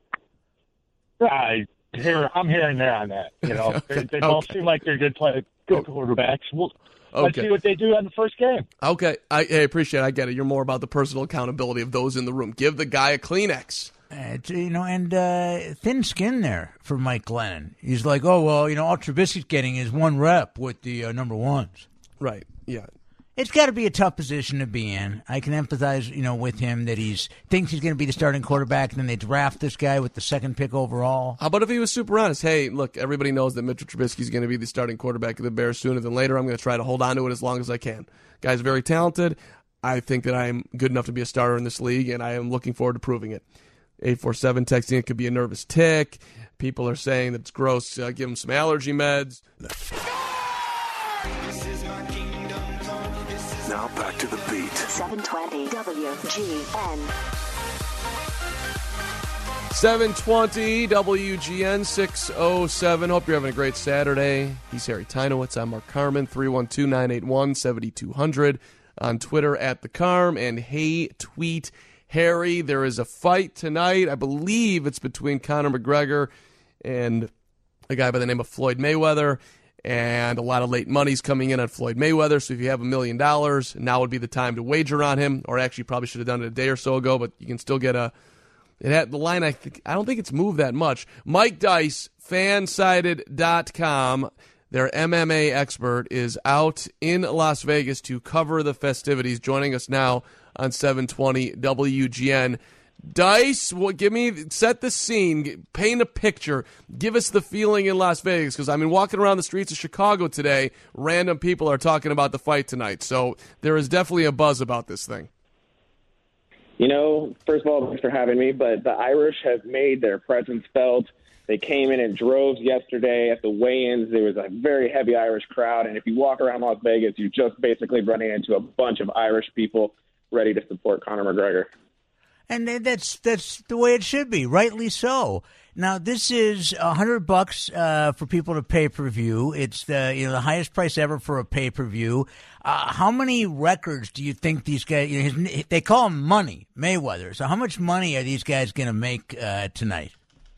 I hear, I'm hearing there on that. You know, okay. they, they both okay. seem like they're good play, good quarterbacks. We'll, okay. Let's see what they do on the first game. Okay, I, I appreciate it. I get it. You're more about the personal accountability of those in the room. Give the guy a Kleenex. Uh, you know, and uh, thin skin there for Mike Glennon. He's like, oh, well, you know, all Trubisky's getting is one rep with the uh, number ones. Right, yeah. It's got to be a tough position to be in. I can empathize, you know, with him that he's thinks he's going to be the starting quarterback, and then they draft this guy with the second pick overall. How about if he was super honest? Hey, look, everybody knows that Mitchell Trubisky's going to be the starting quarterback of the Bears sooner than later. I'm going to try to hold on to it as long as I can. Guy's very talented. I think that I am good enough to be a starter in this league, and I am looking forward to proving it. eight four seven texting, it could be a nervous tick. People are saying that it's gross. Uh, give him some allergy meds. Now back to the beat. seven twenty W G N. seven twenty W G N six oh seven. Hope you're having a great Saturday. He's Harry Tynowitz. I'm Mark Carman. three one two, nine eight one, seven two zero zero. On Twitter at the Carm and Hey Tweet Harry. There is a fight tonight. I believe it's between Conor McGregor and a guy by the name of Floyd Mayweather. And a lot of late money's coming in on Floyd Mayweather. So if you have a million dollars, now would be the time to wager on him. Or actually, probably should have done it a day or so ago. But you can still get a. It had the line. I think I don't think it's moved that much. Mike Dice, fansided dot com, their M M A expert, is out in Las Vegas to cover the festivities. Joining us now on seven twenty W G N. Dice, what, give me, set the scene, paint a picture, give us the feeling in Las Vegas, because I mean, walking around the streets of Chicago today, random people are talking about the fight tonight, so there is definitely a buzz about this thing. You know, first of all, thanks for having me, but the Irish have made their presence felt. They came in in droves yesterday at the weigh-ins. There was a very heavy Irish crowd, and if you walk around Las Vegas, you're just basically running into a bunch of Irish people ready to support Conor McGregor. And that's that's the way it should be, rightly so. Now, this is a hundred bucks uh, for people to pay per view. It's the you know the highest price ever for a pay per view. Uh, how many records do you think these guys? You know, his, they call him Money Mayweather. So, how much money are these guys going to make uh, tonight?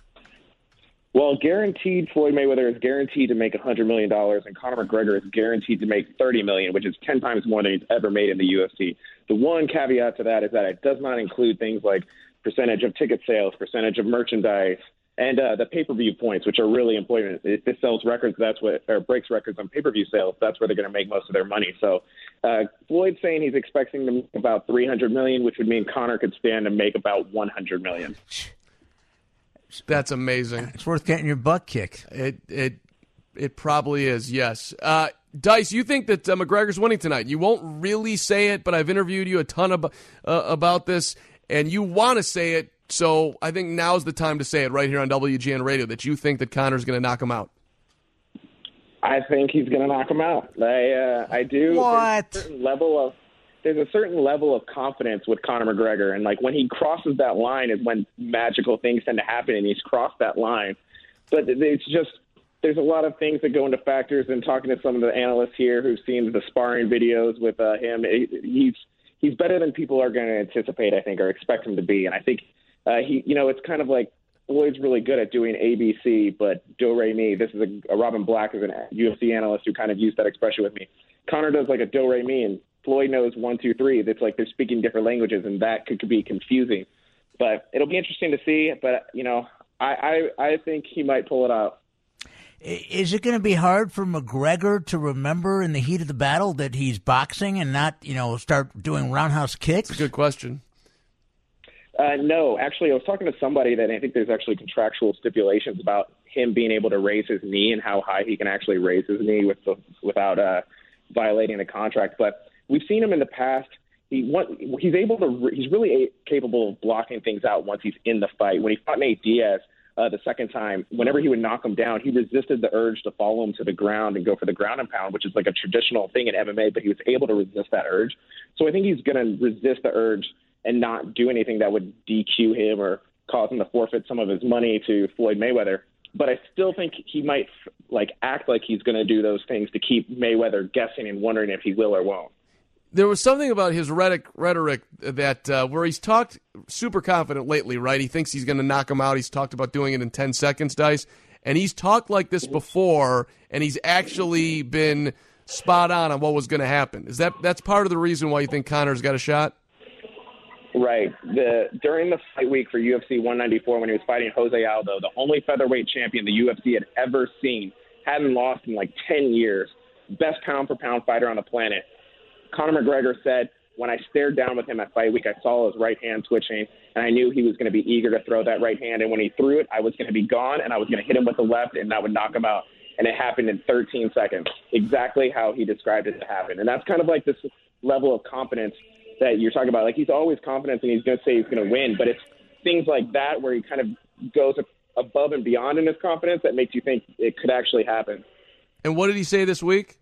Well, guaranteed, Floyd Mayweather is guaranteed to make one hundred million dollars, and Conor McGregor is guaranteed to make thirty million dollars, which is ten times more than he's ever made in the U F C. The one caveat to that is that it does not include things like percentage of ticket sales, percentage of merchandise, and uh, the pay-per-view points, which are really important. If this sells records, that's what, or breaks records on pay-per-view sales, that's where they're going to make most of their money. So uh, Floyd's saying he's expecting to make about three hundred million dollars, which would mean Conor could stand to make about one hundred million dollars. That's amazing. It's worth getting your butt kicked. It it it probably is, yes. Uh, Dice, you think that uh, McGregor's winning tonight. You won't really say it, but I've interviewed you a ton of, uh, about this, and you want to say it, so I think now's the time to say it right here on W G N Radio, that you think that Conor's going to knock him out. I think he's going to knock him out. I uh, I do. What? There's a certain level of there's a certain level of confidence with Conor McGregor, and like when he crosses that line is when magical things tend to happen, and he's crossed that line. But it's just there's a lot of things that go into factors. And talking to some of the analysts here who've seen the sparring videos with uh, him, it, he's he's better than people are going to anticipate, I think, or expect him to be. And I think uh, he, you know, it's kind of like Floyd's really good at doing A B C, but do re mi. This is a, a Robin Black is an U F C analyst who kind of used that expression with me. Conor does like a do re mi, and Floyd knows one, two, three. It's like they're speaking different languages, and that could, could be confusing. But it'll be interesting to see. But, you know, I, I, I think he might pull it out. Is it going to be hard for McGregor to remember in the heat of the battle that he's boxing and not, you know, start doing roundhouse kicks? That's a good question. Uh, no, actually, I was talking to somebody that I think there's actually contractual stipulations about him being able to raise his knee and how high he can actually raise his knee with the, without uh, violating the contract. But we've seen him in the past. He he's able to. He's really capable of blocking things out once he's in the fight. When he fought Nate Diaz uh, the second time, whenever he would knock him down, he resisted the urge to follow him to the ground and go for the ground and pound, which is like a traditional thing in M M A. But he was able to resist that urge. So I think he's going to resist the urge and not do anything that would D Q him or cause him to forfeit some of his money to Floyd Mayweather. But I still think he might like act like he's going to do those things to keep Mayweather guessing and wondering if he will or won't. There was something about his rhetoric, rhetoric that uh, where he's talked super confident lately, right? He thinks he's going to knock him out. He's talked about doing it in ten seconds, Dice. And he's talked like this before, and he's actually been spot on on what was going to happen. Is that that's part of the reason why you think Conor's got a shot? Right. The during the fight week for U F C one ninety-four, when he was fighting Jose Aldo, the only featherweight champion the U F C had ever seen, hadn't lost in like ten years, best pound-for-pound fighter on the planet, Conor McGregor said, when I stared down with him at fight week, I saw his right hand twitching, and I knew he was going to be eager to throw that right hand. And when he threw it, I was going to be gone, and I was going to hit him with the left, and that would knock him out. And it happened in thirteen seconds, exactly how he described it to happen. And that's kind of like this level of confidence that you're talking about. Like, he's always confident, and he's going to say he's going to win. But it's things like that where he kind of goes above and beyond in his confidence that makes you think it could actually happen. And what did he say this week?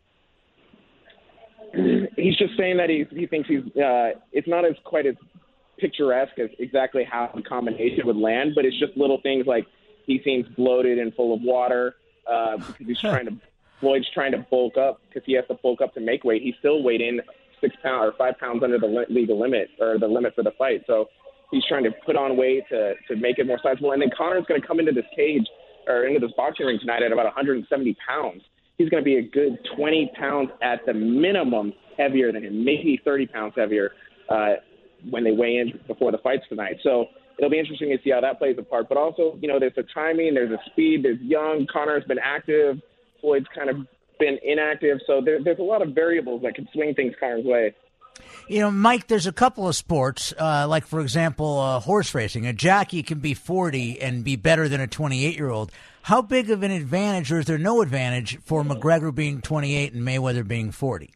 He's just saying that he he thinks he's uh, it's not as quite as picturesque as exactly how the combination would land, but it's just little things like he seems bloated and full of water uh, because he's trying to Floyd's trying to bulk up because he has to bulk up to make weight. He's still weighed in six pounds or five pounds under the legal limit or the limit for the fight, so he's trying to put on weight to to make it more sizable. And then Conor's going to come into this cage or into this boxing ring tonight at about one hundred seventy pounds. He's going to be a good twenty pounds at the minimum heavier than him, maybe thirty pounds heavier uh, when they weigh in before the fights tonight. So it'll be interesting to see how that plays a part. But also, you know, there's the timing, there's the speed, there's young. Conor's been active. Floyd's kind of been inactive. So there, there's a lot of variables that could swing things Conor's way. You know, Mike, there's a couple of sports, uh, like, for example, uh, horse racing. A jockey can be forty and be better than a twenty-eight-year-old. How big of an advantage, or is there no advantage, for McGregor being twenty-eight and Mayweather being forty?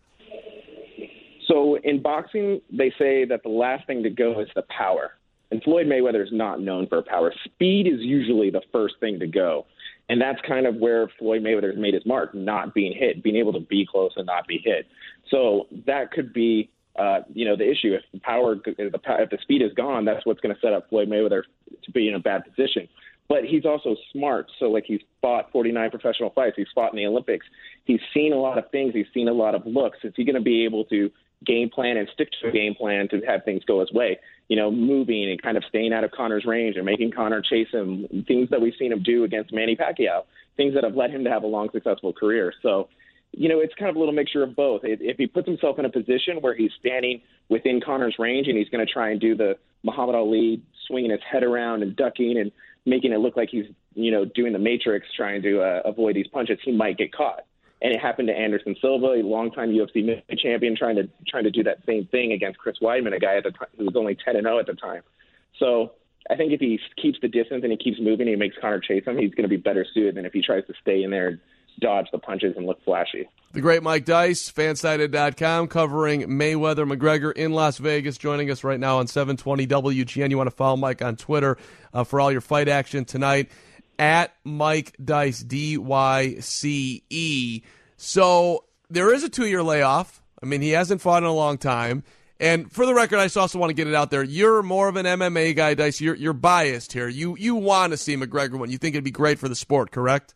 So in boxing, they say that the last thing to go is the power. And Floyd Mayweather is not known for power. Speed is usually the first thing to go. And that's kind of where Floyd Mayweather has made his mark, not being hit, being able to be close and not be hit. So that could be, uh, you know, the issue. If the power, if the, if the speed is gone, that's what's going to set up Floyd Mayweather to be in a bad position. But he's also smart. So, like, he's fought forty-nine professional fights. He's fought in the Olympics. He's seen a lot of things. He's seen a lot of looks. Is he going to be able to game plan and stick to a game plan to have things go his way? You know, moving and kind of staying out of Conor's range and making Conor chase him, things that we've seen him do against Manny Pacquiao, things that have led him to have a long, successful career. So, you know, it's kind of a little mixture of both. If he puts himself in a position where he's standing within Conor's range and he's going to try and do the Muhammad Ali, swinging his head around and ducking and making it look like he's, you know, doing the Matrix, trying to uh, avoid these punches, he might get caught. And it happened to Anderson Silva, a longtime U F C middleweight champion, trying to trying to do that same thing against Chris Weidman, a guy at the time who was only ten and oh at the time. So I think if he keeps the distance and he keeps moving and he makes Conor chase him, he's going to be better suited than if he tries to stay in there and dodge the punches and look flashy. The great Mike Dice, fansided dot com, covering Mayweather McGregor in Las Vegas, joining us right now on seven twenty W G N. You want to follow Mike on Twitter uh, for all your fight action tonight, at Mike Dice, D Y C E. So there is a two-year layoff. I mean, he hasn't fought in a long time. And for the record, I just also want to get it out there. You're more of an M M A guy, Dice. You're, you're biased here. You, you want to see McGregor win. You think it'd be great for the sport, correct?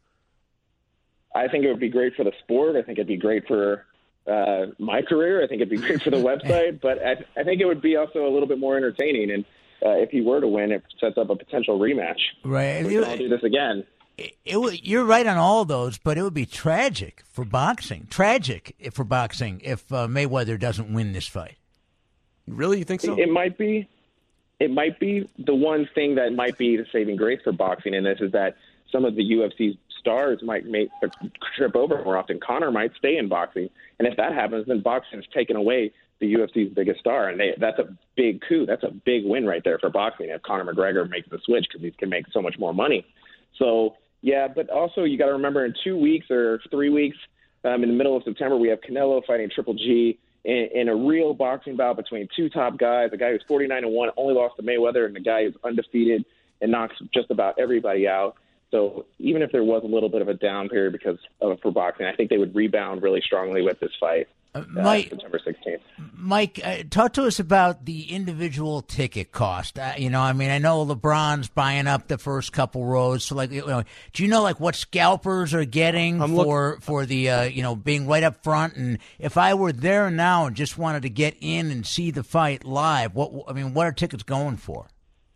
I think it would be great for the sport. I think it'd be great for uh, my career. I think it'd be great for the website. But I, I think it would be also a little bit more entertaining. And uh, if he were to win, it sets up a potential rematch. Right. We can all do this again. It, it, you're right on all those, but it would be tragic for boxing. Tragic for boxing if uh, Mayweather doesn't win this fight. Really? You think so? It might be. It might be the one thing that might be the saving grace for boxing in this is that some of the U F C stars might make the trip over more often. Conor might stay in boxing, and if that happens, then boxing has taken away the U F C's biggest star, and they, that's a big coup. That's a big win right there for boxing if Conor McGregor makes the switch because he can make so much more money. So, yeah, but also you got to remember in two weeks or three weeks, um, in the middle of September, we have Canelo fighting Triple G in, in a real boxing bout between two top guys, a guy who's forty-nine and one, only lost to Mayweather, and a guy who's undefeated and knocks just about everybody out. So even if there was a little bit of a down period because of for boxing, I think they would rebound really strongly with this fight. Uh, Mike, uh, September sixteenth. Mike, uh, talk to us about the individual ticket cost. Uh, you know, I mean, I know LeBron's buying up the first couple rows. So, like, you know, do you know like what scalpers are getting I'm for look- for the uh, you know being right up front? And if I were there now and just wanted to get in and see the fight live, what I mean, what are tickets going for?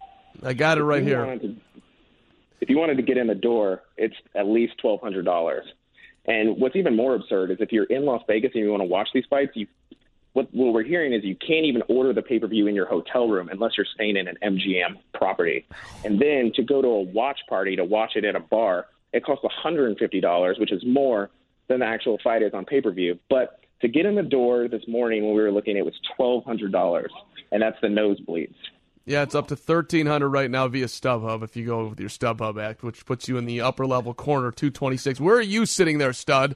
I got it right here. To, if you wanted to get in the door, it's at least twelve hundred dollars. And what's even more absurd is if you're in Las Vegas and you want to watch these fights, you what, what we're hearing is you can't even order the pay-per-view in your hotel room unless you're staying in an M G M property. And then to go to a watch party to watch it at a bar, it costs one hundred fifty dollars, which is more than the actual fight is on pay-per-view. But to get in the door this morning when we were looking, it was twelve hundred dollars, and that's the nosebleeds. Yeah, it's up to thirteen hundred dollars right now via StubHub if you go with your StubHub act, which puts you in the upper level corner, two twenty-six. Where are you sitting there, Stud?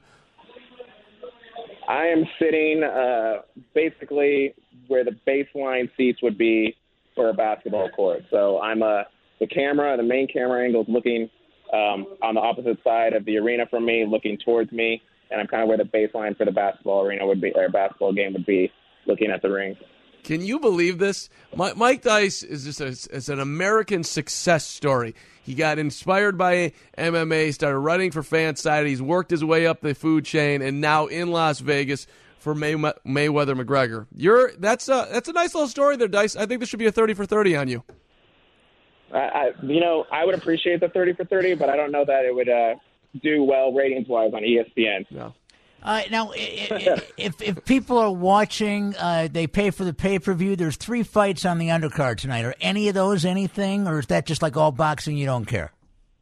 I am sitting uh, basically where the baseline seats would be for a basketball court. So I'm uh, the camera, the main camera angle is looking um, on the opposite side of the arena from me, looking towards me, and I'm kind of where the baseline for the basketball arena would be, or basketball game would be, looking at the ring. Can you believe this? Mike Dice is just a, is an American success story. He got inspired by M M A, started writing for Fansided. He's worked his way up the food chain, and now in Las Vegas for May, Mayweather McGregor. You're that's a that's a nice little story there, Dice. I think there should be a thirty for thirty on you. I, I, you know, I would appreciate the thirty for thirty, but I don't know that it would uh, do well ratings-wise on E S P N. No. Uh, now, if if people are watching, uh, they pay for the pay-per-view. There's three fights on the undercard tonight. Are any of those anything, or is that just like all boxing, you don't care?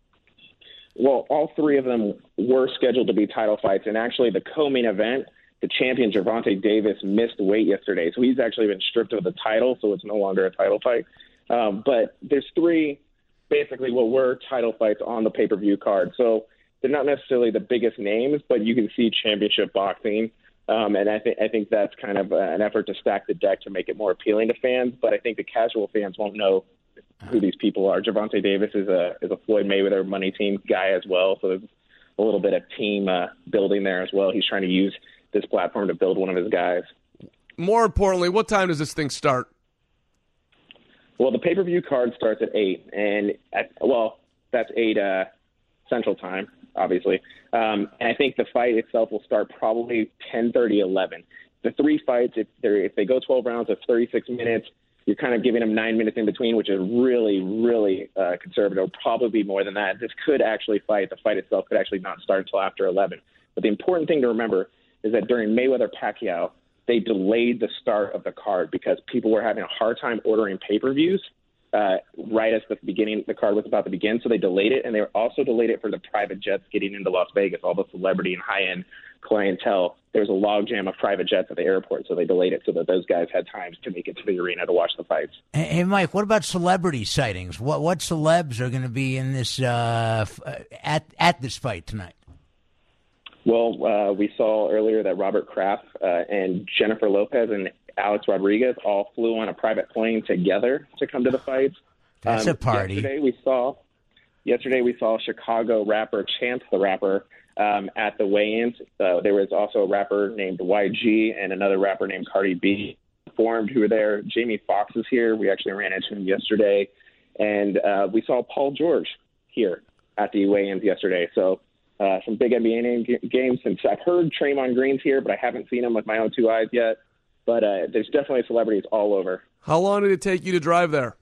Well, all three of them were scheduled to be title fights, and actually the co-main event, the champion Gervonta Davis missed weight yesterday, so he's actually been stripped of the title, so it's no longer a title fight. Um, but there's three, basically, what were title fights on the pay-per-view card. So they're not necessarily the biggest names, but you can see championship boxing, um, and I think I think that's kind of an effort to stack the deck to make it more appealing to fans. But I think the casual fans won't know who these people are. Gervonta Davis is a is a Floyd Mayweather money team guy as well, so there's a little bit of team uh, building there as well. He's trying to use this platform to build one of his guys. More importantly, what time does this thing start? Well, the pay-per-view card starts at eight, and at, well, that's eight uh, Central Time, obviously. Um, and I think the fight itself will start probably ten thirty, eleven. The three fights, if, they're, if they go twelve rounds, it's thirty-six minutes. You're kind of giving them nine minutes in between, which is really, really uh, conservative. It'll probably be more than that. This could actually fight. The fight itself could actually not start until after eleven. But the important thing to remember is that during Mayweather-Pacquiao, they delayed the start of the card because people were having a hard time ordering pay-per-views uh, right as the beginning, the card was about to begin. So they delayed it, and they also delayed it for the private jets getting into Las Vegas, all the celebrity and high-end clientele. There was a logjam of private jets at the airport, so they delayed it so that those guys had time to make it to the arena to watch the fights. Hey, hey Mike, what about celebrity sightings? What what celebs are going to be in this uh, at at this fight tonight? Well, uh, we saw earlier that Robert Kraft uh, and Jennifer Lopez and Alex Rodriguez all flew on a private plane together to come to the fights. That's um, a party. Yesterday we saw, yesterday we saw Chicago rapper Chance the Rapper um, at the weigh-ins. Uh, there was also a rapper named Y G and another rapper named Cardi B formed who were there. Jamie Foxx is here. We actually ran into him yesterday. And uh, we saw Paul George here at the weigh-ins yesterday. So uh, some big N B A name g- games. Since I've heard Draymond Green's here, but I haven't seen him with my own two eyes yet. But uh, there's definitely celebrities all over. How long did it take you to drive there?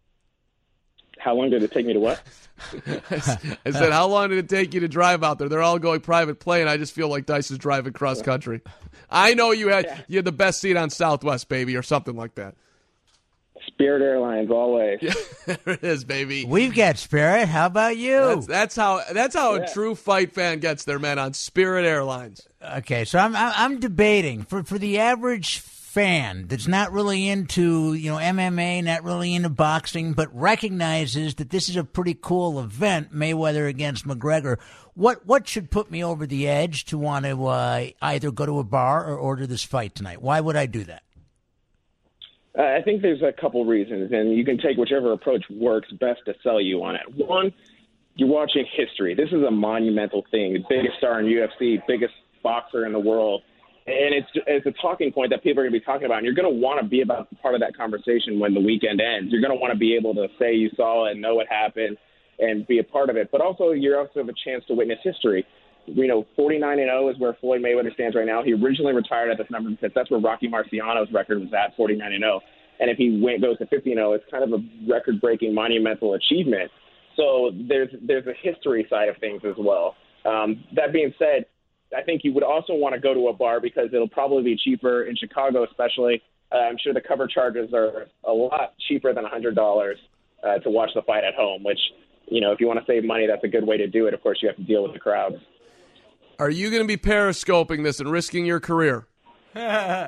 How long did it take me to what? I said, how long did it take you to drive out there? They're all going private plane. I just feel like Dice is driving cross country. I know you had yeah. you had the best seat on Southwest, baby, or something like that. Spirit Airlines, always. Yeah, there it is, baby. We've got Spirit. How about you? That's, that's how that's how yeah. a true fight fan gets their men on Spirit Airlines. Okay, so I'm I'm, I'm debating for for the average fan that's not really into, you know, M M A, not really into boxing, but recognizes that this is a pretty cool event, Mayweather against McGregor. What what should put me over the edge to want to uh, either go to a bar or order this fight tonight? Why would I do that? Uh, I think there's a couple reasons, and you can take whichever approach works best to sell you on it. One, you're watching history. This is a monumental thing. The biggest star in U F C, biggest boxer in the world. And it's it's a talking point that people are going to be talking about. And you're going to want to be about part of that conversation when the weekend ends. You're going to want to be able to say you saw it and know what happened and be a part of it. But also, you also have a chance to witness history. You know, forty-nine and oh is where Floyd Mayweather stands right now. He originally retired at this number because that's where Rocky Marciano's record was at, forty-nine and oh. And if he went, goes to fifty and oh, it's kind of a record-breaking, monumental achievement. So there's there's a history side of things as well. Um, that being said, I think you would also want to go to a bar because it'll probably be cheaper in Chicago, especially. Uh, I'm sure the cover charges are a lot cheaper than one hundred dollars uh, to watch the fight at home, which, you know, if you want to save money, that's a good way to do it. Of course, you have to deal with the crowds. Are you going to be periscoping this and risking your career? uh,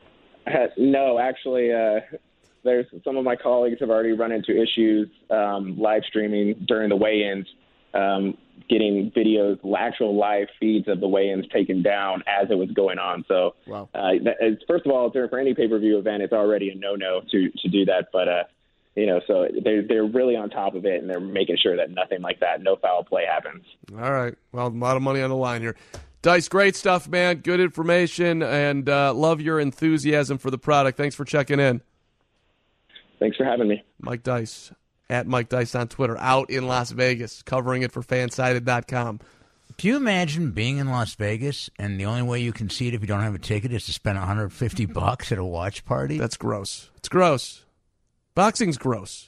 no, actually, uh, there's some of my colleagues have already run into issues um, live streaming during the weigh-ins. Um, getting videos, actual live feeds of the weigh-ins taken down as it was going on. So, wow. uh, that is, first of all, for any pay-per-view event, it's already a no-no to, to do that. But, uh, you know, so they're, they're really on top of it, and they're making sure that nothing like that, no foul play happens. All right. Well, a lot of money on the line here. Dice, great stuff, man. Good information, and uh, love your enthusiasm for the product. Thanks for checking in. Thanks for having me. Mike Dice. At Mike Dice on Twitter, out in Las Vegas, covering it for fansided dot com. Do you imagine being in Las Vegas and the only way you can see it if you don't have a ticket is to spend one hundred fifty bucks at a watch party? That's gross. It's gross. Boxing's gross.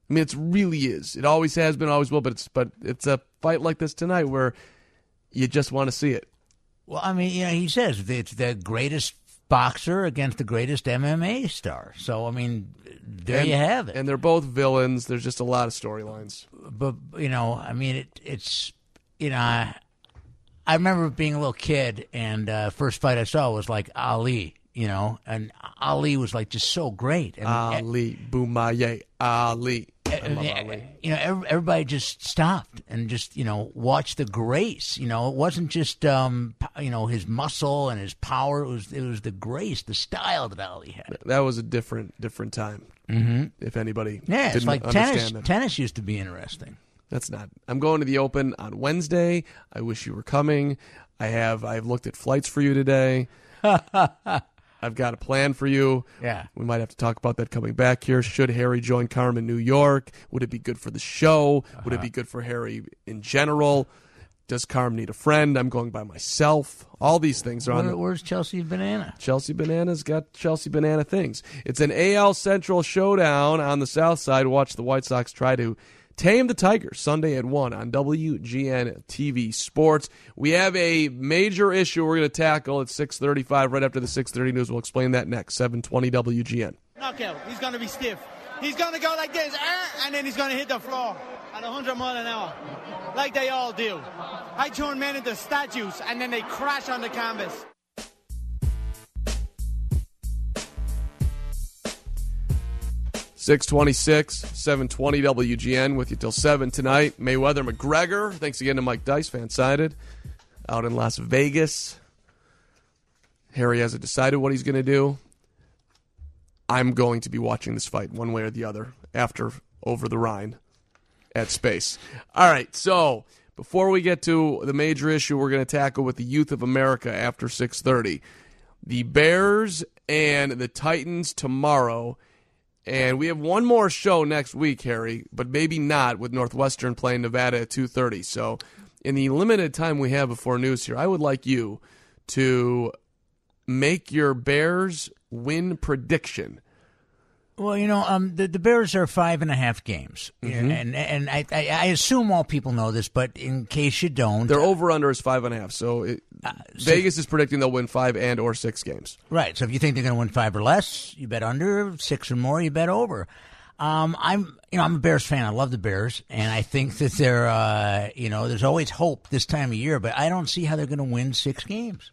I mean, it really is. It always has been, always will. But it's but it's a fight like this tonight where you just want to see it. Well, I mean, you know, he says it's the greatest boxer against the greatest M M A star. So, I mean, there and, you have it. And they're both villains. There's just a lot of storylines. But, you know, I mean, it, it's, you know, I, I remember being a little kid, and uh, first fight I saw was like Ali, you know, and Ali was like just so great. And, Ali, Boumaye, Ali. I love and, Ali. You know, everybody just stopped and just, you know, watched the grace. You know, it wasn't just, um, you know, his muscle and his power. It was, it was the grace, the style that Ali had. That was a different, different time. Mm-hmm. If anybody, yeah, it's didn't like understand tennis. them. Tennis used to be interesting. That's not. I'm going to the Open on Wednesday. I wish you were coming. I have. I've looked at flights for you today. I've got a plan for you. Yeah. We might have to talk about that coming back here. Should Harry join Carm in New York? Would it be good for the show? Uh-huh. Would it be good for Harry in general? Does Carm need a friend? I'm going by myself. All these things are Where, on the... Where's Chelsea Banana? Chelsea Banana's got Chelsea Banana things. It's an A L Central showdown on the south side. Watch the White Sox try to tame the Tigers Sunday at one on W G N T V Sports. We have a major issue we're going to tackle at six thirty-five right after the six thirty news. We'll explain that next. seven twenty W G N. Knockout. He's going to be stiff. He's going to go like this, and then he's going to hit the floor at one hundred miles an hour, like they all do. I turn men into statues, and then they crash on the canvas. six twenty-six, seven twenty W G N with you till seven tonight. Mayweather McGregor. Thanks again to Mike Dice, fan-sided, out in Las Vegas. Harry hasn't decided what he's going to do. I'm going to be watching this fight one way or the other after Over the Rhine at Space. All right, so before we get to the major issue we're going to tackle with the youth of America after six thirty, the Bears and the Titans tomorrow. And we have one more show next week, Harry, but maybe not, with Northwestern playing Nevada at two thirty. So in the limited time we have before news here, I would like you to make your Bears win prediction. Well, you know, um, the, the Bears are five and a half games, Mm-hmm. and and I, I I assume all people know this, but in case you don't, Their over-under is five and a half, so it, uh, Vegas is predicting they'll win five and or six games. Right, so if you think they're going to win five or less, you bet under. Six or more, you bet over. Um, I'm, you know, I'm a Bears fan. I love the Bears, and I think that they're, uh, you know, there's always hope this time of year, but I don't see how they're going to win six games.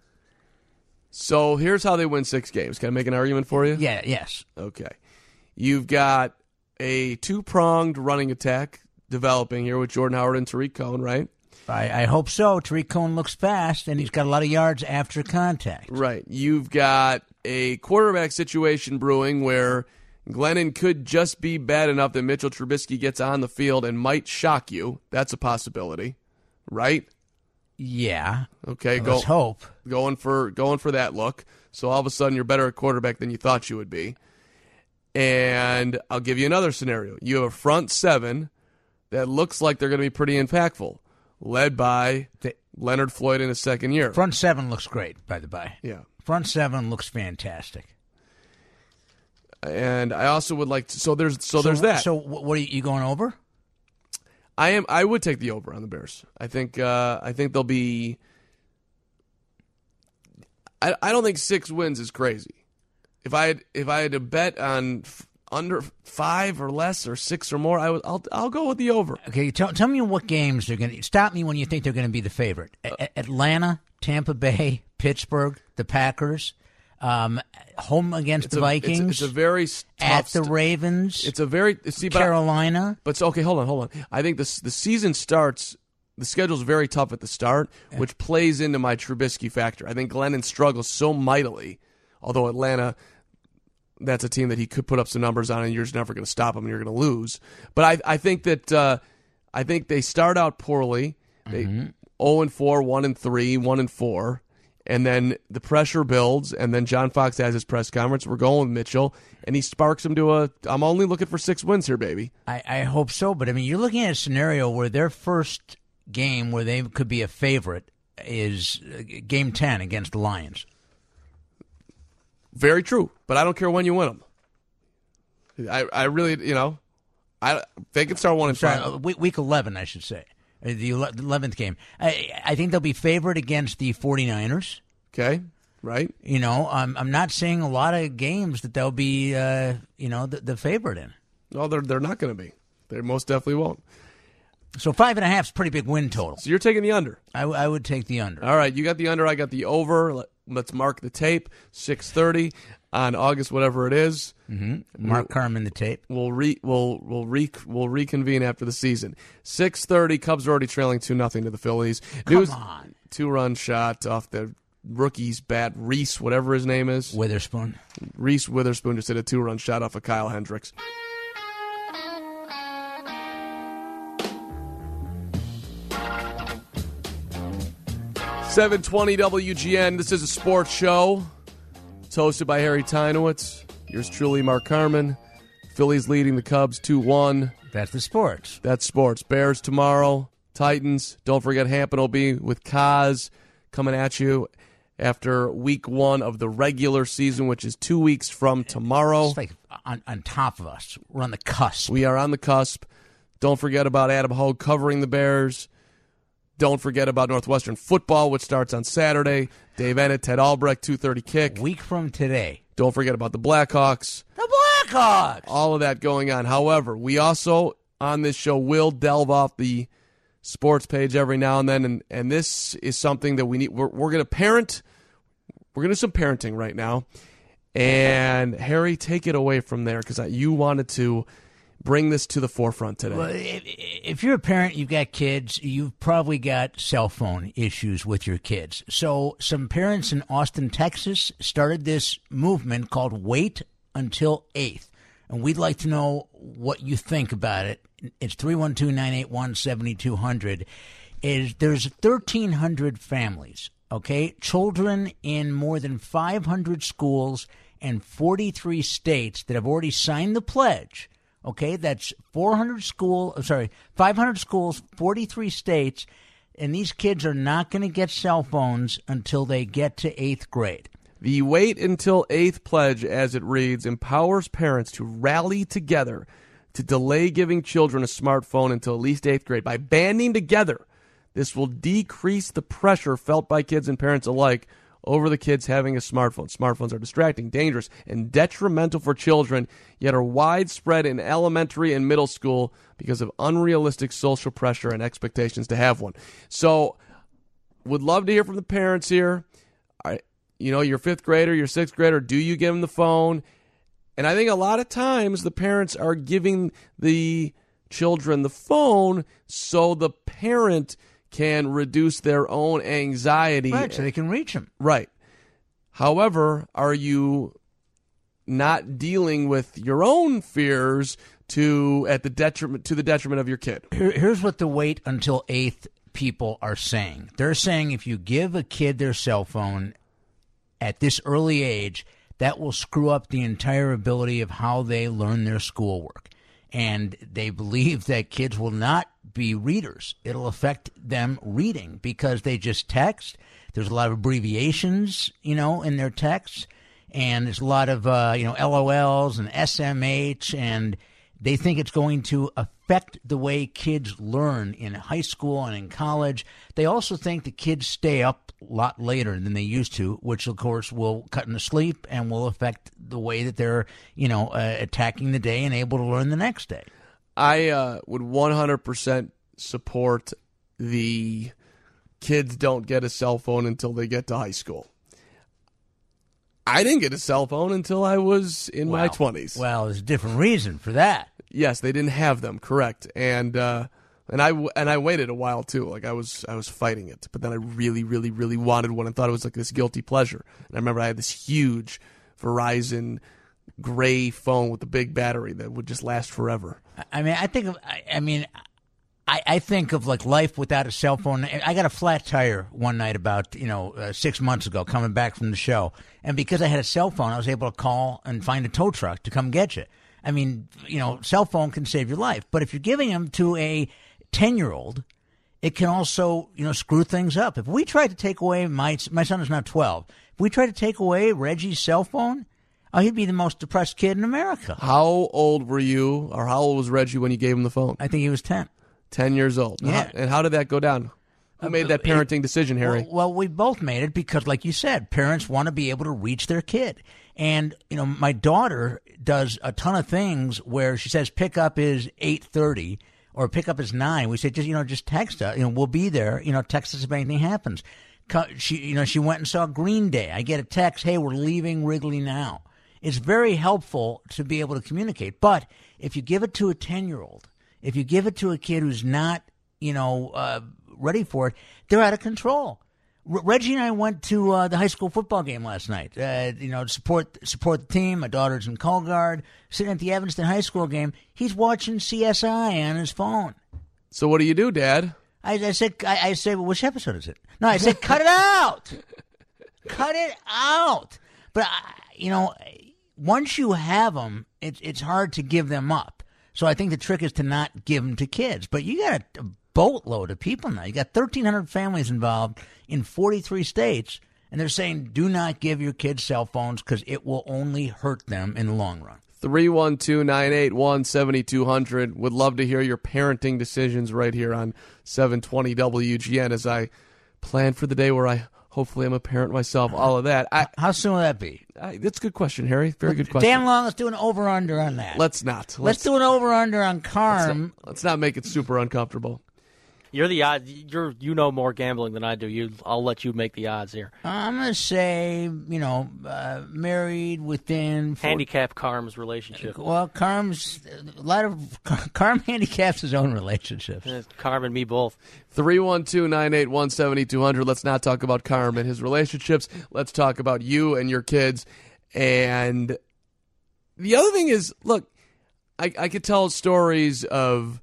So here's how they win six games. Can I make an argument for you? Yeah, yes. Okay. You've got a two-pronged running attack developing here with Jordan Howard and Tariq Cohen, right? I, I hope so. Tariq Cohen looks fast, and he's got a lot of yards after contact. Right. You've got a quarterback situation brewing where Glennon could just be bad enough that Mitchell Trubisky gets on the field and might shock you. That's a possibility, right? Yeah. Okay. Let's go, hope. Going for going for that look. So all of a sudden you're better at quarterback than you thought you would be. And I'll give you another scenario. You have a front seven that looks like they're going to be pretty impactful, led by the, Leonard Floyd in his second year. Front seven looks great, by the by. Yeah. Front seven looks fantastic. And I also would like to, so there's so, so there's that. So what are you, you going over? I am. I would take the over on the Bears. I think. Uh, I think they'll be. I. I don't think six wins is crazy. If I had, if I had to bet on f- under five or less or six or more, I would. I'll. I'll go with the over. Okay. Tell, tell me what games they're going to. Stop me when you think they're going to be the favorite. A- Atlanta, Tampa Bay, Pittsburgh, the Packers. Um, home against it's the a, Vikings. It's, it's a very tough at the st- Ravens. It's a very see, but Carolina. I, but so, okay, hold on, hold on. I think this the season starts. The schedule's very tough at the start, yeah. which plays into my Trubisky factor. I think Glennon struggles so mightily, although Atlanta, that's a team that he could put up some numbers on, and you're just never going to stop him, and you're going to lose. But I, I think that uh, I think they start out poorly. They mm-hmm. zero and four, one and three, one and four. And then the pressure builds, and then John Fox has his press conference. We're going with Mitchell, and he sparks him to a, I'm only looking for six wins here, baby. I, I hope so, but I mean, you're looking at a scenario where their first game where they could be a favorite is game ten against the Lions. Very true, but I don't care when you win them. I, I really, you know, I they could start one and Sorry, five. uh, week, week eleven, I should say. Uh, The ele- eleventh game. I, I think they'll be favored against the 49ers. Okay, right. You know, I'm, I'm not seeing a lot of games that they'll be, uh, you know, the, the favorite in. No, they're they're not going to be. They most definitely won't. So five and a half is a pretty big win total. So you're taking the under. I, w- I would take the under. All right, you got the under. I got the over. Let, let's mark the tape. six thirty on August, whatever it is. Mm-hmm. Mark we'll, Carmen the tape. We'll re we'll we'll re we'll reconvene after the season. six thirty. Cubs are already trailing two nothing to the Phillies. Come News, on. Two run shot off the rookie's bat. Reese, whatever his name is. Witherspoon. Reese Witherspoon just hit a two run shot off of Kyle Hendricks. seven twenty W G N. This is a sports show. It's hosted by Harry Tynowitz. Yours truly, Mark Carmen. Phillies leading the Cubs two one. That's the sports. That's sports. Bears tomorrow. Titans. Don't forget Hampton will be with Kaz coming at you after week one of the regular season, which is two weeks from tomorrow. It's like on, on top of us. We're on the cusp. We are on the cusp. Don't forget about Adam Hogue covering the Bears. Don't forget about Northwestern football, which starts on Saturday. Dave Ennett, Ted Albrecht, two thirty kick. Week from today. Don't forget about the Blackhawks. The Blackhawks! All of that going on. However, we also, on this show, will delve off the sports page every now and then, and, and this is something that we need. We're, we're going to parent. We're going to do some parenting right now. And, Harry, take it away from there, because you wanted to bring this to the forefront today. Well, if, if you're a parent, you've got kids, you've probably got cell phone issues with your kids. So some parents in Austin, Texas started this movement called Wait Until eighth. And we'd like to know what you think about it. It's three one two, nine eight one, seven two zero zero. Is There's thirteen hundred families, okay? Children in more than five hundred schools and forty-three states that have already signed the pledge. Okay, that's four hundred school. Sorry, five hundred schools, forty-three states, and these kids are not going to get cell phones until they get to eighth grade. The Wait Until eighth pledge, as it reads, empowers parents to rally together to delay giving children a smartphone until at least eighth grade. By banding together, this will decrease the pressure felt by kids and parents alike over the kids having a smartphone. Smartphones are distracting, dangerous, and detrimental for children, yet are widespread in elementary and middle school because of unrealistic social pressure and expectations to have one. So, would love to hear from the parents here. I, you know, your fifth grader, your sixth grader, do you give them the phone? And I think a lot of times the parents are giving the children the phone so the parent can reduce their own anxiety. Right, so they can reach them. Right. However, are you not dealing with your own fears to at the detriment to the detriment of your kid? Here, here's what the Wait Until eighth people are saying. They're saying if you give a kid their cell phone at this early age, that will screw up the entire ability of how they learn their schoolwork. And they believe that kids will not be readers. It'll affect them reading because they just text. There's a lot of abbreviations, you know, in their texts. And there's a lot of, uh, you know, L O Ls and S M H. And they think it's going to affect the way kids learn in high school and in college. They also think the kids stay up a lot later than they used to, which, of course, will cut into sleep and will affect the way that they're, you know, uh, attacking the day and able to learn the next day. I uh, would one hundred percent support the kids don't get a cell phone until they get to high school. I didn't get a cell phone until I was in well, my twenties. Well, there's a different reason for that. Yes, they didn't have them, correct. And uh, and I and I waited a while too. Like I was I was fighting it, but then I really really really wanted one and thought it was like this guilty pleasure. And I remember I had this huge Verizon gray phone with a big battery that would just last forever. I mean, I think of, I, I mean, I, I think of like life without a cell phone. I got a flat tire one night about, you know, uh, six months ago coming back from the show. And because I had a cell phone, I was able to call and find a tow truck to come get you. I mean, you know, cell phone can save your life. But if you're giving them to a ten-year-old, it can also, you know, screw things up. If we tried to take away, my, my son is now twelve. If we tried to take away Reggie's cell phone, Oh, he'd be the most depressed kid in America. How old were you, or how old was Reggie when you gave him the phone? I think he was ten. ten years old. Yeah. How- and how did that go down? Who made that parenting decision, Harry? Well, well, we both made it because, like you said, parents want to be able to reach their kid. And, you know, my daughter does a ton of things where she says pickup is eight thirty or pickup is nine. We say, just, you know, just text us. You know, we'll be there. You know, text us if anything happens. Co- She, you know, she went and saw Green Day. I get a text, hey, we're leaving Wrigley now. It's very helpful to be able to communicate. But if you give it to a ten-year-old, if you give it to a kid who's not, you know, uh, ready for it, they're out of control. R- Reggie and I went to uh, the high school football game last night. Uh, you know, to support support the team. My daughter's in Colgard, sitting at the Evanston High School game. He's watching C S I on his phone. So what do you do, Dad? I, I said, I, I said, well, which episode is it? No, I said, cut it out, cut it out. But I, you know, once you have them, it's it's hard to give them up. So I think the trick is to not give them to kids. But you got a, a boatload of people now. You got thirteen hundred families involved in forty-three states, and they're saying do not give your kids cell phones because it will only hurt them in the long run. three one two, nine eight one, seven two zero zero. Would love to hear your parenting decisions right here on seven twenty W G N as I plan for the day where I hopefully am a parent myself, all of that. I, How soon will that be? I, that's a good question, Harry. Very good question. Dan Long, let's do an over-under on that. Let's not. Let's, Let's, do an over-under on Carm. let's, not, let's not make it super uncomfortable. You're the odds. You're you know more gambling than I do. You, I'll let you make the odds here. I'm going to say, you know, uh, married within... Four, Handicap Carm's relationship. Well, Carm's... A lot of... Carm handicaps his own relationships. Eh, Carm and me both. three one two, nine eight one, seven two zero zero. Let's not talk about Carm and his relationships. Let's talk about you and your kids. And the other thing is, look, I, I could tell stories of...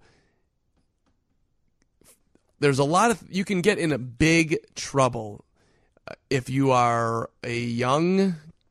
There's a lot of, you can get in a big trouble if you are a young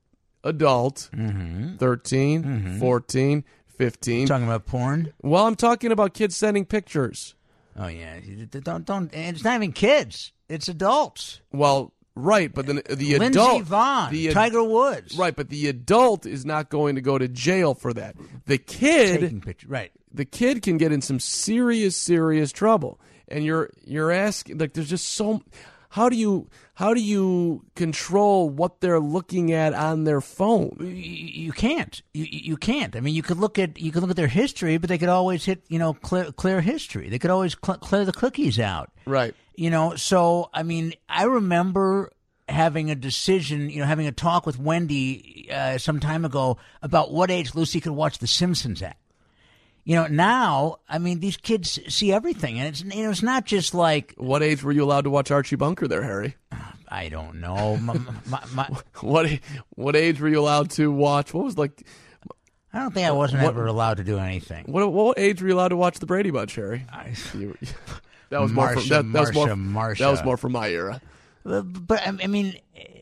adult, mm-hmm. thirteen, mm-hmm. fourteen, fifteen. Talking about porn? Well, I'm talking about kids sending pictures. Oh, yeah. Don't, don't, and it's not even kids. It's adults. Well, right, but then the Lindsey adult. Vonn, the ad- Tiger Woods. Right, but the adult is not going to go to jail for that. The kid, Taking pictures, right. the kid can get in some serious, serious trouble. And you're you're asking, like, there's just so. How do you how do you control what they're looking at on their phone? You, you can't. You you can't. I mean, you could look at you could look at their history, but they could always hit you know clear clear history. They could always cl- clear the cookies out. Right. You know. So I mean, I remember having a decision. You know, having a talk with Wendy uh, some time ago about what age Lucy could watch The Simpsons at. You know, now, I mean, these kids see everything, and it's you know, it's not just like... What age were you allowed to watch Archie Bunker there, Harry? I don't know. my, my, my, what what age were you allowed to watch? What was like... I don't think I wasn't what, ever allowed to do anything. What what age were you allowed to watch The Brady Bunch, Harry? I, you, that was more from, that, Marsha, that was more, Marsha. That was more from my era. But, but I mean,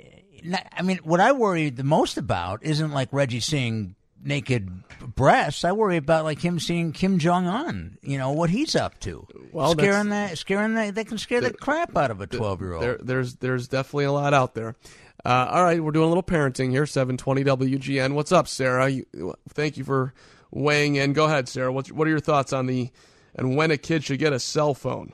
I mean, what I worry the most about isn't like Reggie seeing naked breasts. I worry about like him seeing Kim Jong Un. You know what he's up to. Well, scaring that, scaring that, they can scare the, the crap out of a twelve-year-old. There, there's there's definitely a lot out there. Uh, all right, we're doing a little parenting here. seven twenty W G N. What's up, Sarah? You, thank you for weighing in. Go ahead, Sarah. What's, what are your thoughts on the and when a kid should get a cell phone?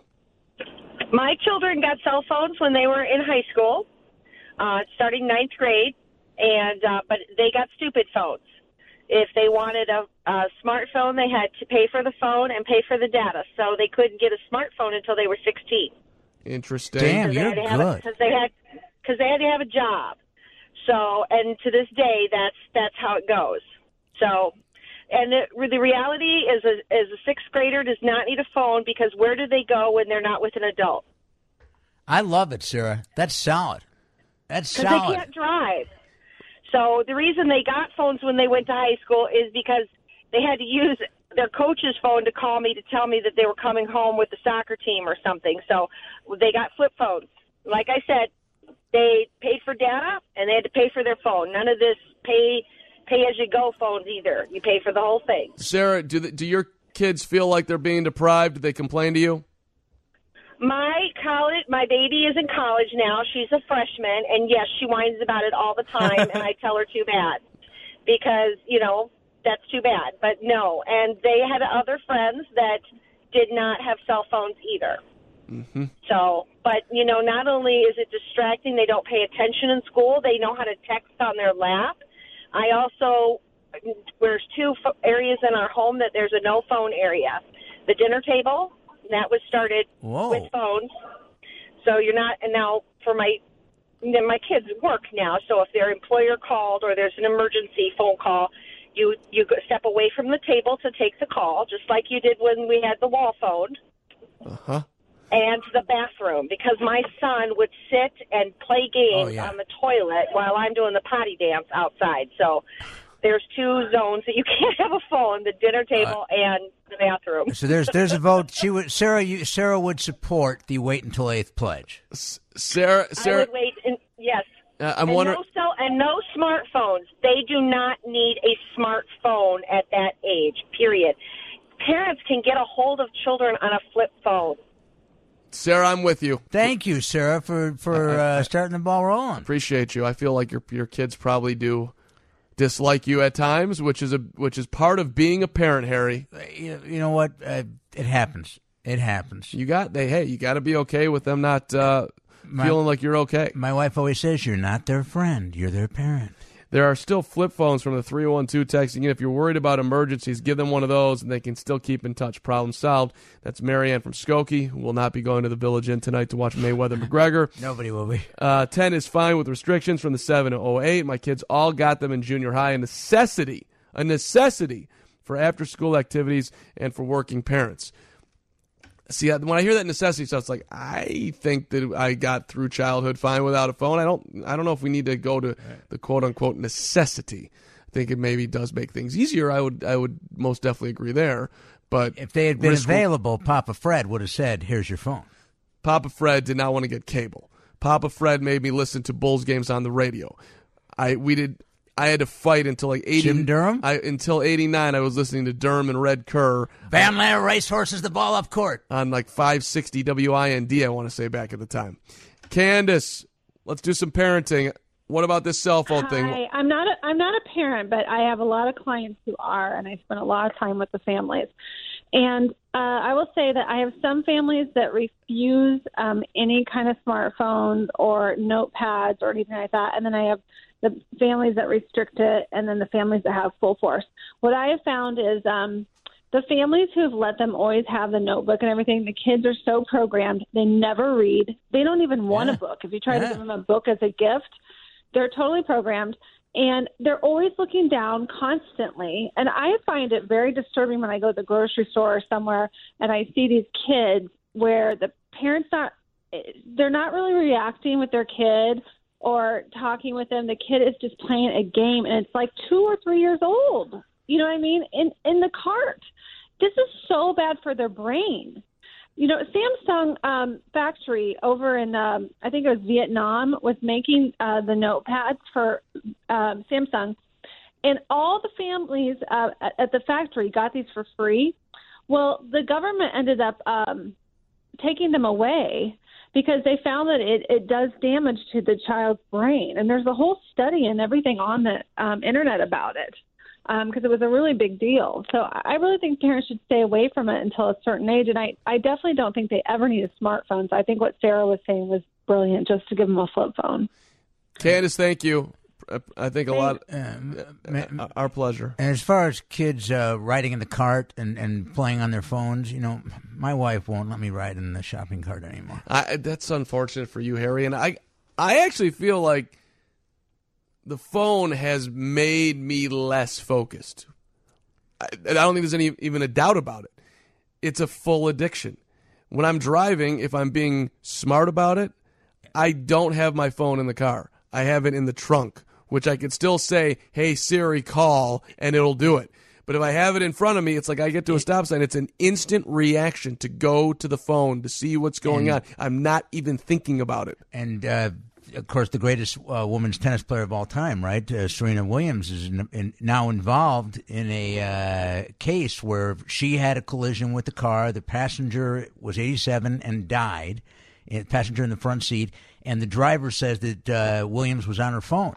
My children got cell phones when they were in high school, uh, starting ninth grade, and uh, but they got stupid phones. If they wanted a, a smartphone, they had to pay for the phone and pay for the data. So they couldn't get a smartphone until they were sixteen. Interesting. Damn, you're good. Because they had because they had to have a job. So, and to this day, that's that's how it goes. So, and it, the reality is, a, is a sixth grader does not need a phone because where do they go when they're not with an adult? I love it, Sarah. That's solid. That's solid. Because they can't drive. So the reason they got phones when they went to high school is because they had to use their coach's phone to call me to tell me that they were coming home with the soccer team or something. So they got flip phones. Like I said, they paid for data and they had to pay for their phone. None of this pay pay as you go phones either. You pay for the whole thing. Sarah, do the, do your kids feel like they're being deprived? Do they complain to you? My college, my baby is in college now. She's a freshman, and yes, she whines about it all the time, and I tell her too bad because, you know, that's too bad. But no, and they had other friends that did not have cell phones either. Mm-hmm. So, but, you know, not only is it distracting, they don't pay attention in school, they know how to text on their lap. I also, there's two areas in our home that there's a no phone area. The dinner table, that was started Whoa. with phones. So you're not, and now for my, my kids work now, so if their employer called or there's an emergency phone call, you, you step away from the table to take the call, just like you did when we had the wall phone. Uh-huh. And the bathroom, because my son would sit and play games Oh, yeah. on the toilet while I'm doing the potty dance outside. So there's two zones that you can't have a phone, the dinner table uh, and the bathroom. So there's there's a vote. She would Sarah you, Sarah would support the wait until eighth pledge. S- Sarah Sarah I would wait and, yes. Uh, I'm and wondering no cell, and no smartphones. They do not need a smartphone at that age, period. Parents can get a hold of children on a flip phone. Sarah, I'm with you. Thank you, Sarah, for for uh, starting the ball rolling. Appreciate you. I feel like your your kids probably do dislike you at times, which is a which is part of being a parent, Harry. You, you know what? Uh, it happens. It happens. You got they. Hey, you got to be okay with them not uh, my, feeling like you're okay. My wife always says, "You're not their friend. You're their parent." There are still flip phones from the three oh one two texting. And if you're worried about emergencies, give them one of those, and they can still keep in touch. Problem solved. That's Marianne from Skokie, who will not be going to the Village Inn tonight to watch Mayweather-McGregor. Nobody will be. Uh, ten is fine with restrictions from the seven to oh eight. My kids all got them in junior high. A necessity, a necessity for after-school activities and for working parents. See, when I hear that necessity stuff, it's like, I think that I got through childhood fine without a phone. I don't I don't know if we need to go to the quote-unquote necessity. I think it maybe does make things easier. I would I would most definitely agree there. But if they had been risk- available, Papa Fred would have said, here's your phone. Papa Fred did not want to get cable. Papa Fred made me listen to Bulls games on the radio. I we did... I had to fight until like eighty. Jim Durham? I, until eighty-nine, I was listening to Durham and Red Kerr. Van Lair racehorses the ball up court. On like five sixty W I N D, I want to say, back at the time. Candace, let's do some parenting. What about this cell phone Hi. thing? I'm not a, I'm not a parent, but I have a lot of clients who are, and I spend a lot of time with the families. And uh, I will say that I have some families that refuse um, any kind of smartphones or notepads or anything like that, and then I have the families that restrict it, and then the families that have full force. What I have found is um, the families who have let them always have the notebook and everything, the kids are so programmed, they never read. They don't even want yeah. a book. If you try yeah. to give them a book as a gift, they're totally programmed, and they're always looking down constantly. And I find it very disturbing when I go to the grocery store or somewhere and I see these kids where the parents not, they're not really reacting with their kid or talking with them. The kid is just playing a game, and it's like two or three years old. You know what I mean? In in the cart. This is so bad for their brain. You know, Samsung um, factory over in, um, I think it was Vietnam, was making uh, the notepads for um, Samsung, and all the families uh, at, at the factory got these for free. Well, the government ended up um, taking them away because they found that it, it does damage to the child's brain. And there's a whole study and everything on the um, internet about it because um, it was a really big deal. So I really think parents should stay away from it until a certain age. And I, I definitely don't think they ever needed smartphones. I think what Sarah was saying was brilliant, just to give them a flip phone. Candace, thank you. I think a lot. Uh, our pleasure. And as far as kids uh, riding in the cart and, and playing on their phones, you know, my wife won't let me ride in the shopping cart anymore. I, that's unfortunate for you, Harry. And I, I actually feel like the phone has made me less focused. I, I don't think there's any even a doubt about it. It's a full addiction. When I'm driving, if I'm being smart about it, I don't have my phone in the car. I have it in the trunk, which I could still say, hey, Siri, call, and it'll do it. But if I have it in front of me, it's like I get to a stop sign. It's an instant reaction to go to the phone to see what's going and, on. I'm not even thinking about it. And, uh, of course, the greatest uh, women's tennis player of all time, right? Uh, Serena Williams is in, in, now involved in a uh, case where she had a collision with the car. The passenger was eighty-seven and died, passenger in the front seat. And the driver says that uh, Williams was on her phone.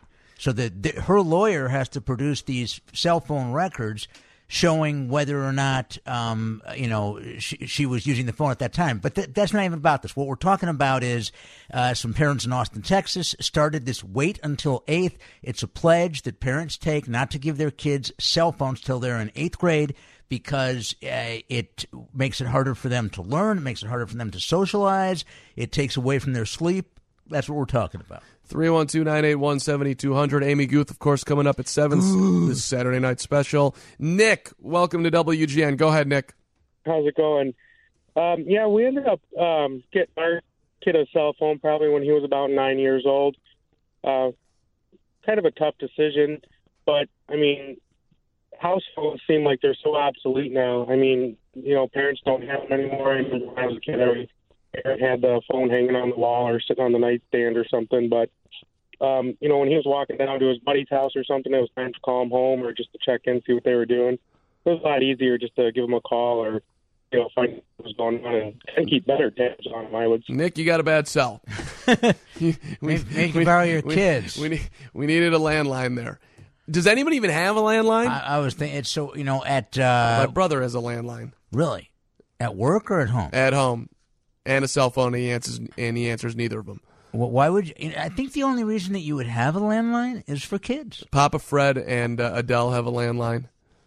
So that the, her lawyer has to produce these cell phone records showing whether or not, um, you know, she, she was using the phone at that time. But th- that's not even about this. What we're talking about is uh, some parents in Austin, Texas, started this wait until eighth. It's a pledge that parents take not to give their kids cell phones till they're in eighth grade because uh, it makes it harder for them to learn. It makes it harder for them to socialize. It takes away from their sleep. That's what we're talking about. three one two, nine eight one, seven two zero zero. Amy Guth, of course, coming up at seven this Saturday night special. Nick, welcome to W G N. Go ahead, Nick. How's it going? Um, yeah, we ended up um, getting our kid a cell phone probably when he was about nine years old. Uh, kind of a tough decision, but, I mean, house phones seem like they're so obsolete now. I mean, you know, parents don't have them anymore. I remember when I was a kid, every parent had the phone hanging on the wall or sitting on the nightstand or something. But, um, you know, when he was walking down to his buddy's house or something, it was time to call him home or just to check in, see what they were doing. It was a lot easier just to give him a call or, you know, find out what was going on and, and keep better tabs on him, I would say. Nick, you got a bad cell. we, Make you borrow your we, kids. We, need, we needed a landline there. Does anybody even have a landline? I, I was thinking, it's so, you know, at... Uh, My brother has a landline. Really? At work or at home? At home. And a cell phone, and he answers, and he answers neither of them. Well, why would you? I think the only reason that you would have a landline is for kids. Papa Fred and uh, Adele have a landline.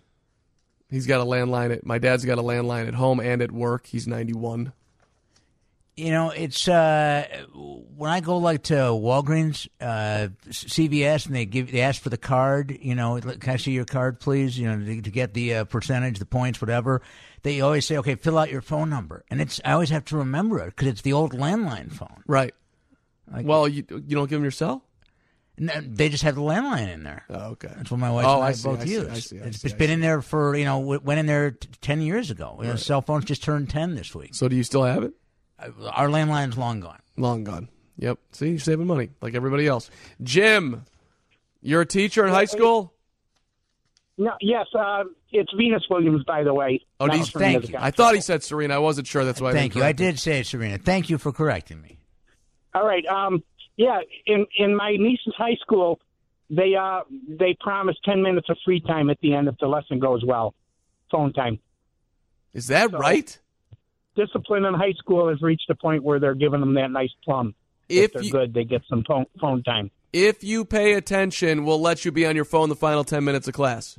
He's got a landline. At, my dad's got a landline at home and at work. He's ninety-one. You know, it's uh, when I go like to Walgreens, uh, C V S, and they give they ask for the card. You know, can I see your card, please? You know, to, to get the uh, percentage, the points, whatever. They always say, okay, fill out your phone number, and it's I always have to remember it because it's the old landline phone. Right. Like, well, you you don't give them your cell? No, they just have the landline in there. Oh, okay. That's what my wife oh, and I, I see, both I use. See, I see, I it's see, it's been I in there for, you know, went in there t- ten years ago. You know, right. Cell phones just turned ten this week. So do you still have it? Uh, our landline's long gone. Long gone. Yep. See, you're saving money like everybody else. Jim, you're a teacher in high school? No, yes, uh, it's Venus Williams, by the way. Oh, Not he's, Serena thank you. I thought he said Serena. I wasn't sure. That's why. Thank I you. I did say Serena. Thank you for correcting me. All right. Um, yeah, in in my niece's high school, they uh they promised ten minutes of free time at the end if the lesson goes well, phone time. Is that so, right? Discipline in high school has reached a point where they're giving them that nice plum. If, if they're you, good, they get some phone, phone time. If you pay attention, we'll let you be on your phone the final ten minutes of class.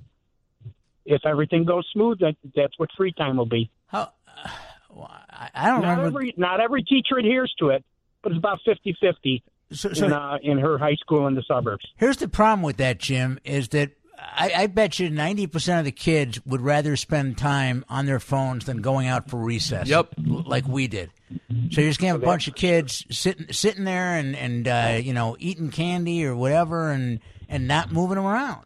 If everything goes smooth, that, that's what free time will be. How? Uh, well, I, I don't not remember. Every, not every teacher adheres to it, but it's about fifty-fifty so, so, in, uh, in her high school in the suburbs. Here's the problem with that, Jim, is that I, I bet you ninety percent of the kids would rather spend time on their phones than going out for recess. Yep. Like we did. So you're just going to have a bunch of kids sitting sitting there and, and uh, you know, eating candy or whatever and, and not moving around.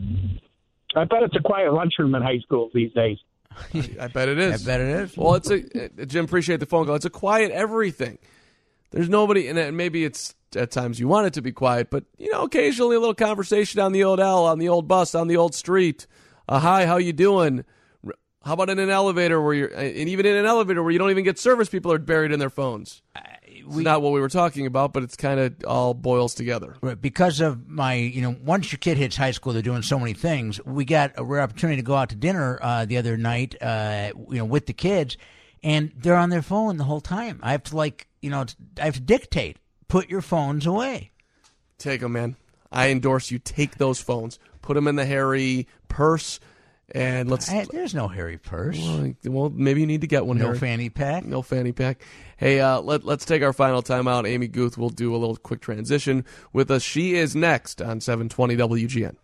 I bet it's a quiet lunchroom in high school these days. I, I bet it is. I bet it is. Well, it's a uh, Jim, appreciate the phone call. It's a quiet everything. There's nobody, and maybe it's at times you want it to be quiet, but, you know, occasionally a little conversation on the old L, on the old bus, on the old street. Uh, hi, how you doing? How about in an elevator where you're, and even in an elevator where you don't even get service, people are buried in their phones. It's not what we were talking about, but it's kind of all boils together. Right, because of my, you know, once your kid hits high school, they're doing so many things. We got a rare opportunity to go out to dinner uh, the other night, uh, you know, with the kids, and they're on their phone the whole time. I have to, like, you know, I have to dictate, put your phones away. Take them, man. I endorse you. Take those phones. Put them in the hairy purse. And let's. I, there's no hairy purse. Well, well, maybe you need to get one. No Harry. fanny pack. No fanny pack. Hey, uh, let let's take our final time out. Amy Guth will do a little quick transition with us. She is next on seven twenty W G N.